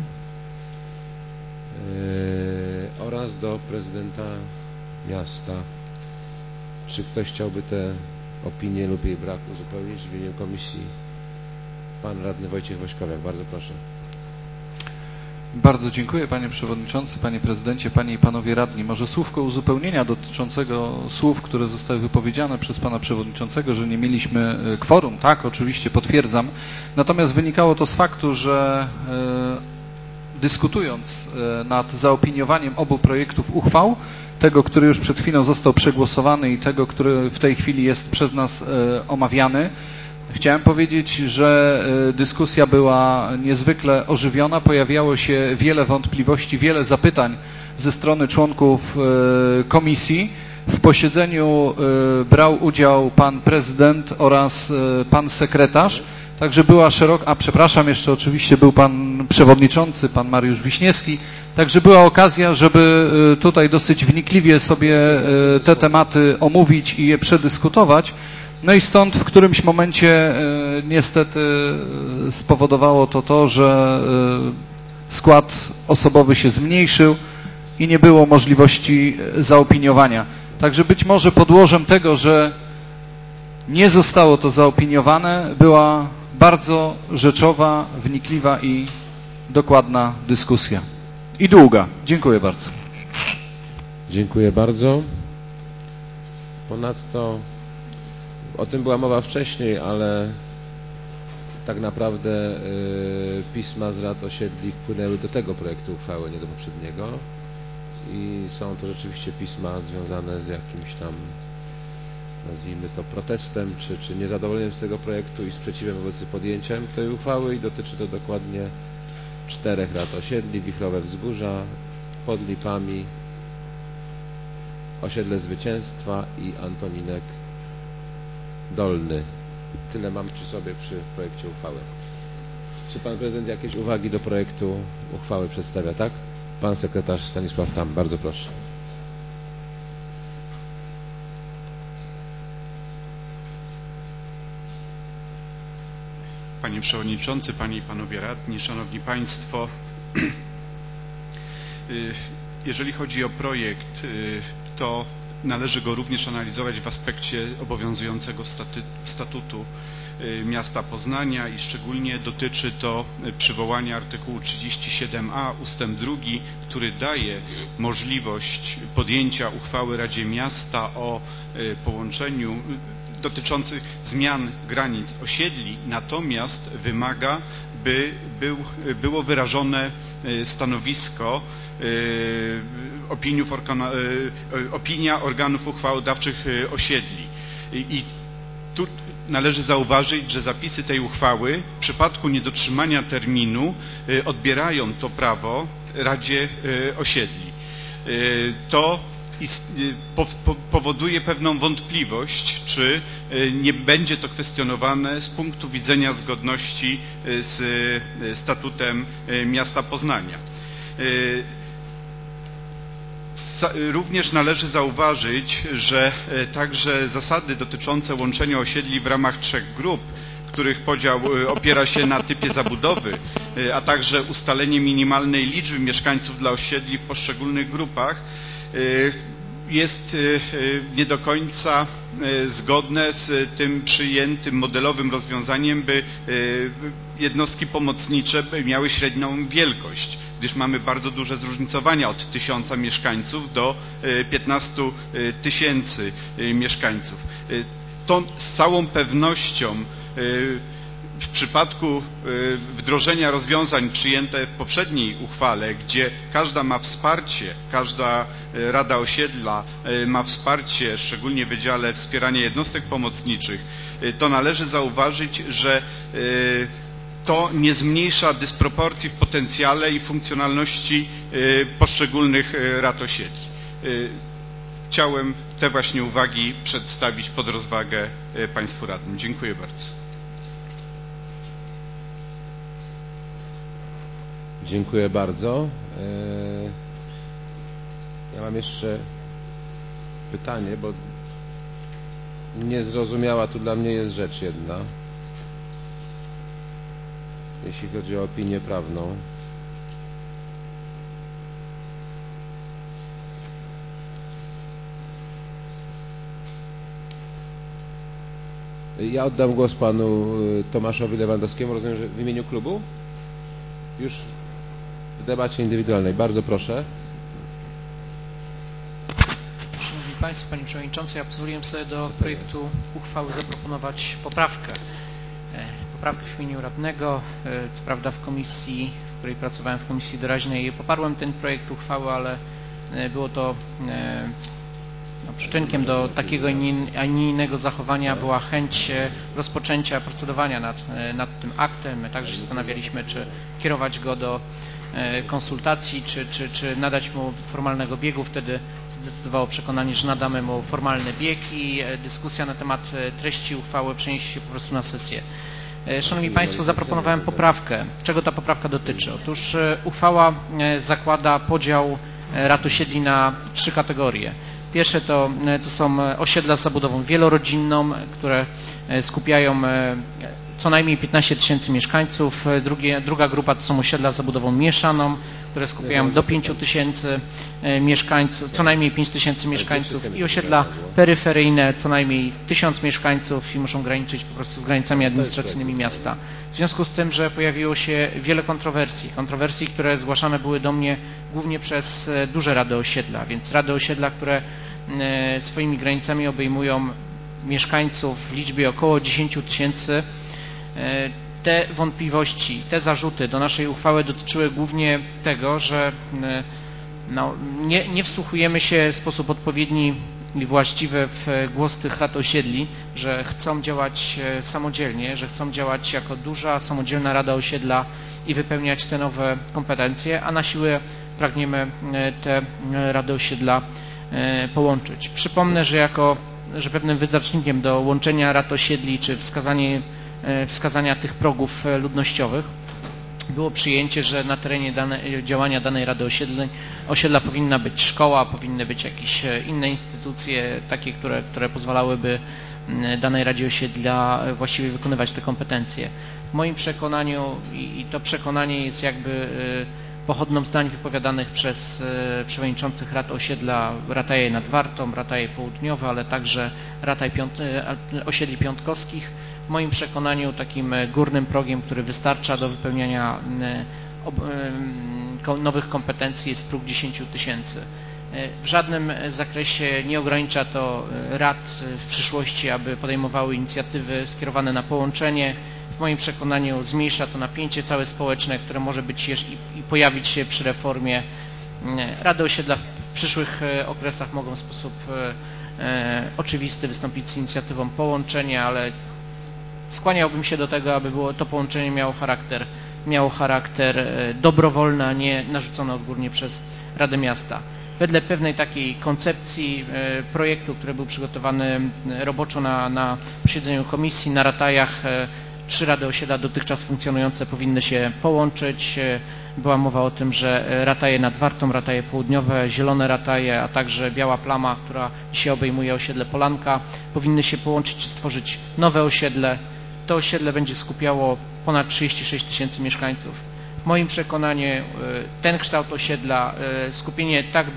oraz do prezydenta miasta. Czy ktoś chciałby te opinie lub jej brak uzupełnić w imieniu komisji? Pan radny Wojciech Wośkowiak, bardzo proszę. Bardzo dziękuję panie przewodniczący, panie prezydencie, panie i panowie radni. Może słówko uzupełnienia dotyczącego słów, które zostały wypowiedziane przez pana przewodniczącego, że nie mieliśmy kworum. Tak, oczywiście potwierdzam. Natomiast wynikało to z faktu, że dyskutując nad zaopiniowaniem obu projektów uchwał, tego, który już przed chwilą został przegłosowany i tego, który w tej chwili jest przez nas omawiany, chciałem powiedzieć, że dyskusja była niezwykle ożywiona, pojawiało się wiele wątpliwości, wiele zapytań ze strony członków komisji. W posiedzeniu brał udział pan prezydent oraz pan sekretarz, także była szeroka, jeszcze oczywiście był pan przewodniczący, pan Mariusz Wiśniewski, także była okazja, żeby tutaj dosyć wnikliwie sobie te tematy omówić i je przedyskutować. No i stąd w którymś momencie niestety spowodowało to, że skład osobowy się zmniejszył i nie było możliwości zaopiniowania. Także być może podłożem tego, że nie zostało to zaopiniowane, była bardzo rzeczowa, wnikliwa i dokładna dyskusja. I długa. Dziękuję bardzo. Dziękuję bardzo. Ponadto o tym była mowa wcześniej, ale tak naprawdę pisma z rad osiedli wpłynęły do tego projektu uchwały, nie do poprzedniego. I są to rzeczywiście pisma związane z jakimś tam, nazwijmy to, protestem czy niezadowoleniem z tego projektu i sprzeciwem wobec podjęcia tej uchwały, i dotyczy to dokładnie 4 rad osiedli: Wichrowe Wzgórza, Pod Lipami, osiedle Zwycięstwa i Antoninek Dolny. Tyle mam przy sobie przy projekcie uchwały. Czy pan prezydent jakieś uwagi do projektu uchwały przedstawia, tak? Pan sekretarz Stanisław Tam, bardzo proszę. Panie Przewodniczący, Panie i Panowie Radni, Szanowni Państwo, jeżeli chodzi o projekt, to należy go również analizować w aspekcie obowiązującego statutu miasta Poznania i szczególnie dotyczy to przywołania artykułu 37a ustęp 2, który daje możliwość podjęcia uchwały Radzie Miasta o połączeniu dotyczących zmian granic osiedli, natomiast wymaga, by było wyrażone stanowisko, opinia organów uchwałodawczych osiedli. I tu należy zauważyć, że zapisy tej uchwały w przypadku niedotrzymania terminu odbierają to prawo Radzie Osiedli. To powoduje pewną wątpliwość, czy nie będzie to kwestionowane z punktu widzenia zgodności z statutem miasta Poznania. Również należy zauważyć, że także zasady dotyczące łączenia osiedli w ramach 3 grup, których podział opiera się na typie zabudowy, a także ustalenie minimalnej liczby mieszkańców dla osiedli w poszczególnych grupach, jest nie do końca zgodne z tym przyjętym modelowym rozwiązaniem, by jednostki pomocnicze miały średnią wielkość, gdyż mamy bardzo duże zróżnicowania od 1000 mieszkańców do 15 000 mieszkańców. To z całą pewnością w przypadku wdrożenia rozwiązań przyjęte w poprzedniej uchwale, gdzie każda ma wsparcie, każda Rada Osiedla ma wsparcie, szczególnie w Wydziale Wspierania Jednostek Pomocniczych, to należy zauważyć, że to nie zmniejsza dysproporcji w potencjale i funkcjonalności poszczególnych rad osiedli. Chciałem te właśnie uwagi przedstawić pod rozwagę Państwu radnym. Dziękuję bardzo. Dziękuję bardzo. Ja mam jeszcze pytanie, bo niezrozumiała tu dla mnie jest rzecz jedna, jeśli chodzi o opinię prawną. Ja oddam głos panu Tomaszowi Lewandowskiemu, rozumiem, że w imieniu klubu? Już w debacie indywidualnej. Bardzo proszę. Szanowni Państwo, Panie Przewodniczący, ja pozwoliłem sobie do projektu uchwały zaproponować poprawkę. Poprawkę w imieniu radnego. Co prawda w komisji, w której pracowałem, w komisji doraźnej, poparłem ten projekt uchwały, ale było to przyczynkiem do takiego, a nie innego zachowania była chęć rozpoczęcia procedowania nad tym aktem. My także się zastanawialiśmy, czy kierować go do konsultacji, czy nadać mu formalnego biegu. Wtedy zdecydowało przekonanie, że nadamy mu formalny bieg i dyskusja na temat treści uchwały przeniesie się po prostu na sesję. Szanowni Państwo, zaproponowałem poprawkę. Czego ta poprawka dotyczy? Otóż uchwała zakłada podział rad osiedli na 3 kategorie. Pierwsze to są osiedla z zabudową wielorodzinną, które skupiają co najmniej 15 000 mieszkańców. Druga grupa to są osiedla z zabudową mieszaną, które skupiają do 5 000 mieszkańców, co najmniej 5 000 mieszkańców i osiedla peryferyjne, co najmniej 1000 mieszkańców i muszą graniczyć po prostu z granicami administracyjnymi miasta. W związku z tym, że pojawiło się wiele kontrowersji, które zgłaszane były do mnie głównie przez duże rady osiedla, więc rady osiedla, które swoimi granicami obejmują mieszkańców w liczbie około 10 000, te wątpliwości, te zarzuty do naszej uchwały dotyczyły głównie tego, że nie wsłuchujemy się w sposób odpowiedni i właściwy w głos tych rad osiedli, że chcą działać samodzielnie, że chcą działać jako duża, samodzielna rada osiedla i wypełniać te nowe kompetencje, a na siłę pragniemy te rady osiedla połączyć. Przypomnę, że pewnym wyznacznikiem do łączenia rad osiedli czy wskazania tych progów ludnościowych było przyjęcie, że na terenie działania danej rady osiedla powinna być szkoła, powinny być jakieś inne instytucje, takie, które pozwalałyby danej radzie osiedla właściwie wykonywać te kompetencje. W moim przekonaniu, i to przekonanie jest jakby pochodną zdań wypowiadanych przez przewodniczących rad osiedla Rataje nad Wartą, Rataje Południowe, ale także Rataj osiedli piątkowskich. W moim przekonaniu takim górnym progiem, który wystarcza do wypełniania nowych kompetencji, jest próg 10 000. W żadnym zakresie nie ogranicza to rad w przyszłości, aby podejmowały inicjatywy skierowane na połączenie. W moim przekonaniu zmniejsza to napięcie całe społeczne, które może być i pojawić się przy reformie. Rady osiedla w przyszłych okresach mogą w sposób oczywisty wystąpić z inicjatywą połączenia, ale skłaniałbym się do tego, aby to połączenie miało charakter dobrowolny, a nie narzucony odgórnie przez Radę Miasta. Wedle pewnej takiej koncepcji projektu, który był przygotowany roboczo na posiedzeniu komisji, na Ratajach 3 rady osiedla dotychczas funkcjonujące powinny się połączyć. Była mowa o tym, że Rataje nad Wartą, Rataje Południowe, Zielone Rataje, a także Biała Plama, która dzisiaj obejmuje osiedle Polanka, powinny się połączyć i stworzyć nowe osiedle. To osiedle będzie skupiało ponad 36 tysięcy mieszkańców. W moim przekonaniu ten kształt osiedla, skupienie tak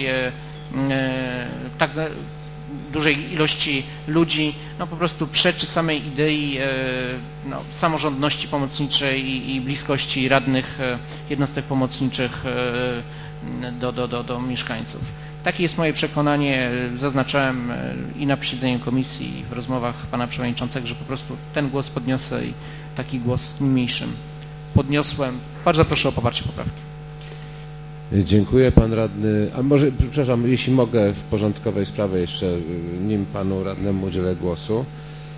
dużej ilości ludzi, no po prostu przeczy samej idei samorządności pomocniczej i bliskości radnych jednostek pomocniczych do mieszkańców. Takie jest moje przekonanie, zaznaczałem i na posiedzeniu komisji, i w rozmowach pana przewodniczącego, że po prostu ten głos podniosę i taki głos niniejszym podniosłem. Bardzo proszę o poparcie poprawki. Dziękuję, pan radny. A może, przepraszam, jeśli mogę w porządkowej sprawie jeszcze, nim panu radnemu udzielę głosu.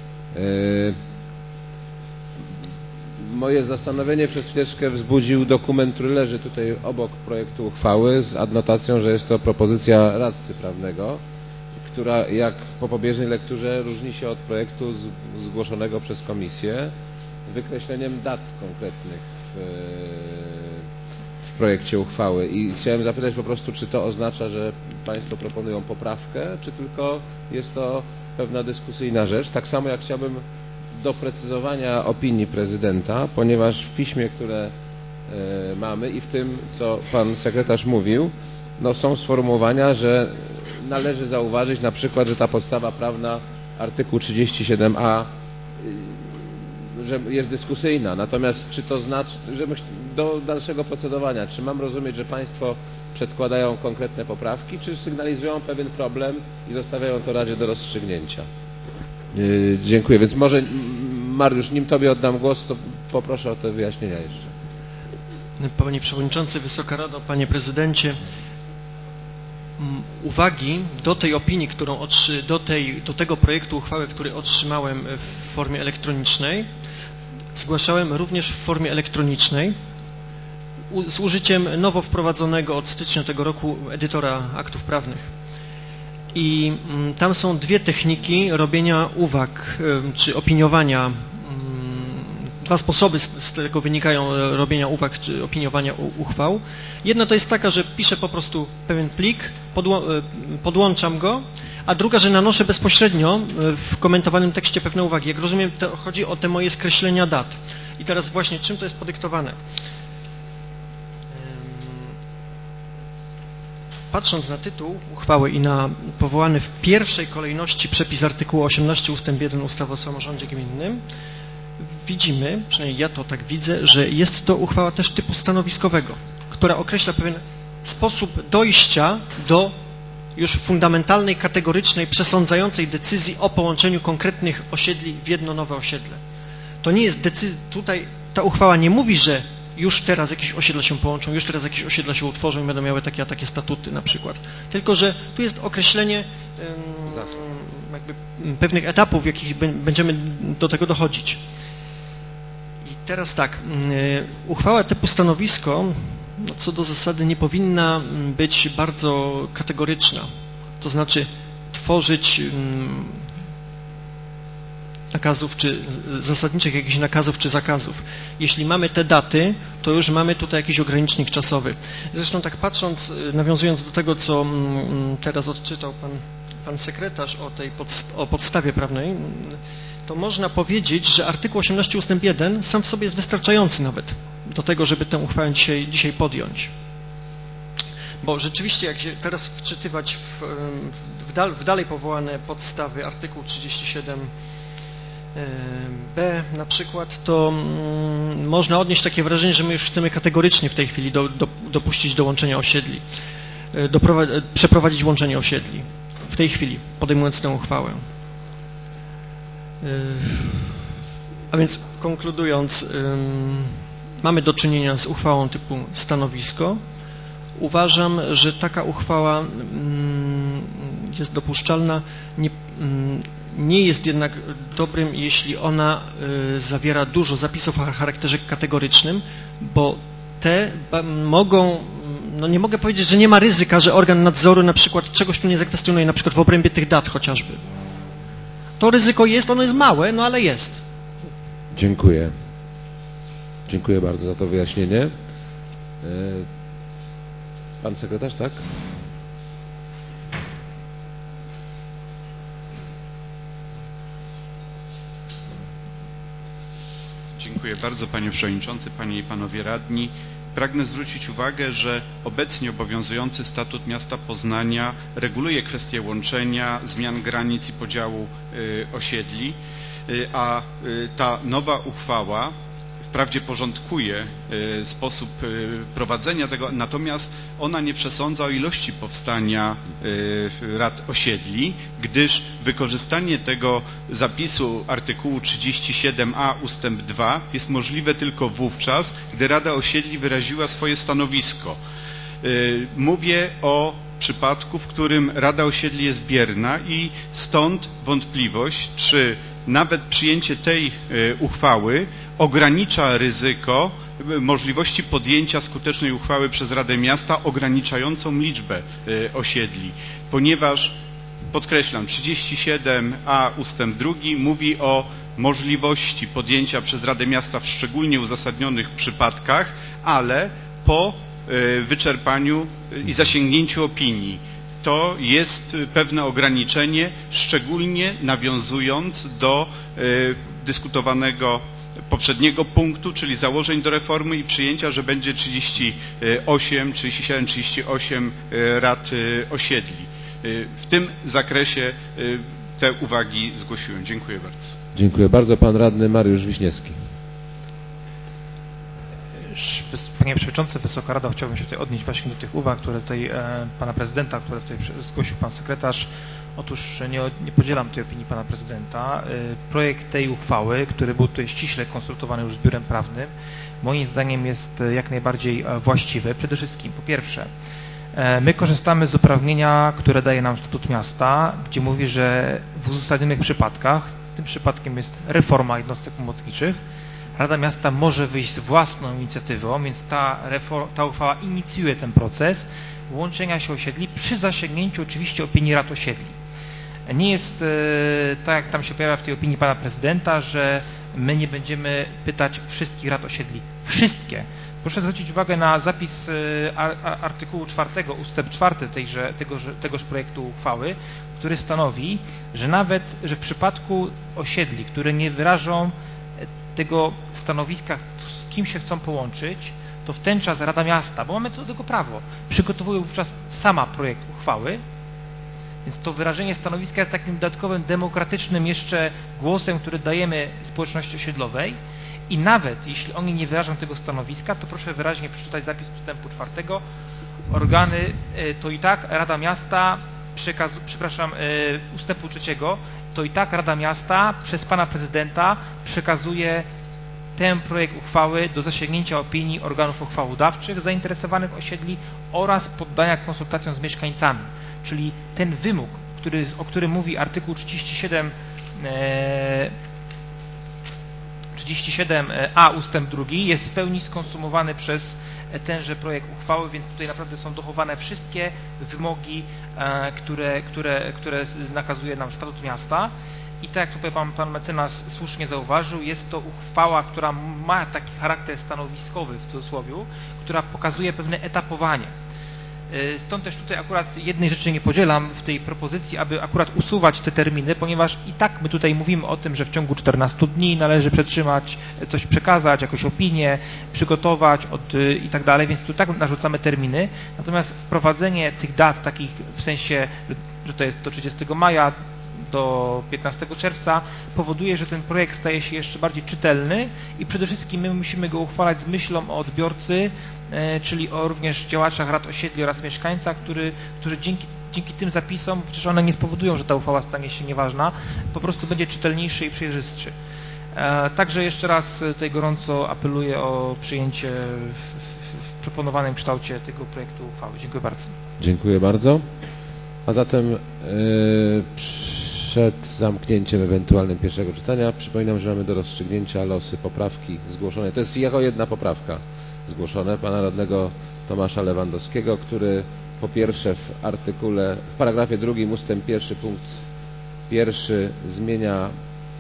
Moje zastanowienie przez chwileczkę wzbudził dokument, który leży tutaj obok projektu uchwały z adnotacją, że jest to propozycja radcy prawnego, która jak po pobieżnej lekturze różni się od projektu zgłoszonego przez komisję wykreśleniem dat konkretnych w projekcie uchwały. I chciałem zapytać po prostu, czy to oznacza, że państwo proponują poprawkę, czy tylko jest to pewna dyskusyjna rzecz. Tak samo jak chciałbym doprecyzowania opinii prezydenta, ponieważ w piśmie, które mamy i w tym, co pan sekretarz mówił, no są sformułowania, że należy zauważyć na przykład, że ta podstawa prawna artykuł 37a że jest dyskusyjna. Natomiast czy to znaczy, że do dalszego procedowania, czy mam rozumieć, że państwo przedkładają konkretne poprawki, czy sygnalizują pewien problem i zostawiają to Radzie do rozstrzygnięcia? Dziękuję. Więc może Mariusz, nim tobie oddam głos, to poproszę o te wyjaśnienia jeszcze. Panie Przewodniczący, Wysoka Rado, Panie Prezydencie, uwagi do tej opinii, do tego projektu uchwały, który otrzymałem w formie elektronicznej, zgłaszałem również w formie elektronicznej z użyciem nowo wprowadzonego od stycznia tego roku edytora aktów prawnych. I tam są dwie techniki robienia uwag czy opiniowania. Dwa sposoby z tego wynikają robienia uwag czy opiniowania uchwał. Jedna to jest taka, że piszę po prostu pewien plik, podłączam go, a druga, że nanoszę bezpośrednio w komentowanym tekście pewne uwagi. Jak rozumiem, to chodzi o te moje skreślenia dat. I teraz właśnie czym to jest podyktowane? Patrząc na tytuł uchwały i na powołany w pierwszej kolejności przepis artykułu 18 ust. 1 ustawy o samorządzie gminnym, widzimy, przynajmniej ja to tak widzę, że jest to uchwała też typu stanowiskowego, która określa pewien sposób dojścia do już fundamentalnej, kategorycznej, przesądzającej decyzji o połączeniu konkretnych osiedli w jedno nowe osiedle. To nie jest decyzja, tutaj ta uchwała nie mówi, że już teraz jakieś osiedla się połączą, już teraz jakieś osiedla się utworzą i będą miały takie a takie statuty na przykład. Tylko, że tu jest określenie jakby pewnych etapów, w jakich będziemy do tego dochodzić. I teraz tak, uchwała typu stanowisko co do zasady nie powinna być bardzo kategoryczna. To znaczy tworzyć nakazów, czy zasadniczych jakichś nakazów, czy zakazów. Jeśli mamy te daty, to już mamy tutaj jakiś ogranicznik czasowy. Zresztą tak patrząc, nawiązując do tego, co teraz odczytał pan sekretarz o podstawie prawnej, to można powiedzieć, że artykuł 18 ust. 1 sam w sobie jest wystarczający nawet do tego, żeby tę uchwałę dzisiaj podjąć. Bo rzeczywiście, jak się teraz wczytywać w dalej powołane podstawy artykuł 37b na przykład, to można odnieść takie wrażenie, że my już chcemy kategorycznie w tej chwili dopuścić do łączenia osiedli, przeprowadzić łączenie osiedli w tej chwili, podejmując tę uchwałę. A więc konkludując, mamy do czynienia z uchwałą typu stanowisko. Uważam, że taka uchwała jest dopuszczalna. Nie jest jednak dobrym, jeśli ona zawiera dużo zapisów o charakterze kategorycznym, bo te mogą, no nie mogę powiedzieć, że nie ma ryzyka, że organ nadzoru na przykład czegoś tu nie zakwestionuje, na przykład w obrębie tych dat chociażby. To ryzyko jest, ono jest małe, no ale jest. Dziękuję. Dziękuję bardzo za to wyjaśnienie. Pan sekretarz, tak? Dziękuję bardzo, panie przewodniczący, panie i panowie radni. Pragnę zwrócić uwagę, że obecnie obowiązujący statut miasta Poznania reguluje kwestię łączenia, zmian granic i podziału osiedli, a ta nowa uchwała wprawdzie porządkuje sposób prowadzenia tego, natomiast ona nie przesądza o ilości powstania rad osiedli, gdyż wykorzystanie tego zapisu artykułu 37a ustęp 2 jest możliwe tylko wówczas, gdy Rada Osiedli wyraziła swoje stanowisko. Mówię o przypadku, w którym Rada Osiedli jest bierna i stąd wątpliwość, czy nawet przyjęcie tej uchwały ogranicza ryzyko możliwości podjęcia skutecznej uchwały przez Radę Miasta ograniczającą liczbę osiedli, ponieważ, podkreślam, 37a ustęp 2 mówi o możliwości podjęcia przez Radę Miasta w szczególnie uzasadnionych przypadkach, ale po wyczerpaniu i zasięgnięciu opinii. To jest pewne ograniczenie, szczególnie nawiązując do dyskutowanego poprzedniego punktu, czyli założeń do reformy i przyjęcia, że będzie 37-38 rad osiedli. W tym zakresie te uwagi zgłosiłem. Dziękuję bardzo. Dziękuję bardzo. Pan radny Mariusz Wiśniewski. Panie Przewodniczący, Wysoka Rado, chciałbym się tutaj odnieść właśnie do tych uwag, które tutaj Pana Prezydenta, które tutaj zgłosił Pan Sekretarz. Otóż nie podzielam tej opinii Pana Prezydenta. Projekt tej uchwały, który był tutaj ściśle konsultowany już z Biurem Prawnym, moim zdaniem jest jak najbardziej właściwy. Przede wszystkim, po pierwsze, my korzystamy z uprawnienia, które daje nam Statut Miasta, gdzie mówi, że w uzasadnionych przypadkach, tym przypadkiem jest reforma jednostek pomocniczych, Rada Miasta może wyjść z własną inicjatywą, więc ta uchwała inicjuje ten proces łączenia się osiedli przy zasięgnięciu oczywiście opinii rad osiedli. Nie jest tak, jak tam się pojawia w tej opinii Pana Prezydenta, że my nie będziemy pytać wszystkich rad osiedli. Wszystkie. Proszę zwrócić uwagę na zapis artykułu 4 ustęp 4 tegoż projektu uchwały, który stanowi, że w przypadku osiedli, które nie wyrażą tego stanowiska, z kim się chcą połączyć, to w ten czas Rada Miasta, bo mamy do tego prawo, przygotowuje wówczas sama projekt uchwały, więc to wyrażenie stanowiska jest takim dodatkowym, demokratycznym jeszcze głosem, który dajemy społeczności osiedlowej i nawet jeśli oni nie wyrażą tego stanowiska, to proszę wyraźnie przeczytać zapis ustępu 4. Organy, to i tak Rada Miasta, ustępu 3, to i tak Rada Miasta przez Pana Prezydenta przekazuje ten projekt uchwały do zasięgnięcia opinii organów uchwałodawczych zainteresowanych osiedli oraz poddania konsultacjom z mieszkańcami. Czyli ten wymóg, o którym mówi artykuł 37a ustęp 2 jest w pełni skonsumowany przez tenże projekt uchwały, więc tutaj naprawdę są dochowane wszystkie wymogi, które nakazuje nam Statut Miasta. I tak jak tutaj pan mecenas słusznie zauważył, jest to uchwała, która ma taki charakter stanowiskowy w cudzysłowiu, która pokazuje pewne etapowanie. Stąd też tutaj akurat jednej rzeczy nie podzielam w tej propozycji, aby akurat usuwać te terminy, ponieważ i tak my tutaj mówimy o tym, że w ciągu 14 dni należy przetrzymać, coś przekazać, jakąś opinię, przygotować i tak dalej, więc tu tak narzucamy terminy. Natomiast wprowadzenie tych dat takich w sensie, że to jest do 30 maja, do 15 czerwca powoduje, że ten projekt staje się jeszcze bardziej czytelny i przede wszystkim my musimy go uchwalać z myślą o odbiorcy, czyli o również działaczach rad osiedli oraz mieszkańcach, którzy dzięki tym zapisom, przecież one nie spowodują, że ta uchwała stanie się nieważna, po prostu będzie czytelniejszy i przejrzystszy. Także jeszcze raz tutaj gorąco apeluję o przyjęcie w proponowanym kształcie tego projektu uchwały. Dziękuję bardzo. Dziękuję bardzo. A zatem przed zamknięciem ewentualnym pierwszego czytania przypominam, że mamy do rozstrzygnięcia losy poprawki zgłoszonej. To jest jako jedna poprawka zgłoszone pana radnego Tomasza Lewandowskiego, który po pierwsze w paragrafie 2 ustęp 1 punkt 1 zmienia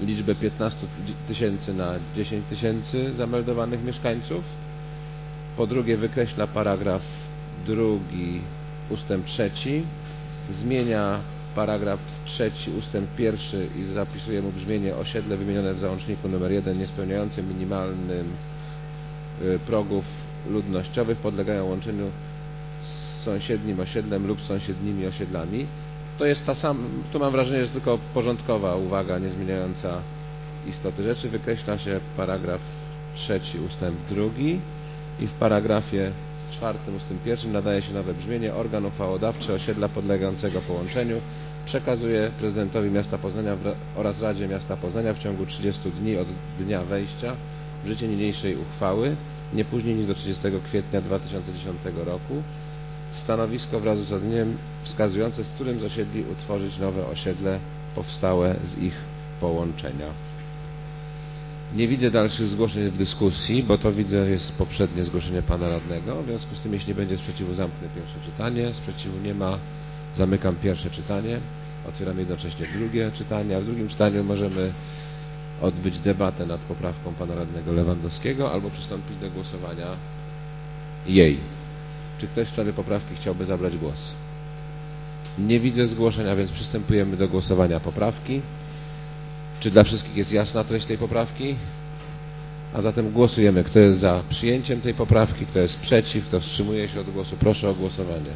liczbę 15 tysięcy na 10 tysięcy zameldowanych mieszkańców. Po drugie, wykreśla paragraf 2 ustęp 3, zmienia paragraf 3 ustęp 1 i zapisuje mu brzmienie: osiedle wymienione w załączniku nr 1 niespełniające minimalnym progów ludnościowych podlegają łączeniu z sąsiednim osiedlem lub sąsiednimi osiedlami. To jest ta sama, tu mam wrażenie, że jest tylko porządkowa uwaga, nie zmieniająca istoty rzeczy. Wykreśla się paragraf 3 ustęp 2 i w paragrafie 4 ustęp 1 nadaje się nowe brzmienie: organ uchwałodawczy osiedla podlegającego połączeniu przekazuje prezydentowi miasta Poznania oraz Radzie Miasta Poznania w ciągu 30 dni od dnia wejścia w życie niniejszej uchwały, nie później niż do 30 kwietnia 2010 roku, stanowisko wraz z uzasadnieniem wskazujące, z którym z osiedli utworzyć nowe osiedle powstałe z ich połączenia. Nie widzę dalszych zgłoszeń w dyskusji, bo to widzę jest poprzednie zgłoszenie pana radnego. W związku z tym, jeśli nie będzie sprzeciwu, zamknę pierwsze czytanie. Sprzeciwu nie ma. Zamykam pierwsze czytanie. Otwieram jednocześnie drugie czytanie, a w drugim czytaniu możemy odbyć debatę nad poprawką pana radnego Lewandowskiego albo przystąpić do głosowania jej. Czy ktoś w sprawie poprawki chciałby zabrać głos? Nie widzę zgłoszenia, więc przystępujemy do głosowania poprawki. Czy dla wszystkich jest jasna treść tej poprawki? A zatem głosujemy. Kto jest za przyjęciem tej poprawki, kto jest przeciw, kto wstrzymuje się od głosu? Proszę o głosowanie.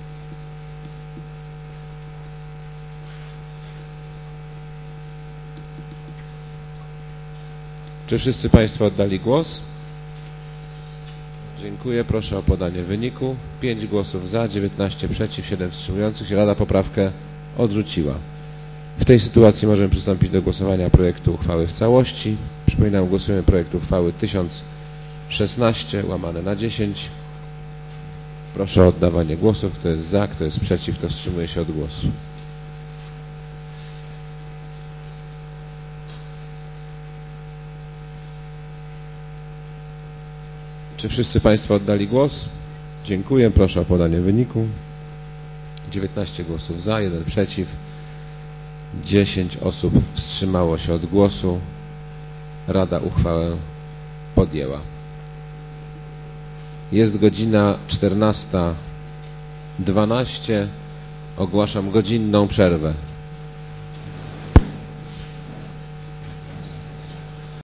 Czy wszyscy państwo oddali głos? Dziękuję. Proszę o podanie wyniku. 5 głosów za, 19 przeciw, 7 wstrzymujących się. Rada poprawkę odrzuciła. W tej sytuacji możemy przystąpić do głosowania projektu uchwały w całości. Przypominam, głosujemy projekt uchwały 1016/10. Proszę o oddawanie głosów. Kto jest za, kto jest przeciw, kto wstrzymuje się od głosu. Czy wszyscy państwo oddali głos? Dziękuję. Proszę o podanie wyniku. 19 głosów za, 1 przeciw, 10 osób wstrzymało się od głosu. Rada uchwałę podjęła. Jest godzina 14:12. Ogłaszam godzinną przerwę.